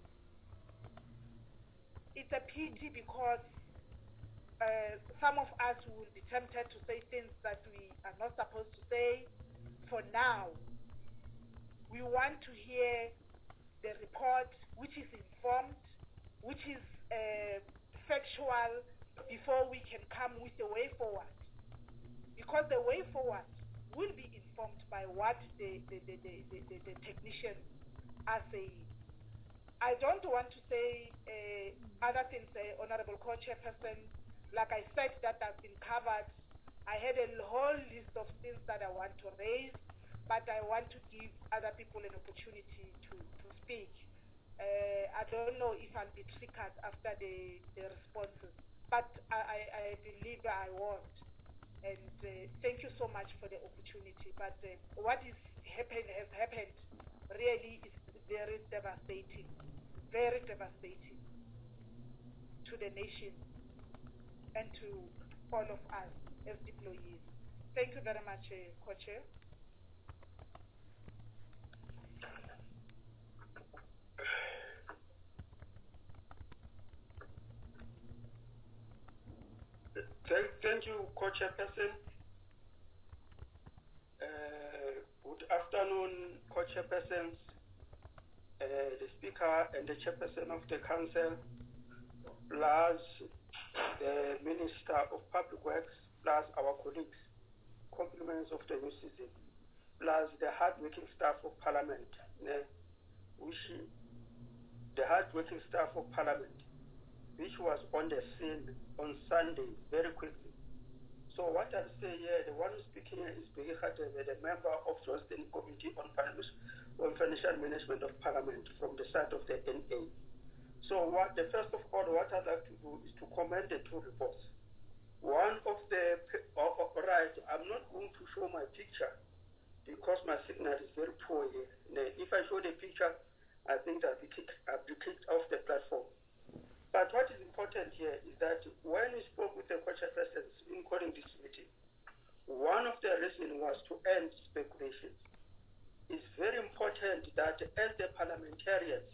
it's a pity because uh, some of us will be tempted to say things that we are not supposed to say. For now, we want to hear the report which is informed, which is uh, factual, before we can come with the way forward. Because the way forward will be informed by what the, the, the, the, the, the, the technicians are saying. I don't want to say uh, other things, uh, Honorable Co-Chairperson. Like I said, that has been covered. I had a whole list of things that I want to raise, but I want to give other people an opportunity to, to speak. Uh, I don't know if I'll be triggered after the, the responses, but I, I, I believe I won't. And uh, thank you so much for the opportunity. But uh, what is happened has happened really is very devastating, very devastating to the nation and to all of us as employees. Thank you very much, uh, Co-Chair. Thank, thank you, Co-Chairperson. Uh, good afternoon, Co-Chairpersons, uh, the Speaker and the Chairperson of the Council, plus the Minister of Public Works, plus our colleagues, compliments of the new season, plus the hard-working staff of Parliament, uh, which the hard-working staff of Parliament, which was on the scene on Sunday very quickly. So what I'll say here, the one who's speaking here is Bheki Khatebe, the member of the Standing Committee on, on Financial Management of Parliament from the side of the N A. So what the first of all, what I'd like to do is to commend the two reports. One of the, uh, uh, right, I'm not going to show my picture because my signal is very poor here. If I show the picture, I think I'll be kicked, I'll be kicked off the platform. But what is important here is that when we spoke with the Co-Chairpersons in calling this meeting, one of the reasons was to end speculations. It's very important that as the parliamentarians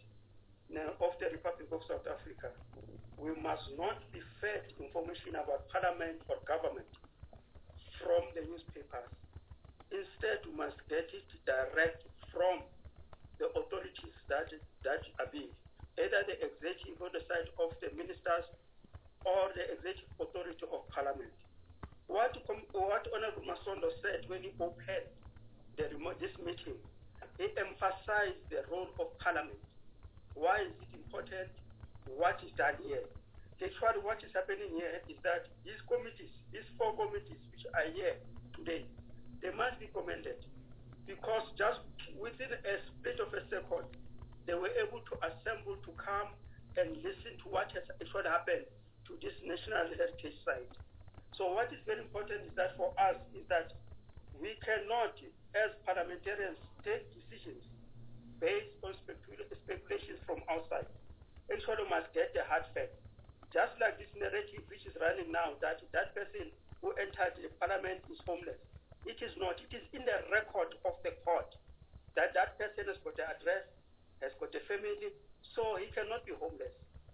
of the Republic of South Africa, we must not be fed information about parliament or government from the newspapers. Instead, we must get it direct from the authorities that, that are being either the executive on the side of the ministers or the executive authority of Parliament. What, what Honorable Masondo said when he opened the, this meeting, he emphasized the role of Parliament. Why is it important? What is done here? Actually, what is happening here is that these committees, these four committees which are here today, they must be commended because just within a split of a second, they were able to assemble to come and listen to what has actually happened to this national heritage site. So what is very important is that for us is that we cannot, as parliamentarians, take decisions based on specul speculations from outside. Actually, we must get the hard facts. Just like this narrative which is running now, that that person who entered the parliament is homeless. It is not. It is in the record of the court that that person has got the address, has got a family, so he cannot be homeless.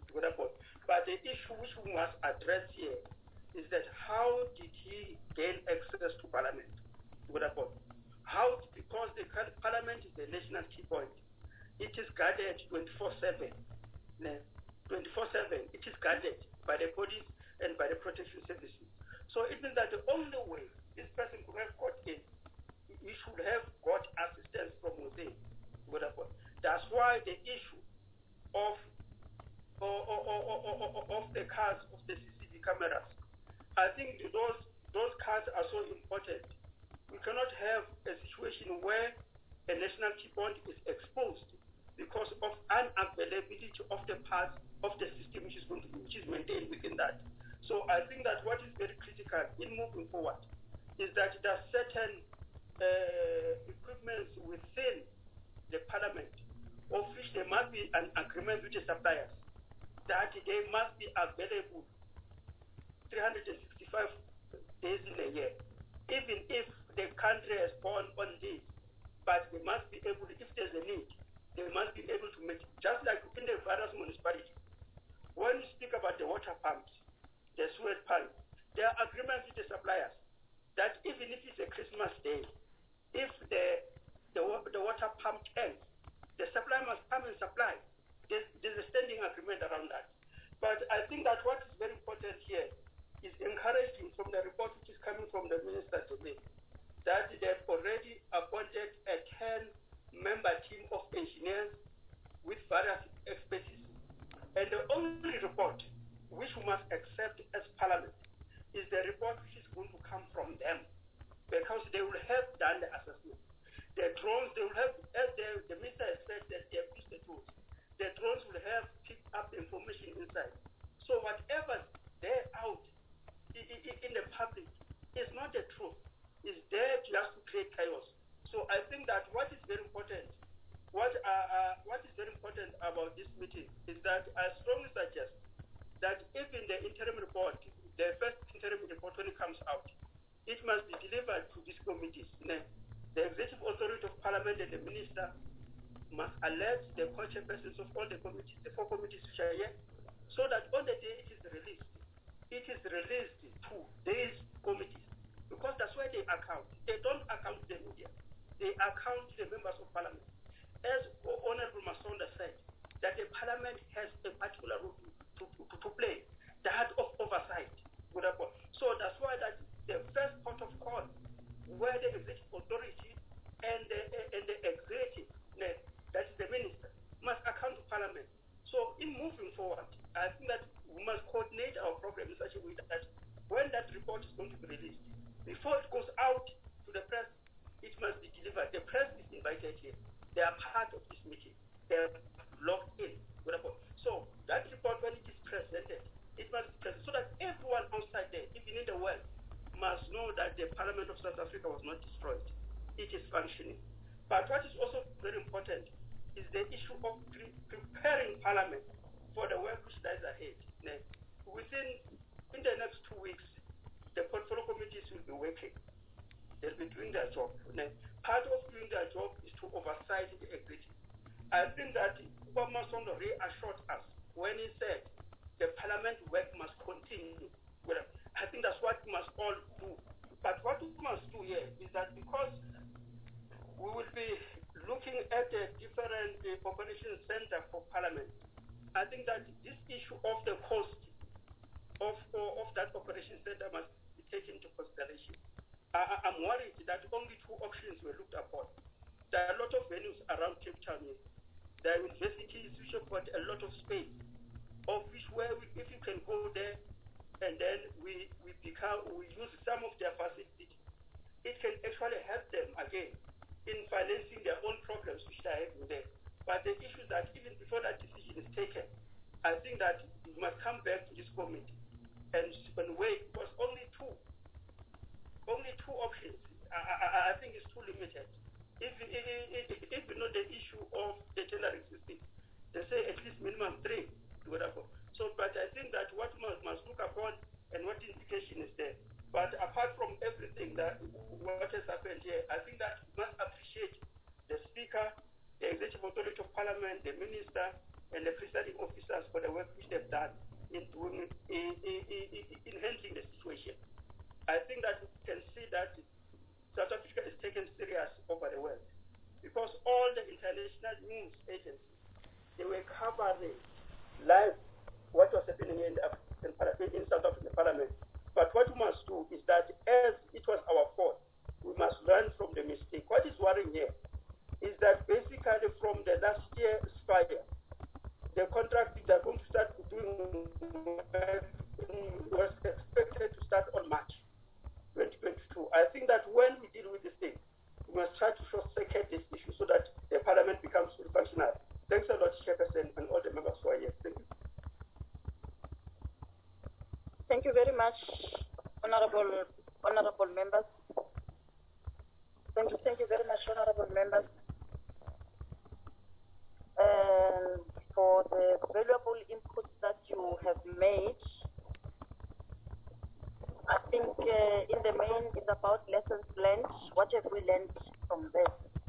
But the issue which we must address here is that how did he gain access to Parliament? How? Because the Parliament is the national key point. It is guarded twenty-four seven. twenty-four seven, it is guarded by the police and by the protection services. So it means that the only way this person could have got in, he should have got assistance from within. That's why the issue of, or, or, or, or, of the cars, of the C C T V cameras, I think those, those cars are so important. We cannot have a situation where a national key point is exposed because of unavailability of the parts of the system which is, going to, which is maintained within that. So I think that what is very critical in moving forward is that there are certain uh, equipments within the parliament of which there must be an agreement with the suppliers that they must be available three hundred sixty-five days in a year. Even if the country has gone on this, but they must be able, if there's a need, they must be able to make, just like in the various municipalities. When you speak about the water pumps, the sewage pumps, there are agreements with the suppliers that even if it's a Christmas day, if the the, the water pump ends, the supplier must come and supply. There's, there's a standing agreement around that. But I think that what is very important here is encouraging from the report which is coming from the Minister today, that they've already appointed a ten-member team of engineers with various expertise. And the only report which we must accept as Parliament is the report which is going to come from them, because they will have done the assessment. The drones, they will have, as the, the Minister has said, that they have used the tools. The drones will have picked up the information inside. So whatever there out in, in, in the public is not the truth. It's there just to create chaos. So I think that what is very important, what uh, uh, what is very important about this meeting is that I strongly suggest that even the interim report, the first interim report when it comes out, it must be delivered to these committees. The Executive Authority of Parliament and the Minister must alert the co-chairpersons of all the committees, the four committees which are here, so that on the day it is released, it is released to these committees, because that's where they account. They don't account to the media. They account to the members of Parliament. As Honorable Masonda said, that the Parliament has a particular role to, to, to, to play, that of oversight. So that's why that the first port of call, where the executive authority and the, and the executive, that is the minister, must account to Parliament. So in moving forward, I think that we must coordinate our program in such a way that when that report is going to be released, before it goes out to the press, it must be delivered. The press is invited here. They are part of this meeting. They are logged in. So that report, when it is presented, it must be presented so that everyone outside there, even in the world, must know that the Parliament of South Africa was not destroyed. It is functioning. But what is also very important is the issue of pre preparing Parliament for the work which lies ahead. Within, in the next two weeks, the portfolio committees will be working. They'll be doing their job. Part of doing their job is to oversight the executive. I think that Obama Sondo reassured us when he said the Parliament work must continue. Well, I think that's what we must all do. But what we must do here is that because we will be looking at a different uh, operation center for Parliament, I think that this issue of the cost of, of that operation center must be taken into consideration. I, I'm worried that only two options were looked upon. There are a lot of venues around Cape Town here. There are universities which have got a lot of space, of which where we, if you can go there, and then we, we become, we use some of their facilities, it can actually help them again in financing their own programs which they are having there. But the issue is that even before that decision is taken, I think that we must come back to this committee and, and wait, because only two, only two options, I, I, I think it's too limited. If, if, if, if you know the issue of the tendering system, they say at least minimum three, whatever. So, but I think that what must, must look upon and what indication is there. But apart from everything that what has happened here, I think that we must appreciate the Speaker, the Executive Authority of Parliament, the Minister, and the presiding officers for the work which they've done in doing in, in, in, in handling the situation. I think that we can see that South Africa is taken serious over the world, because all the international news agencies, they were covering live what was happening in, African, in South African Parliament. But what we must do is that as it was our fault, we must learn from the mistake. What is worrying here is that basically from the last year Spire, the contract they're going to start doing was expected to start on March twenty twenty-two. I think that when we deal with this thing, we must try to short circuit this issue so that the Parliament becomes fully functional. Thanks a lot, Chairperson, and all the members who are here. Thank you. Thank you very much, honorable honorable members. Thank you, thank you very much, honorable members, and for the valuable input that you have made. I think uh, in the main it's about lessons learned. What have we learned from this?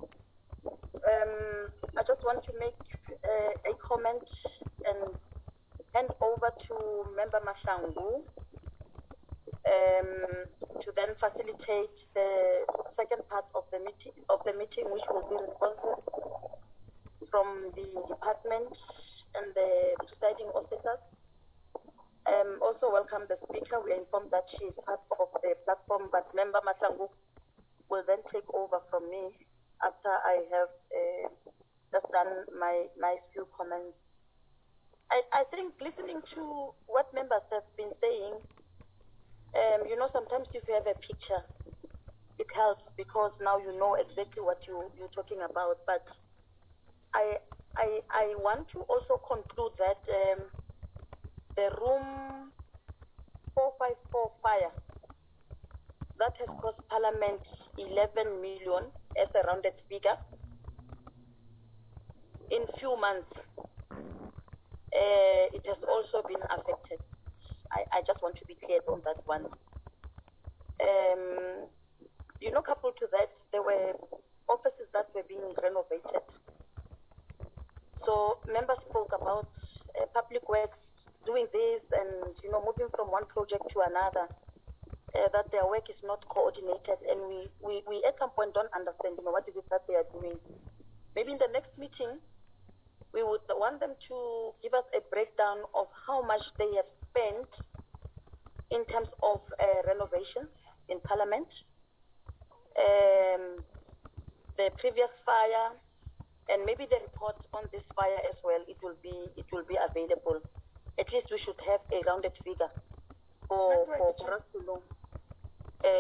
Um, I just want to make uh, a comment and hand over to Member Mahlangu um, to then facilitate the second part of the meeting, of the meeting, which will be responses from the department and the presiding officers. Um, also welcome the speaker. We are informed that she is part of the platform, but Member Mahlangu will then take over from me after I have uh, just done my, my few comments. I, I think listening to what members have been saying, um, you know, sometimes if you have a picture, it helps because now you know exactly what you, you're talking about. But I, I, I want to also conclude that um, the room four five four fire that has cost Parliament eleven million as a rounded figure in few months. Uh, it has also been affected. I, I just want to be clear on that one. Um, you know, coupled to that, there were offices that were being renovated. So members spoke about uh, public works doing this and, you know, moving from one project to another, uh, that their work is not coordinated. And we, we, we at some point don't understand, you know, what it is that they are doing. Maybe in the next meeting, we would want them to give us a breakdown of how much they have spent in terms of uh, renovations in Parliament, um, the previous fire, and maybe the report on this fire as well. It will be it will be available. At least we should have a rounded figure for for, for us to know. Uh,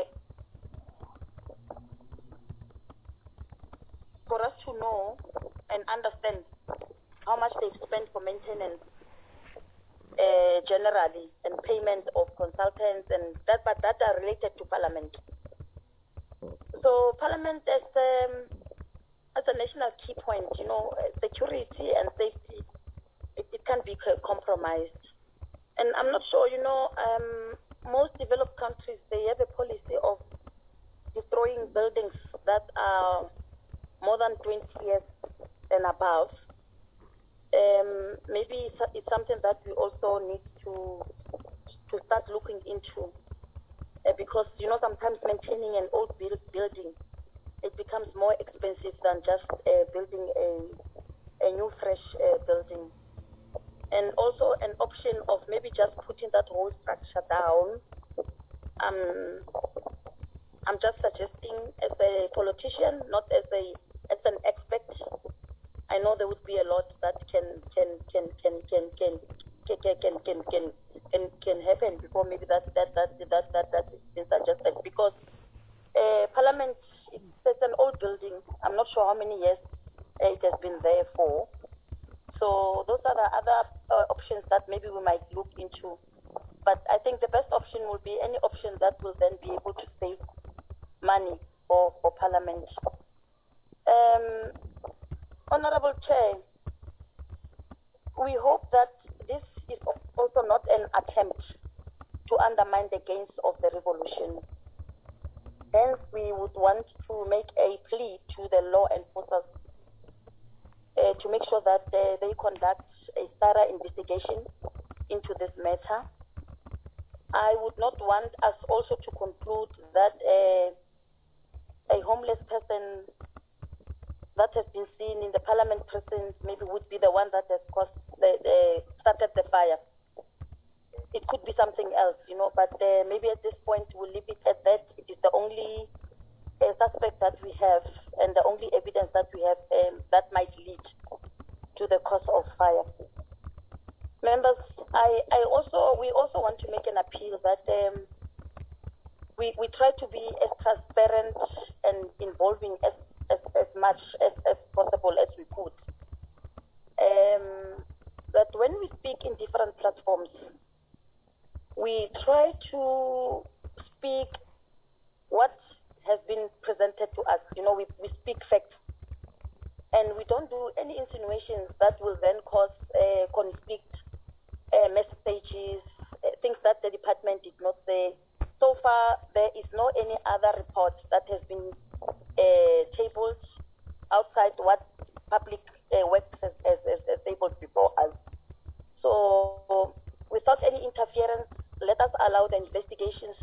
for us to know and understand how much they've spent for maintenance uh, generally and payment of consultants and that, but that are related to Parliament. So Parliament as um, as a national key point, you know, security and safety, it, it can be compromised. And I'm not sure, you know, um, most developed countries, they have a policy of destroying buildings that are more than twenty years and above. Um, maybe it's, it's something that we also need to to start looking into, uh, because, you know, sometimes maintaining an old build, building, it becomes more expensive than just uh, building a, a new fresh uh, building. And also an option of maybe just putting that whole structure down. Um, I'm just suggesting as a politician, not as a as an expert. I know there would be a lot that can can can can can can can can can can can, can, can happen before maybe that that that that that that is been suggested, because uh, Parliament, it's, it's an old building. I'm not sure how many years uh, it has been there for. So those are the other uh, options that maybe we might look into. But I think the best option will be any option that will then be able to save money for, for Parliament. Um, Honorable Chair, we hope that this is also not an attempt to undermine the gains of the revolution. Hence, we would want to make a plea to the law enforcers uh, to make sure that uh, they conduct a thorough investigation into this matter. I would not want us also to conclude that uh, a homeless person that has been seen in the Parliament presence maybe would be the one that has caused the, the started the fire. It could be something else, you know, but uh, maybe at this point we'll leave it at that. It is the only uh, suspect that we have and the only evidence that we have um, that might lead to the cause of fire. Members, I, I also we also want to make an appeal that um, we, we try to be as transparent and involving as As, as much as, as possible as we could. Um, that when we speak in different platforms, we try to speak what has been presented to us. You know, we, we speak facts. And we don't do any insinuations that will then cause uh, conflict, uh, messages, uh, things that the department did not say. So far, there is no any other report that has been uh, tabled outside what public uh, works has, has, has, has tabled before us. So, without any interference, let us allow the investigations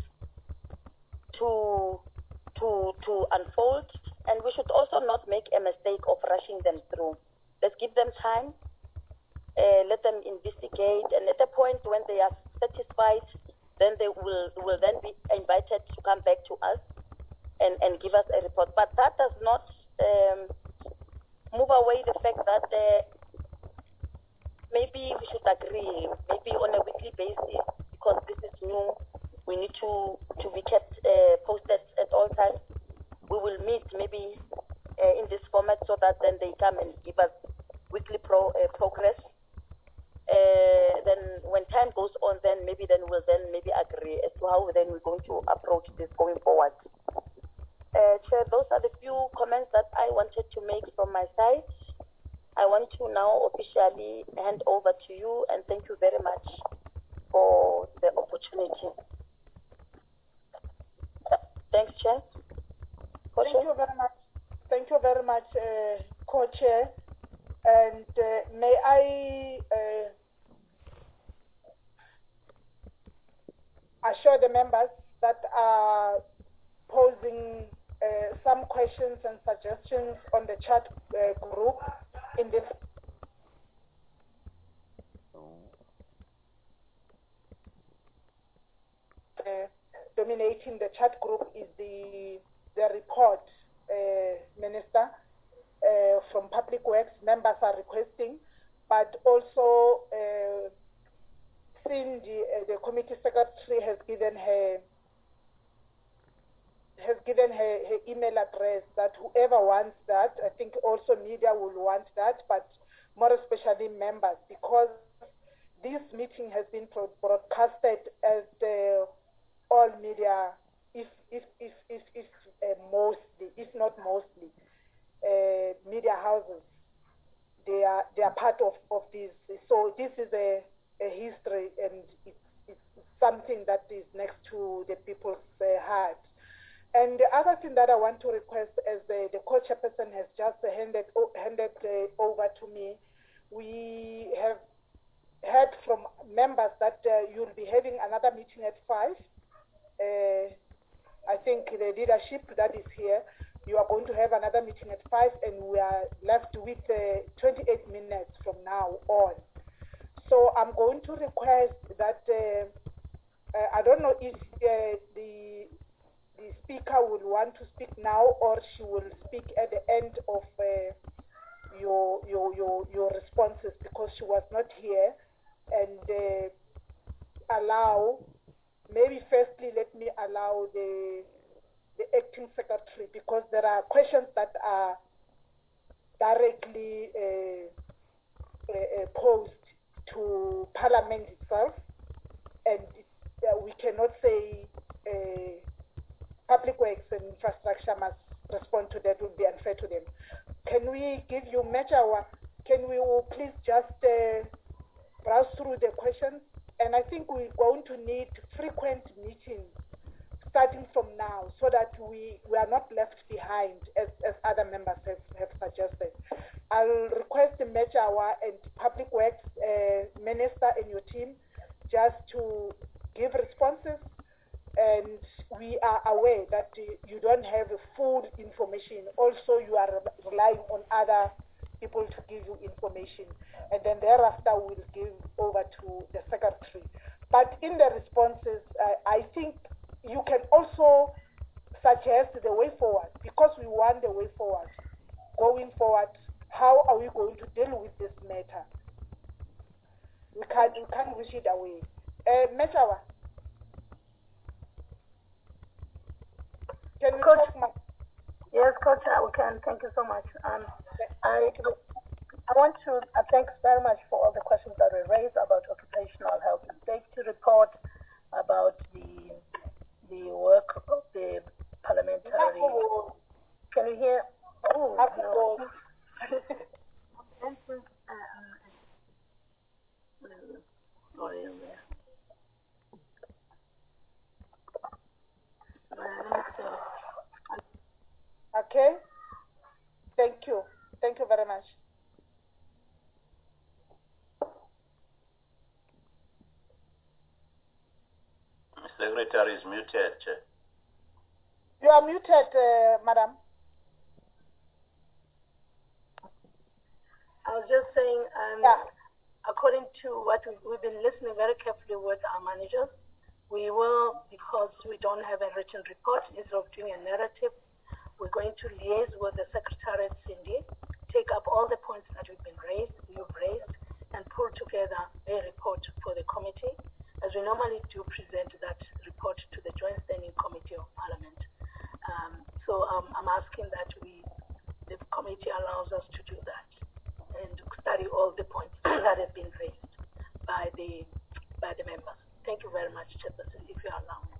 to to to unfold, and we should also not make a mistake of rushing them through. Let's give them time, uh, let them investigate, and at the point when they are satisfied, then they will will then be invited to come back to us and, and give us a report. But that does not um, move away the fact that uh, maybe we should agree, maybe on a weekly basis, because this is new, we need to, to be kept uh, posted at all times. We will meet maybe uh, in this format so that then they come and give us weekly pro, uh, progress. Uh, then when time goes on, then maybe then we'll then maybe agree as to how then we're going to approach this going forward. Uh, Chair, those are the few comments that I wanted to make from my side. I want to now officially hand over to you, and thank you very much for the opportunity. Thanks, Chair. Thank you very much. Thank you very much, uh, Co-Chair. And uh, may I uh, assure the members that are posing uh, some questions and suggestions on the chat uh, group in this uh, dominating the chat group is the the report, uh, Minister, uh, from Public Works. Members are requesting, but also uh, Cindy, uh, the committee secretary, has given her has given her, her email address that whoever wants that, I think also media will want that, but more especially members, because this meeting has been broadcasted at uh, all media, if if if if, if uh, mostly, if not mostly, uh, media houses. They are they are part of, of this. So this is a, a history, and it's, it's something that is next to the people's uh, heart. And the other thing that I want to request, as the, the co-chairperson has just handed, handed uh, over to me, we have heard from members that uh, you'll be having another meeting at five. Uh, I think the leadership that is here, you are going to have another meeting at five, and we are left with uh, twenty-eight minutes from now on. So I'm going to request that, uh, uh, I don't know if uh, the the speaker will want to speak now, or she will speak at the end of uh, your, your your your responses, because she was not here, and uh, allow, maybe firstly let me allow the the acting secretary, because there are questions that are directly uh, uh, posed to Parliament itself, and uh, we cannot say uh, Public Works and Infrastructure must respond to that, would be unfair to them. Can we give you Mejawa? Can we please just uh, browse through the questions? And I think we're going to need frequent meetings starting from now, so that we, we are not left behind, as, as other members have, have suggested. I'll request the Mejawa and Public Works uh, Minister and your team just to give responses, and we are aware that you don't have full information. Also, you are relying on other people to give you information, and then thereafter we'll give over to the secretary. But in the responses, uh, I think you can also suggest the way forward, because we want the way forward. Going forward, how are we going to deal with this matter? We can't, we can't wish it away. Uh, Mejawa, can you Coach, talk much? Yes, Coach, I can. Thank you so much. Um, I, I want to uh, thanks very much for all the questions that were raised about occupational health and safety report, about the the work of the parliamentary Oh, yeah. Okay. Thank you. Thank you very much. Secretary is muted. You are muted, uh, madam. I was just saying, um, yeah. according to what we've, we've been listening very carefully with our managers, we will, because we don't have a written report, instead of doing a narrative, we're going to liaise with the Secretariat, Cindy, take up all the points that we've been raised, you've raised, and pull together a report for the committee, as we normally do present that report to the Joint Standing Committee of Parliament. Um, so um, I'm asking that we, the committee allows us to do that and study all the points that have been raised by the by the members. Thank you very much, Chairperson, if you allow me.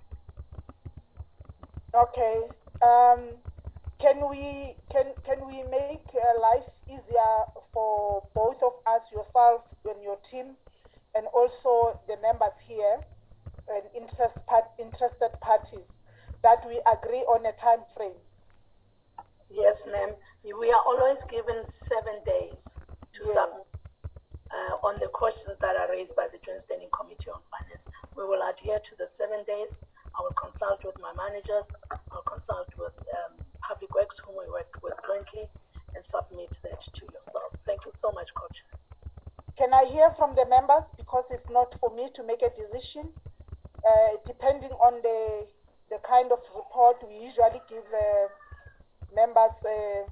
Okay. Um, can we can can we make uh, life easier for both of us, yourself and your team, and also the members here and interest part, interested parties, that we agree on a time frame? Yes, ma'am. We are always given seven days to yes. submit uh, on the questions that are raised by the Joint Standing Committee on Finance. We will adhere to the seven days. I will consult with my managers. I'll consult with um, Public Works, whom we work with jointly, and submit that to yourself. Thank you so much, Coach. Can I hear from the members? Because it's not for me to make a decision. Uh, depending on the the kind of report, we usually give uh, members uh,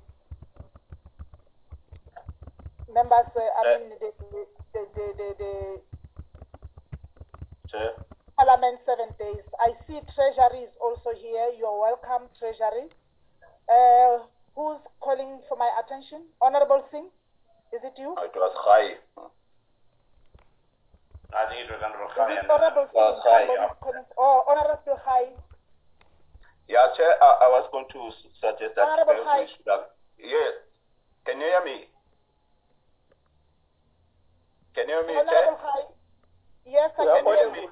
members. Uh, I uh, mean the the the the, the Chair. Parliament seven days. I see Treasury is also here. You're welcome, Treasury. Uh, who's calling for my attention? Honorable Singh, is it you? It was high. I think it was Honorable Khai. Honorable Singh. High. Oh, Honorable Khai. Yeah, Chair, I, I was going to suggest that Honorable we should have. Yes. Can you hear me? Can you hear me, Honorable Chair? Khai. Yes, I yeah, can hear you.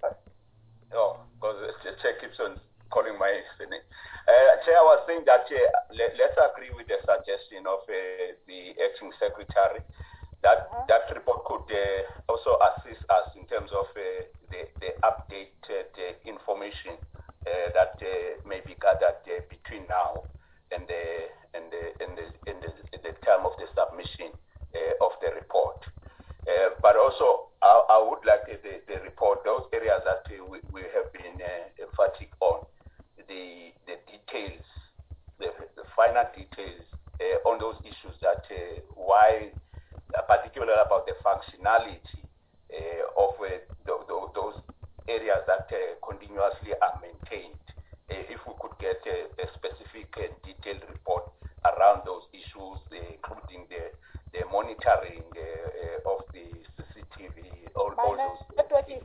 Oh, because the Chair keeps on calling my name. Uh, Chair, I was saying that uh, let, let's agree with the suggestion of uh, the acting secretary that uh-huh. that report could uh, also assist us in terms of uh, the, the updated uh, information uh, that uh, may be gathered uh, between now and the and the and the, and the, and the time of the submission uh, of the report. Uh, but also, I, I would like uh, the, the report, those areas that uh, we, we have been uh, emphatic on, the the details, the, the final details uh, on those issues that uh, why, uh, particularly about the functionality uh, of uh, the, the, those areas that uh, continuously are maintained. Uh, if we could get a, a specific and detailed report around those issues, uh, including the the monitoring uh, uh, of the C C T V, all, all those things.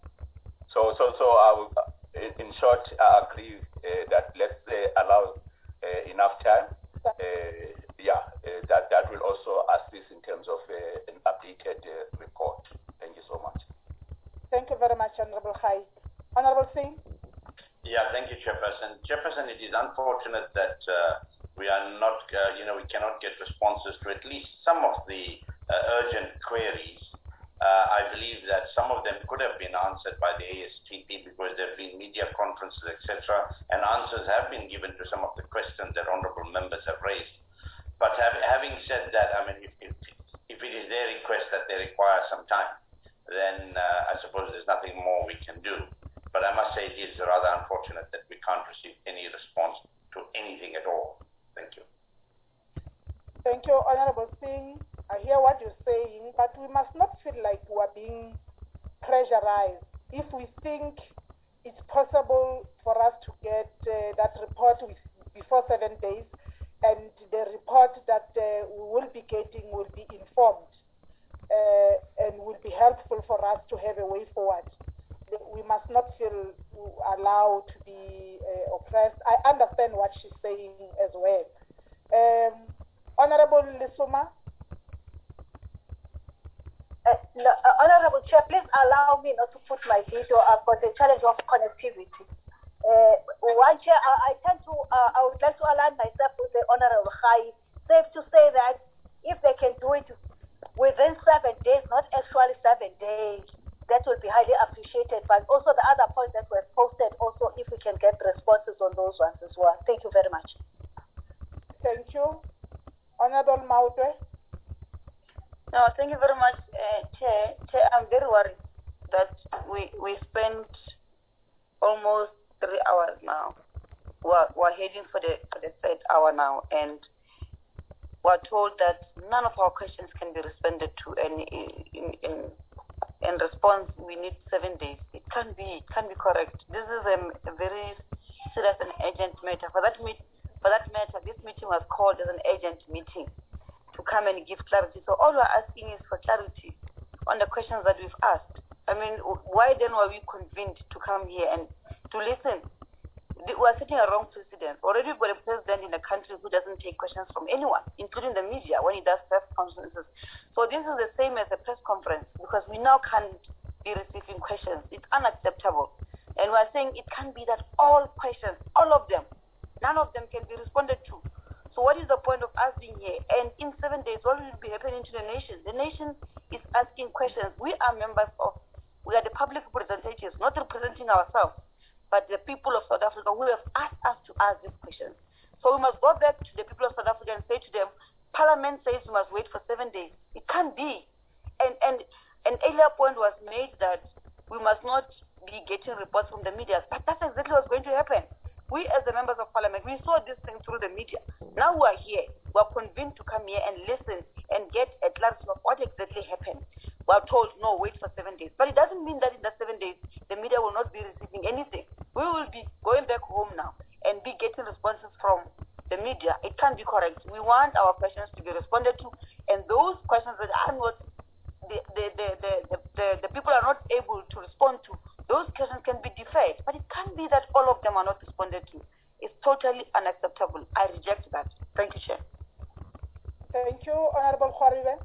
So, so, so, I will, in, in short, I agree uh, that let's uh, allow uh, enough time. Uh, yeah, uh, that that will also assist in terms of uh, an updated uh, report. Thank you so much. Thank you very much, Honorable Khai. Honorable Singh. Yeah, thank you, Chairperson. Chairperson, it is unfortunate that uh, we are not, uh, you know, we cannot get responses to at least some of the uh, urgent queries. Uh, I believe that some of them could have been answered by the A S T P because there have been media conferences, et cetera, and answers have been given to some of the questions that honourable members have raised. But have, having said that, I mean, if, if, if it is their request that they require some time, then uh, I suppose there's nothing more we can do. But I must say it is rather unfortunate that we can't receive any response to anything at all. Thank you. Thank you, Honorable Singh. I hear what you're saying, but we must not feel like we're being pressurized. If we think it's possible for us to get uh, that report with, before seven days, and the report that uh, we will be getting will be informed uh, and will be helpful for us to have a way forward. We must not feel allowed to be uh, oppressed. I understand what she's saying as well. Um, Honorable Lisuma. Uh, no, uh, Honorable Chair, please allow allow me not to put my video up, but the challenge of connectivity. Uh, one chair, I, I tend to, uh, I would like to align myself with the Honorable Khai. Safe to say that if they can do it within seven days, not actually seven days, that will be highly appreciated. But also the other points that were posted, also if we can get responses on those ones as well. Thank you very much. Thank you. Honorable Maute. No, thank you very much, uh, Chair. Chair, I'm very worried that we we spent almost three hours now. We're, we're heading for the for the third hour now, and we're told that none of our questions can be responded to, and in in in response we need seven days. It can't be. It can't be correct. This is a, a very serious and urgent matter. For that meet, for that matter, this meeting was called as an urgent meeting to come and give clarity. So all we're asking is for clarity on the questions that we've asked. I mean, why then were we convened to come here and to listen? We're setting a wrong precedent. Already we've got a president in the country who doesn't take questions from anyone, including the media, when he does press conferences. So this is the same as a press conference, because we now can't be receiving questions. It's unacceptable. And we're saying it can't be that all questions, all of them, none of them can be responded to. So what is the point of us being here? And in seven days, what will be happening to the nation? The nation is asking questions. We are members of, we are the public representatives, not representing ourselves, but the people of South Africa who have asked us to ask these questions. So we must go back to the people of South Africa and say to them, Parliament says we must wait for seven days. It can't be. And, and an earlier point was made that we must not be getting reports from the media, but that's exactly what's going to happen. We as the members of Parliament, we saw this thing through the media. Now we are here. We are convened to come here and listen and get a clarity of what exactly happened. We are told, no, wait for seven days. But it doesn't mean that in the seven days, the media will not be receiving anything. We will be going back home now and be getting responses from the media. It can't be correct. We want our questions to be responded to, and those questions that are not, the, the, the, the, the, the, the people are not able to respond to, those questions can be deferred. But it can't be that all of them are not responded to. It's totally unacceptable. I reject that. Thank you, Chair. Thank you, Honorable Khwaribe.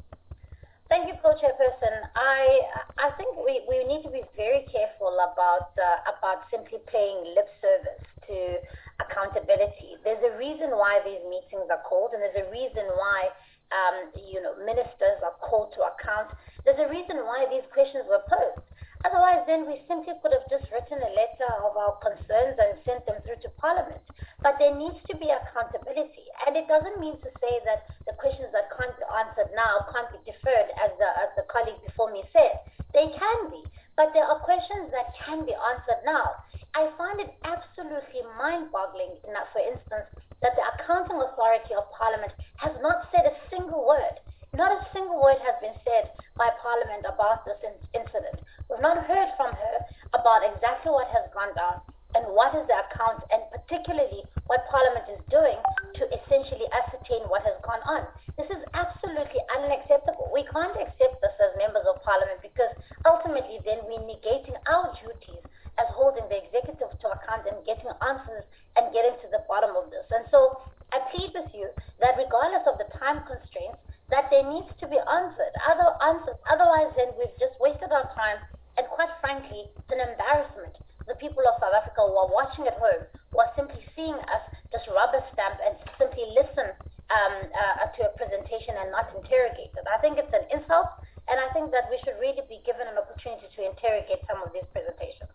Thank you, Co-Chairperson. I I think we, we need to be very careful about uh, about simply paying lip service to accountability. There's a reason why these meetings are called, and there's a reason why um, you know ministers are called to account. There's a reason why these questions were posed. Otherwise, then we simply could have just written a letter of our concerns and sent them through to Parliament. But there needs to be accountability. And it doesn't mean to say that the questions that can't be answered now can't be deferred, as the, as the colleague before me said. They can be. But there are questions that can be answered now. I find it absolutely mind-boggling, for instance, that the Accounting Authority of Parliament has not said a single word. Not a single word has been said by Parliament about this incident. We've not heard from her about exactly what has gone down and what is the account, and particularly what Parliament is doing to essentially ascertain what has gone on. This is absolutely unacceptable. We can't accept this as members of Parliament, because ultimately then we're negating our duties as holding the executive to account and getting answers and getting to the bottom of this. And so I plead with you that regardless of the time constraints, that there needs to be answered. Other answers. Otherwise, then we've just wasted our time, and quite frankly, it's an embarrassment. The people of South Africa who are watching at home, who are simply seeing us just rubber stamp and simply listen um, uh, to a presentation and not interrogate it. I think it's an insult, and I think that we should really be given an opportunity to interrogate some of these presentations.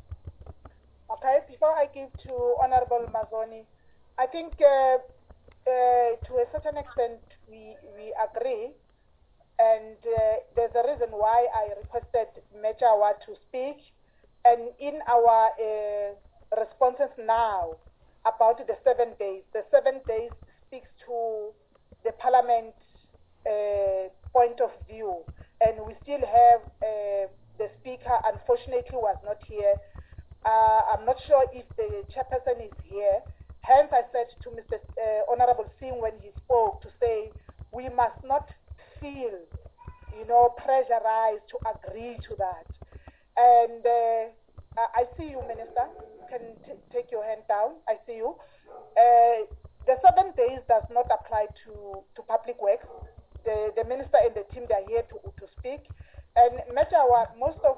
Okay, before I give to Honorable Mazoni, I think uh, uh, to a certain extent we, we agree, and uh, there's a reason why I requested Mechawa to speak, and in our uh, responses now about the seven days, the seven days speaks to the Parliament uh, point of view, and we still have uh, the Speaker, unfortunately, was not here. Uh, I'm not sure if the chairperson is here. Hence, I said to Mister Uh, Honorable Singh when he spoke to say we must not feel, you know, pressurized to agree to that. And uh, I see you, Minister. You can t take your hand down. I see you. Uh, the seven days does not apply to, to public works. The, the minister and the team, they are here to, to speak. And Mechawa, most of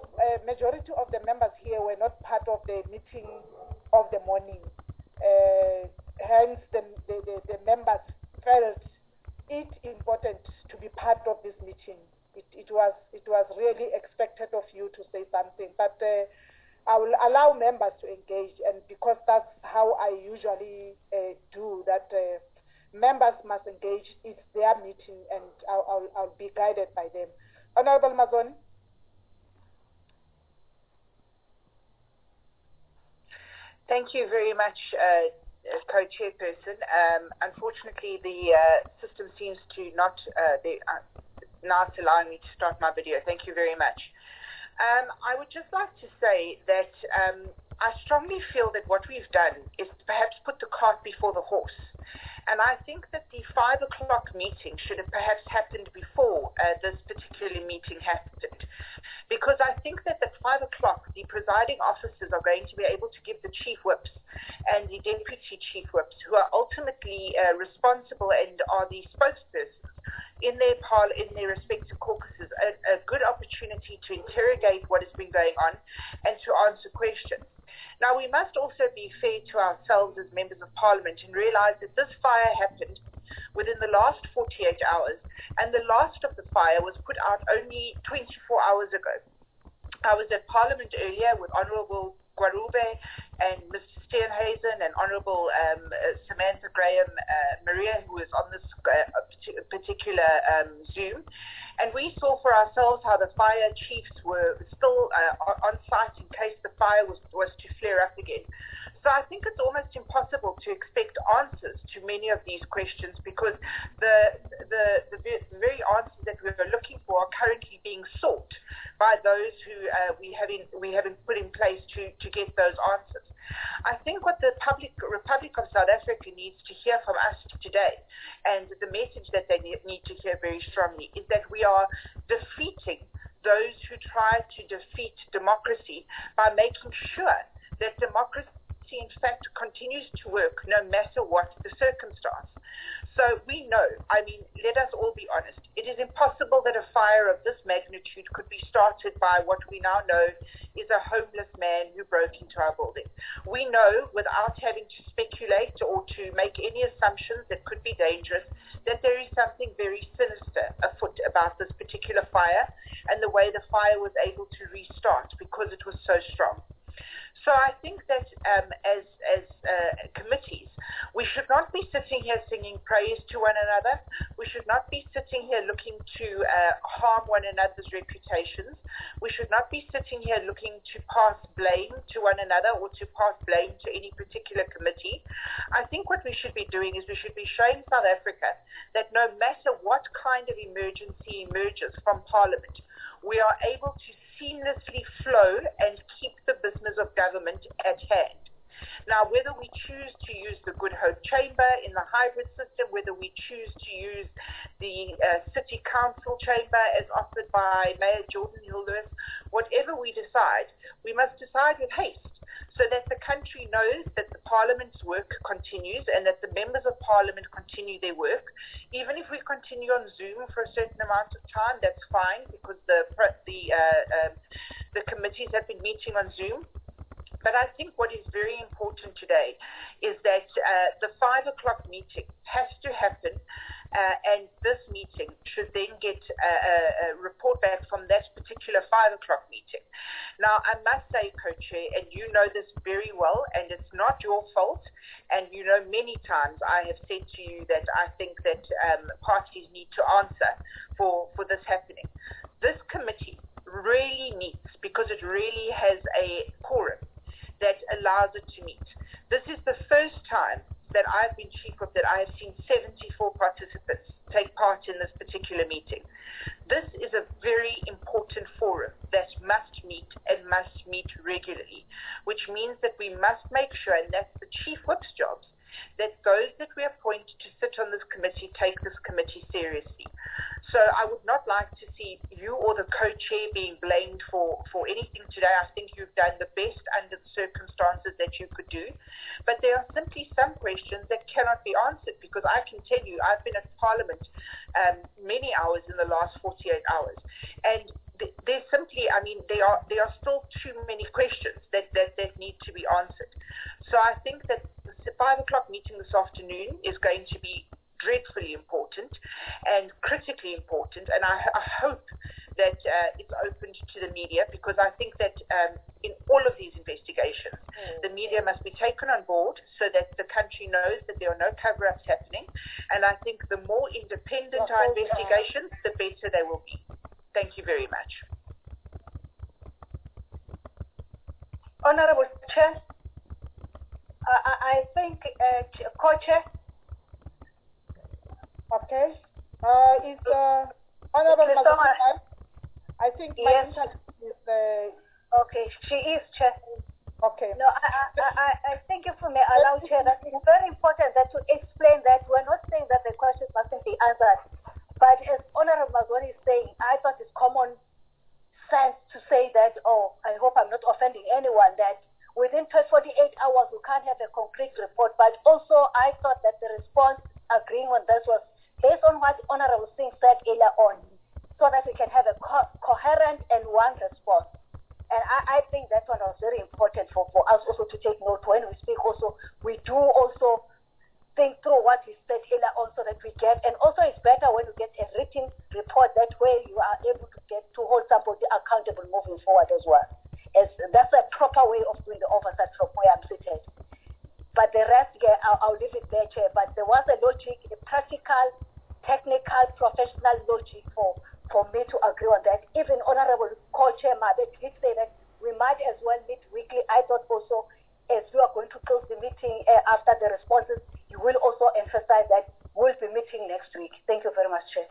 majority of the members here were not part of the meeting of the morning. Uh, hence, the, the, the, the members felt it important to be part of this meeting. It, it was it was really expected of you to say something, but uh, I will allow members to engage, and because that's how I usually uh, do that. Uh, members must engage. It's their meeting, and I'll, I'll, I'll be guided by them. Honorable Mazoni. Thank you very much, uh, Co-Chairperson. Um, unfortunately, the uh, system seems to not, uh, they, uh, now it's allowing me to start my video. Thank you very much. Um, I would just like to say that um, I strongly feel that what we've done is perhaps put the cart before the horse. And I think that the five o'clock meeting should have perhaps happened before uh, this particular meeting happened. Because I think that at five o'clock, the presiding officers are going to be able to give the chief whips and the deputy chief whips, who are ultimately uh, responsible and are the spokespersons in their par in their respective caucuses, a, a good opportunity to interrogate what has been going on and to answer questions. Now, we must also be fair to ourselves as members of parliament and realize that this fire happened within the last forty-eight hours, and the last of the fire was put out only twenty-four hours ago. I was at Parliament earlier with Honourable Gwarube and Mister Steenhuisen and Honourable um, uh, Samantha Graham uh, Maria, who was on this uh, particular um, Zoom. And we saw for ourselves how the fire chiefs were still uh, on site in case the fire was, was to flare up again. So I think it's almost impossible to expect answers to many of these questions, because the, the, the, the very answers that we are looking for are currently being sought by those who uh, we have in, we have put in place to, to get those answers. I think what the public, Republic of South Africa needs to hear from us today, and the message that they need to hear very strongly, is that we are defeating those who try to defeat democracy by making sure that democracy in fact continues to work no matter what the circumstance. So we know, I mean, let us all be honest, it is impossible that a fire of this magnitude could be started by what we now know is a homeless man who broke into our building. We know, without having to speculate or to make any assumptions that could be dangerous, that there is something very sinister afoot about this particular fire and the way the fire was able to restart because it was so strong. So I think that um, as, as uh, committees, we should not be sitting here singing praise to one another. We should not be sitting here looking to uh, harm one another's reputations. We should not be sitting here looking to pass blame to one another or to pass blame to any particular committee. I think what we should be doing is we should be showing South Africa that no matter what kind of emergency emerges from Parliament, we are able to seamlessly flow and keep the business of government at hand. Now, whether we choose to use the Good Hope Chamber in the hybrid system, whether we choose to use the uh, City Council Chamber as offered by Mayor Jordan Hill-Lewis, whatever we decide, we must decide with haste so that the country knows that the Parliament's work continues and that the members of Parliament continue their work. Even if we continue on Zoom for a certain amount of time, that's fine, because the, the, uh, um, the committees have been meeting on Zoom. But I think what is very important today is that uh, the five o'clock meeting has to happen, uh, and this meeting should then get a, a report back from that particular five o'clock meeting. Now, I must say, Co-Chair, and you know this very well, and it's not your fault, and you know many times I have said to you that I think that um, parties need to answer for, for this happening. This committee really meets because it really has a quorum that allows it to meet. This is the first time that I've been chief whip that I have seen seventy-four participants take part in this particular meeting. This is a very important forum that must meet and must meet regularly, which means that we must make sure, and that's the chief whip's jobs, that those that we appoint to sit on this committee take this committee seriously. So I would not like to see you or the co-chair being blamed for, for anything today. I think you've done the best under the circumstances that you could do. But there are simply some questions that cannot be answered, because I can tell you I've been at Parliament um, many hours in the last forty-eight hours. And th- there's simply, I mean, there are there are still too many questions that, that, that need to be answered. So I think that the five o'clock meeting this afternoon is going to be dreadfully important and critically important, and I, I hope that uh, it's opened to the media, because I think that um, in all of these investigations, mm. the media must be taken on board so that the country knows that there are no cover-ups happening, and I think the more independent our investigations, the better they will be. Thank you very much. Honorable Chair, uh, I, I think, uh, Co-Chair. Okay. Uh, is uh, Honorable Mazumba? I think my yes. internet is. Uh, okay, she is, Chair. Okay. No, I, I, I, I thank you for me allow, Chair. That it's very important that to explain that we're not saying that the question mustn't be answered, but as Honorable Mazwani is saying, I thought it's common sense to say that. Oh, I hope I'm not offending anyone. That within forty-eight hours we can't have a concrete report. But also, I thought that the response agreeing on this was based on what Honorable Singh said earlier on, so that we can have a co- coherent and one response. And I, I think that one was very important for, for us also to take note when we speak. Also, we do also think through what he said earlier on, so that we get, and also it's better when we get a written report, that way you are able to get to hold somebody accountable moving forward as well. As that's a proper way of doing the oversight from where I'm seated. But the rest, yeah, I'll, I'll leave it there, Chair. But there was a logic, a practical, technical, professional logic for, for me to agree on that. Even Honorable Co-Chair Mabe did say that we might as well meet weekly. I thought also, as we are going to close the meeting uh, after the responses, you will also emphasize that we'll be meeting next week. Thank you very much, Chair.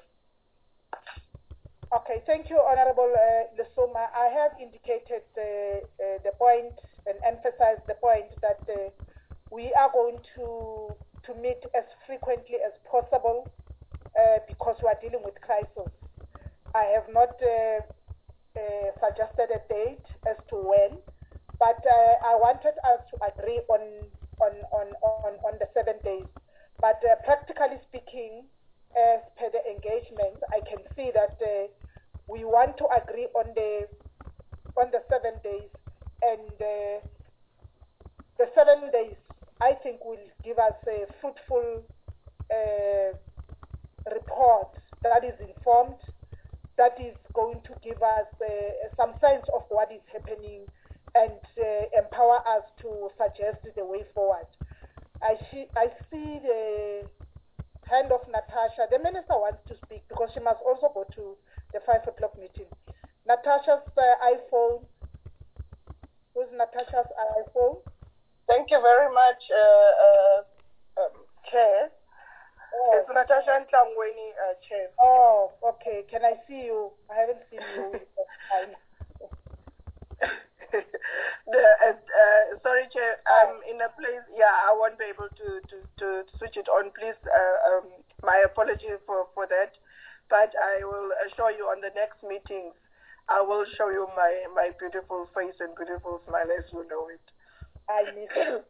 Okay, thank you, Honorable uh, Lesoma. I have indicated uh, uh, the point and emphasized the point that uh, we are going to to meet as frequently as possible uh, because we are dealing with crisis. I have not uh, uh, suggested a date as to when, but uh, I wanted us to agree on on on on, on the seven days. But uh, practically speaking, as per the engagement, I can see that uh, we want to agree on the on the seven days, and uh, the seven days, I think, will give us a fruitful uh, report that is informed, that is going to give us uh, some sense of what is happening, and uh, empower us to suggest the way forward. I see, I see the hand of Natasha. The minister wants to speak because she must also go to the five o'clock meeting. Natasha's uh, iPhone. Who's Natasha's iPhone? Thank you very much, uh, uh, um, Chair. Oh. It's Natasha Ntlangweni, uh, Chair. Oh, okay. Can I see you? I haven't seen you. the, uh, uh, sorry, Chair. I'm in a place. Yeah, I won't be able to, to, to switch it on. Please, uh, um, my apology for, for that. But I will assure you on the next meetings, I will show you my, my beautiful face and beautiful smile as you know it. I miss it.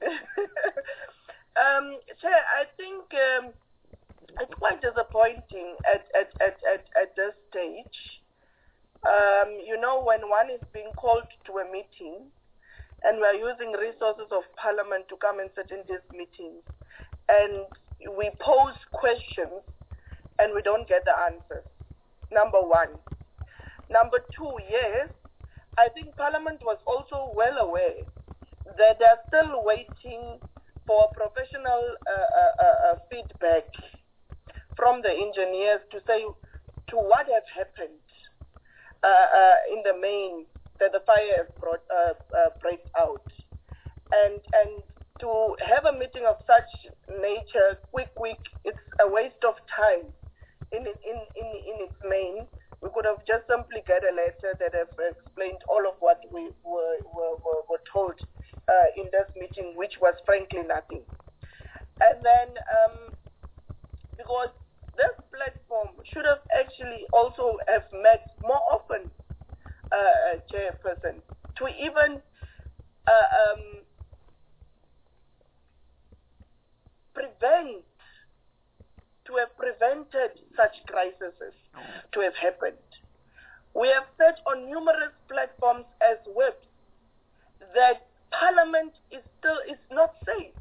um, Chair, I think um, it's quite disappointing at, at, at, at, at this stage. Um, you know, when one is being called to a meeting and we are using resources of Parliament to come and sit in these meetings, and we pose questions and we don't get the answers. Number one. Number two, yes, I think Parliament was also well aware that they're still waiting for professional uh, uh, uh, feedback from the engineers to say to what has happened uh, uh, in the main that the fire has brought uh, uh, break out, and and to have a meeting of such nature quick, quick, it's a waste of time. In in in in its main, we could have just simply get a letter that have explained all of what we were were, were, were told uh, in this meeting, which was frankly nothing. And then, um, because this platform should have actually also have met more often, uh, Chairperson, to even uh, um, prevent, to have prevented such crises to have happened. We have said on numerous platforms as whips that Parliament is still is not safe.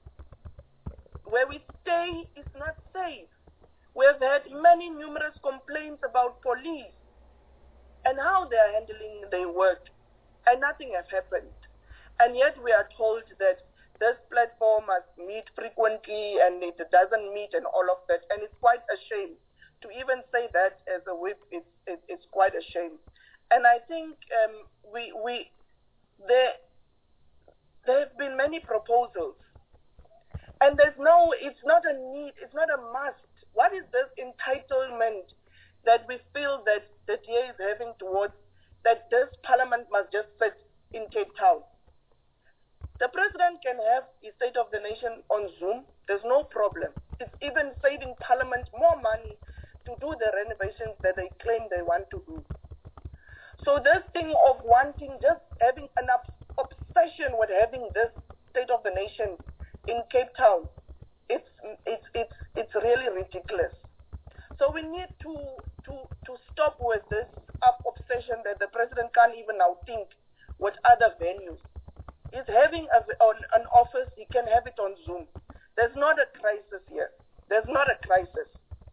Where we stay is not safe. We have had many numerous complaints about police and how they are handling their work, and nothing has happened. And yet we are told that this platform must meet frequently and it doesn't meet and all of that. And it's quite a shame. To even say that as a whip, it's, it, it's quite a shame. And I think um, we, we, there, there have been many proposals. And there's no, it's not a need, it's not a must. What is this entitlement that we feel that the D A is having towards that this Parliament must just sit in Cape Town? The President can have his State of the Nation on Zoom. There's no problem. It's even saving Parliament more money to do the renovations that they claim they want to do. So this thing of wanting, just having an obsession with having this State of the Nation in Cape Town, it's it's it's it's really ridiculous. So we need to to to stop with this up obsession that the President can't even now think with other venues. He's having a, on, an office, he can have it on Zoom. There's not a crisis here. There's not a crisis.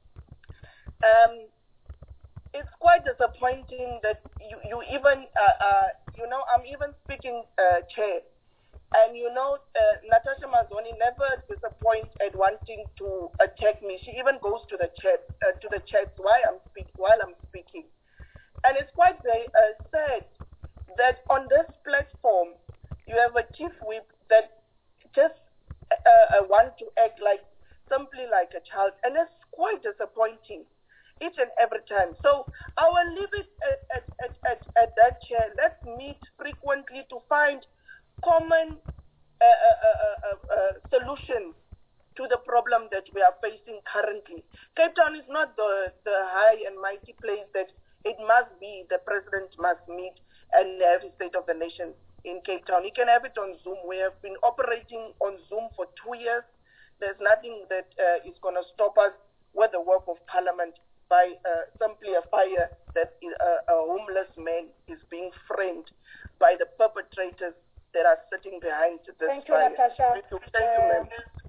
Um, it's quite disappointing that you, you even, uh, uh, you know, I'm even speaking, uh, Chair, and you know, uh, Natasha Mazzoni never disappoints at wanting to attack me. She even goes to the chat, uh, to the chats while I'm, speak, while I'm speaking. And it's quite very, uh, sad that on this platform, you have a chief whip that just uh, uh, want to act like, simply like a child. And it's quite disappointing each and every time. So I will leave it at, at, at, at, at that, Chair. Let's meet frequently to find common uh, uh, uh, uh, uh, solutions to the problem that we are facing currently. Cape Town is not the, the high and mighty place that it must be. The President must meet and have his State of the Nation in Cape Town. He can have it on Zoom. We have been operating on Zoom for two years. There's nothing that uh, is going to stop us with the work of Parliament by uh, simply a fire that uh, a homeless man is being framed by the perpetrators that are sitting behind this Thank you, fire. Natasha. Thank you, Thank you, ma'am.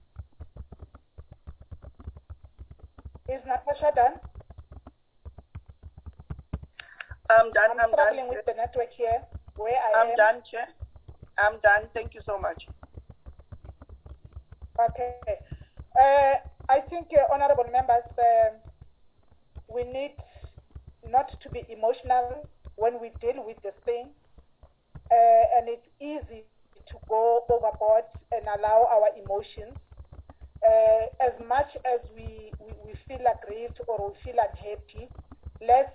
Is Natasha done? I'm done. I'm, I'm struggling done. with the network here. Where I I'm am. done, Chair. I'm done. Thank you so much. Okay. Uh, I think, uh, honorable members, uh, we need not to be emotional when we deal with this thing. Uh, and it's easy to go overboard and allow our emotions. Uh, as much as we, we, we feel aggrieved or we feel unhappy, let's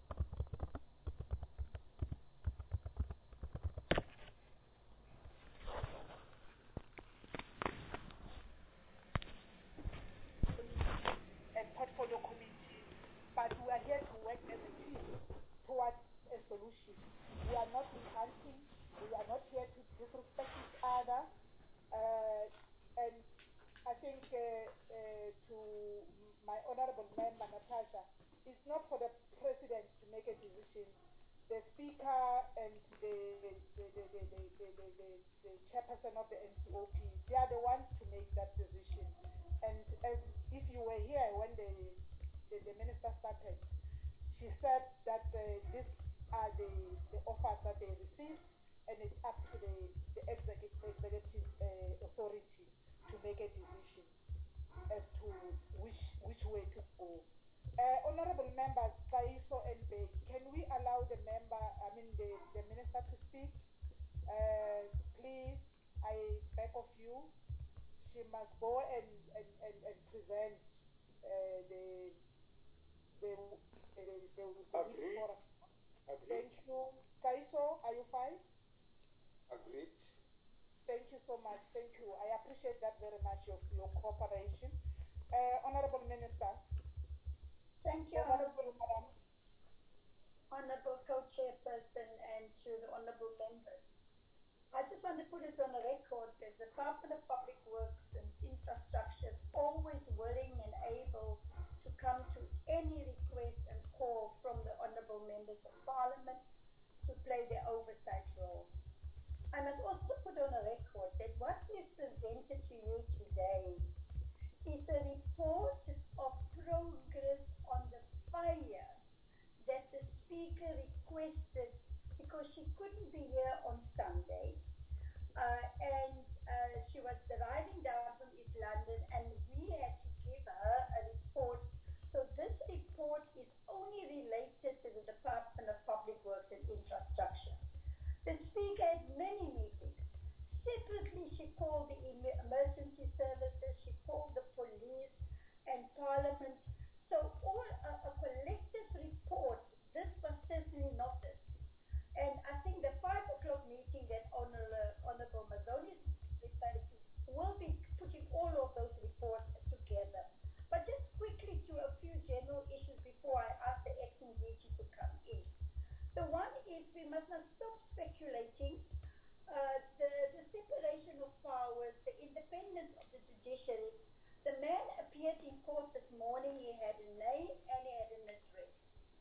and portfolio committee, but we are here to work as a team towards a solution. We are not hunting, we are not here to disrespect each other, uh, and I think uh, uh, to my honorable member Natasha, it's not for the president to make a decision. The speaker and the the, the, the, the, the, the, the, the chairperson of the N C O P, they are the ones to make that decision. And as if you were here when the the, the minister started, she said that uh, these are the, the offers that they received, and it's up to the, the executive, executive uh, authority to make a decision as to which which way to go. Uh, honorable members, Kaiso and Beck, can we allow the member, I mean the, the minister to speak? Uh, please, I beg of you, she must go and, and, and, and present uh, the the the, the, the Agreed. forum. Agreed. Thank you. Kaiso, are you fine? Agreed. Thank you so much. Thank you. I appreciate that very much, your, your cooperation. Uh, Honorable Minister. Thank you, Over to Honorable, you, Madam. Honorable Co-Chairperson, and to the Honorable members. I just want to put it on the record that the Department of Public Works and Infrastructure is always willing and able to come to any request and call from the Honorable members of Parliament. to play their oversight role. I must also put on a record that what we've presented to you today is a report of progress on the fire that the speaker requested because she couldn't be here on Sunday. Uh, and uh, she was driving down from East London, and we had to give her a report. So this report is only related to the Department of Public Works and Infrastructure. The speaker had many meetings. Separately, she called the emergency services, she called the police and Parliament. So all a, a collective report, this was certainly not it. And I think the five o'clock meeting that Honorable, Honorable Mazzoni is referring to will be putting all of those reports together. But just quickly to a few general issues before I ask the acting D G to come in. The one is we must not stop speculating. Uh, the, the separation of powers, the independence of the judiciary. The man appeared in court this morning, he had a name and he had an address.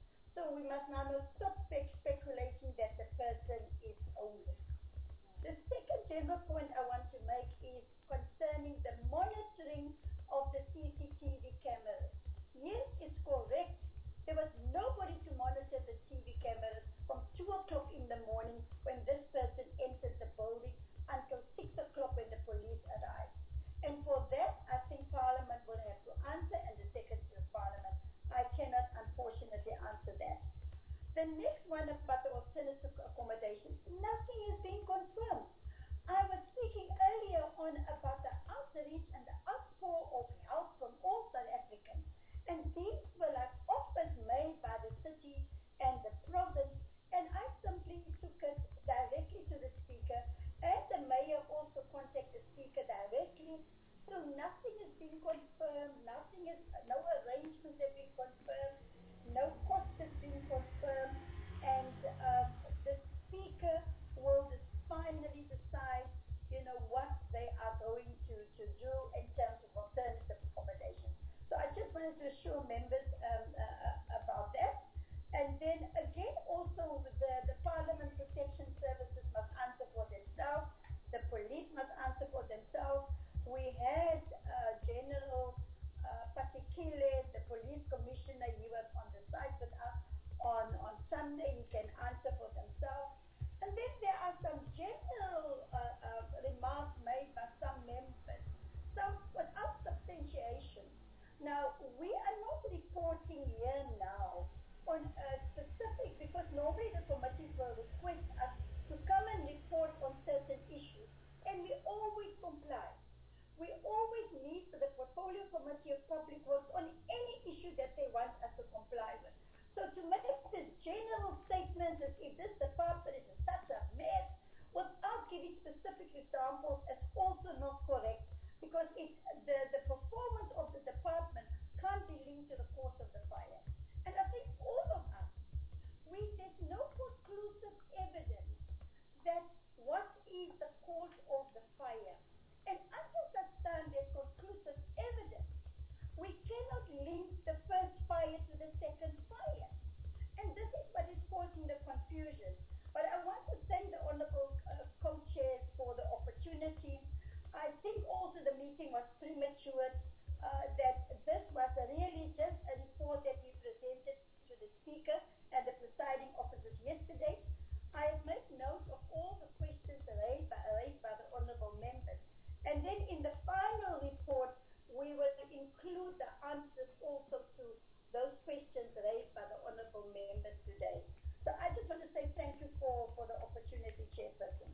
So we must now not stop spe- speculating that the person is homeless. The second general point I want to make is concerning the monitoring of the C C T V cameras. Yes, it's correct. There was nobody to monitor the T V cameras from two o'clock in the morning when this person entered the building until six o'clock when the police arrived. And for that, I think Parliament will have to answer, and the Secretary of Parliament. I cannot, unfortunately, answer that. The next one about the alternative accommodation, nothing is being confirmed. I was speaking earlier on about the outreach and the outpour of help from all South Africans. And these were like offers made by the city and the province, and I simply took it directly to the speaker, and the mayor also contacted the speaker directly. So nothing is being confirmed, nothing is, no arrangements have been confirmed, no cost has been confirmed, and um, the speaker will just finally decide, you know, what they are going to, to do in terms of alternative accommodation. So I just wanted to assure members um, uh, about that. And then again, also the, the Parliament Protection Services must answer for themselves. The police must answer for themselves. We had uh, General uh, Patikile, the police commissioner, he was on the site with us on, on Sunday. He can answer for themselves. And then there are some general uh, uh, remarks made by some members, some without substantiation. Now, we are not reporting here now on a specific, because normally the committees will request us to come and report on certain issues, and we always comply. We always meet with the Portfolio Committee of Public Works on any issue that they want us to comply with. So to make this general statement that if this department is in such a mess, without giving specific examples, is also not correct, because it, the, the performance of the department can't be linked to the cause of the fire. And I think all of us, we, there's no conclusive evidence that what is the cause of the fire. And until such time there's conclusive evidence, we cannot link the first fire to the second fire. And this is what is causing the confusion. But I want to thank the Honourable uh, co-chairs for the opportunity. I think also the meeting was premature, uh, that this was really just a report that we presented to the Speaker and the presiding officers yesterday. I have made note of all the questions raised by, raised by the Honourable members. And then in the final report, we will include the answers also to those questions raised by the Honourable members today. So I just want to say thank you for, for the opportunity, Chairperson.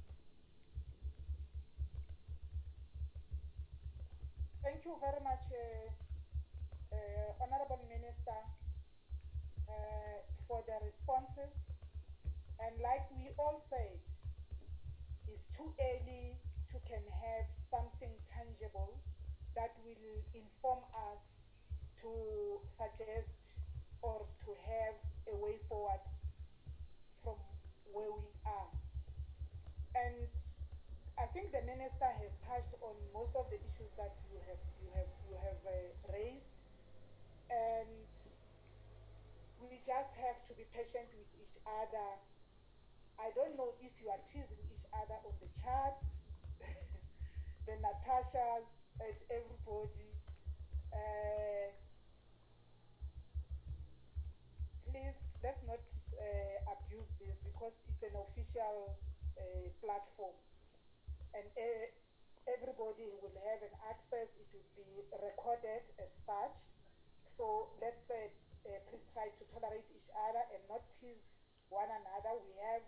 Thank you very much, uh, uh, Honourable Minister, uh, for the responses. And like we all said, it's too early to can have something tangible that will inform us to suggest or to have a way forward from where we are. And I think the Minister has touched on most of the issues that you have you have you have uh, raised, and we just have to be patient with each other I don't know if you are teasing each other on the chat, the Natashas and everybody. Uh, please, let's not uh, abuse this because it's an official uh, platform. And uh, everybody will have an access. It will be recorded as such. So let's uh, uh, please try to tolerate each other and not tease one another. We have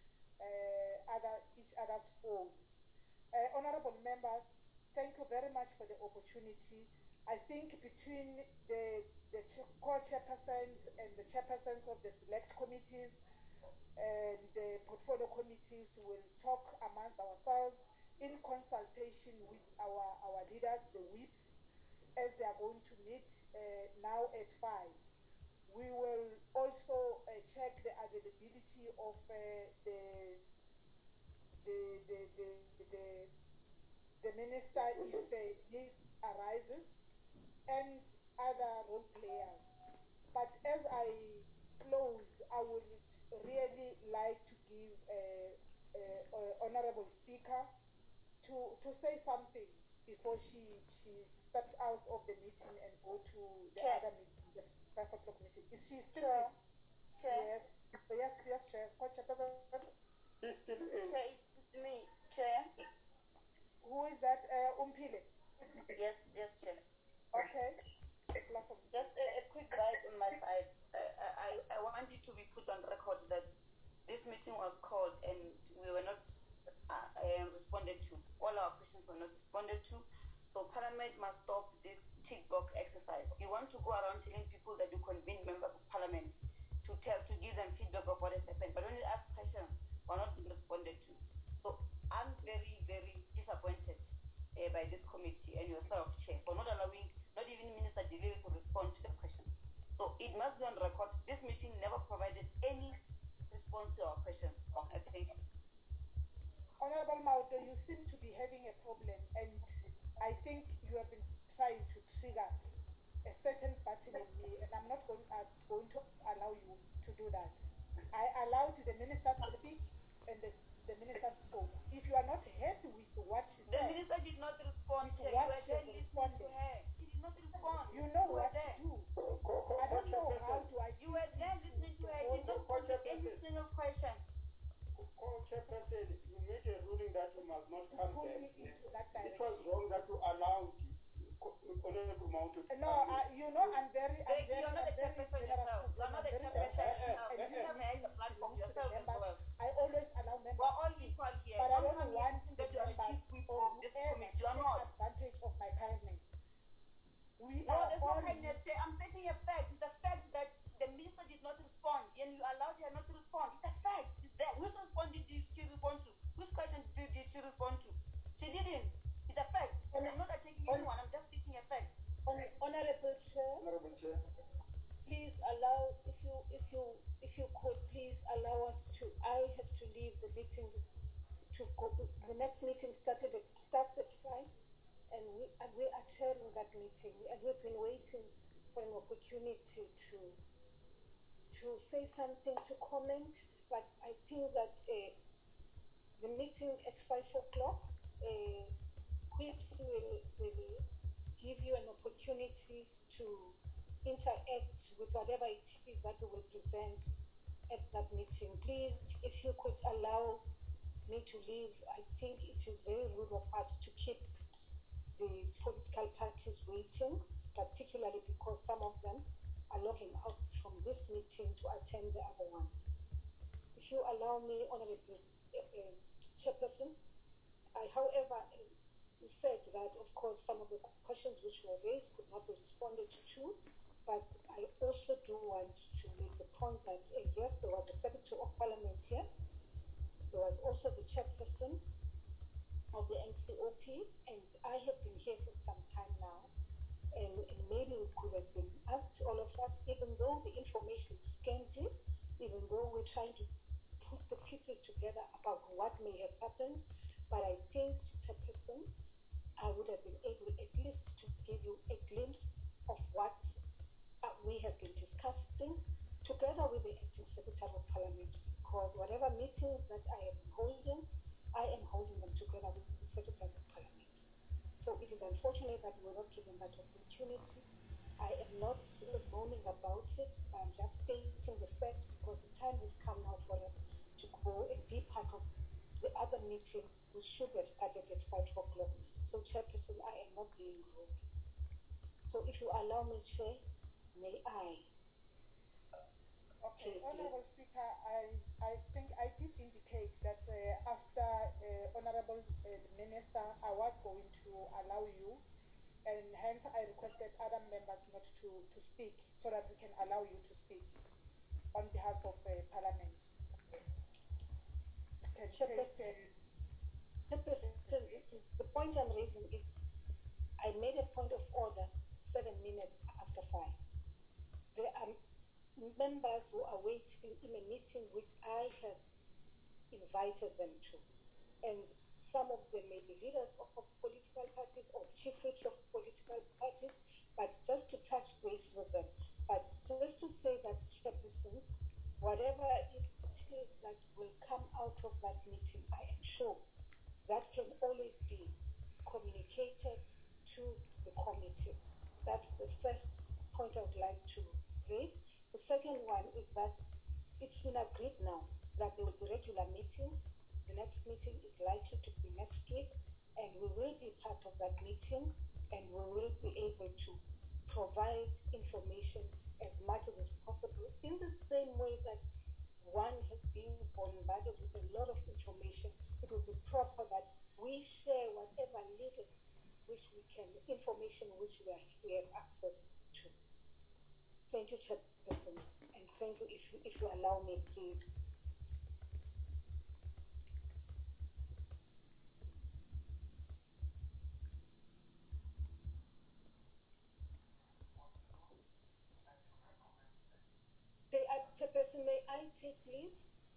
uh, other each other's phones. Uh, honorable members, thank you very much for the opportunity. I think between the, the co-chairpersons and the chairpersons of the select committees and the portfolio committees will talk amongst ourselves in consultation with our, our leaders, the whips, as they are going to meet uh, now at five. We will also uh, check the availability of uh, the, the, the, the, the, the minister if the need arises, and other role players. But as I close, I would really like to give a, a, a honorable speaker to to say something before she she steps out of the meeting and go to the Chair. other meeting, the five o'clock meeting. Is she still Chair. in? Chair. Yes, yes, yes, Chair. She's still in. Chair, it's me. Chair. Who is that? Uh, Umpile. Yes, yes, Chair. Okay. Just a, a quick bite on my side. I, I, I want it to be put on record that this meeting was called and we were not uh, um, responded to. All our questions were not responded to. So Parliament must stop this tick box exercise. You want to go around telling people that you convene members of Parliament to tell, to give them feedback of what has happened. But when you ask questions, we're not being responded to. So I'm very, very disappointed uh, by this committee and yourself, Chair, for not allowing, not even Minister Delili to respond to the question. So it must be on record. This meeting never provided any response to our questions. I think. Honorable Mauto, you seem to be having a problem, and I think you have been trying to trigger a certain button in me, and I'm not going, uh, going to allow you to do that. I allowed the minister to speak, and the, the minister spoke. If you are not happy with what she The said, minister did not respond. with Chair. what You were she there has listening to responded, her. She did not respond. you know You what were to there. do. I don't know how do I. You were there listening to her. She did not respond to any single question. Co-chairperson, you made a ruling that you must not come Pull back. me into that It direction. was wrong that you allowed Honorable Mount to No, uh, you know, I'm very, I'm Becky, very, you're not I'm the very chairperson generous. yourself. You're not I'm the very chairperson generous, yourself. and You this have had meeting the platform belongs to the yourself as members. well. I always allow members. We're all to speak, equal here. but I Don't don't come here want thinking the that you're a members chief whip or of this whoever committee. You're take not. advantage of my kindness. We No, are there's no all kindness. Chair. I'm stating a fact. It's a fact that the minister did not respond, and you allowed her not to respond. It's a fact. It's there. Which response did she respond to? Which question did, did she respond to? She didn't. It's a fact. And I'm not attacking anyone. I'm just stating a fact. Honorable Chair, Honorable Chair. please allow, if you, if you, if you could, please allow us to. I have to leave the meeting to go. The next meeting started at starts at five, and we and we are chairing that meeting, and we've been waiting for an opportunity to to say something, to comment. But I think that uh, the meeting at five o'clock, uh, Quips will will give you an opportunity to interact with whatever it is that we will present at that meeting. Please, if you could allow me to leave, I think it is very rude of us to keep the political parties waiting, particularly because some of them are logging out from this meeting to attend the other one. If you allow me, Honorable uh, uh, Chairperson, I, however, uh, you said that, of course, some of the questions which were raised could not be responded to, but I also do want to make the point that, uh, yes, there was a Secretary of Parliament here. There was also the chairperson of the N C O P, and I have been here for some time now, and, and maybe it could have been asked to all of us, even though the information is scanty, even though we're trying to put the pieces together about what may have happened, but I think, chairperson, I would have been able at least to give you a glimpse of what uh, we have been discussing together with the Acting Secretary of Parliament, because whatever meetings that I am holding, I am holding them together with the Secretary of Parliament. So it is unfortunate that we were not given that opportunity. I am not uh, moaning about it. I'm just stating the fact because the time has come now for us to go and be part of the other meeting, which should have started at five o'clock. So, Chairperson, I am not being rude. So if you allow me, Chair, may I? Okay, Honorable Speaker, I, I think I did indicate that uh, after uh, Honorable uh, Minister, I was going to allow you, and hence I requested other members not to, to speak so that we can allow you to speak on behalf of uh, Parliament. Can take, uh, the point I'm raising is I made a point of order seven minutes after five. There are members who are waiting in a meeting which I have invited them to. And some of them may be leaders of, of political parties or chief whips of political parties, but just to touch base with them. But just to say that, Chairperson, whatever it is that will come out of that meeting, I am sure that can always be communicated to the committee. That's the first point I would like to raise. The second one is that it's been agreed now that there will be regular meetings. The next meeting is likely to be next week, and we will be part of that meeting, and we will be able to provide information as much as is possible in the same way that one has been bombarded with a lot of information. It will be proper that we share whatever little which we can, information which we, are, we have access to. Thank you, Chairperson, and thank you if you, if you allow me, please. Chairperson, may I take leave?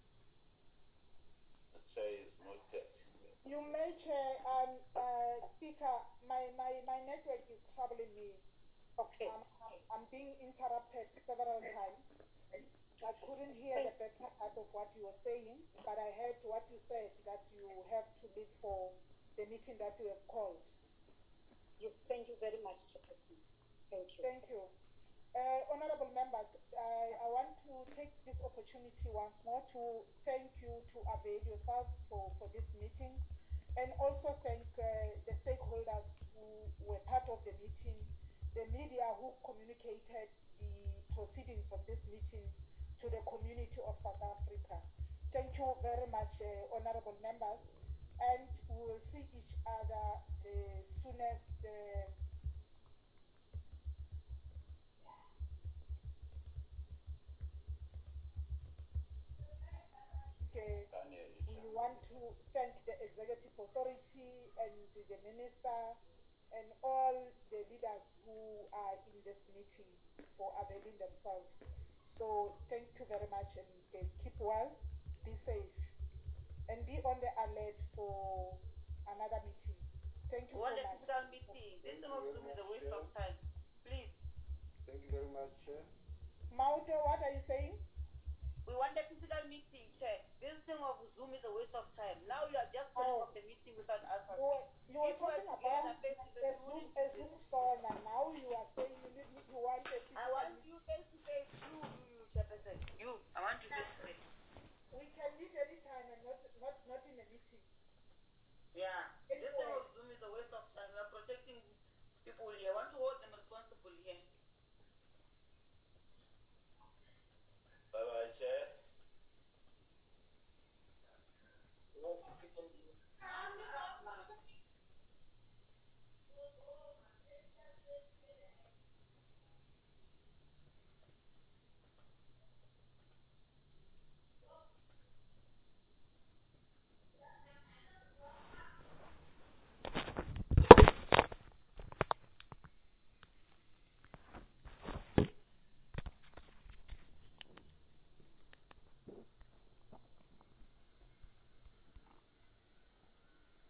The chair is muted. You may, Chair, um, uh, Speaker, my, my, my network is troubling me. Okay. Um, I'm, I'm being interrupted several times. I couldn't hear the better part of what you were saying, but I heard what you said, that you have to leave for the meeting that you have called. Yes, thank you very much, Chairperson. Thank you. Thank you. Uh, honorable members, I, I want to take this opportunity once more to thank you to avail yourself for, for this meeting, and also thank uh, the stakeholders who were part of the meeting, the media who communicated the proceedings of this meeting to the community of South Africa. Thank you very much, uh, honorable members, and we will see each other the soonest uh, we want to thank the executive authority and the minister and all the leaders who are in this meeting for availing themselves. So thank you very much, and uh, keep well, be safe, and be on the alert for another meeting. Thank you One so much. physical meeting. This thing of Zoom is a waste of time. Please. Thank you very much, Chair. Maute, what are you saying? We want a physical meeting, Chair. This thing of Zoom is a waste of time. Now you are just putting Oh. off the meeting without us. You were, you were If we were talking together, about face to the face, we Zoom, wouldn't a do Zoom this. storm, and now you are saying you, need, you want a physical I want meeting. you face to face. You, you, you, Chairperson. You. I want you face to face. We can meet anytime and not, not, not in a meeting. Yeah. This thing of Zoom is a waste of time. We are protecting people here. I want to hold them responsible here. Bye-bye, Chair. Um,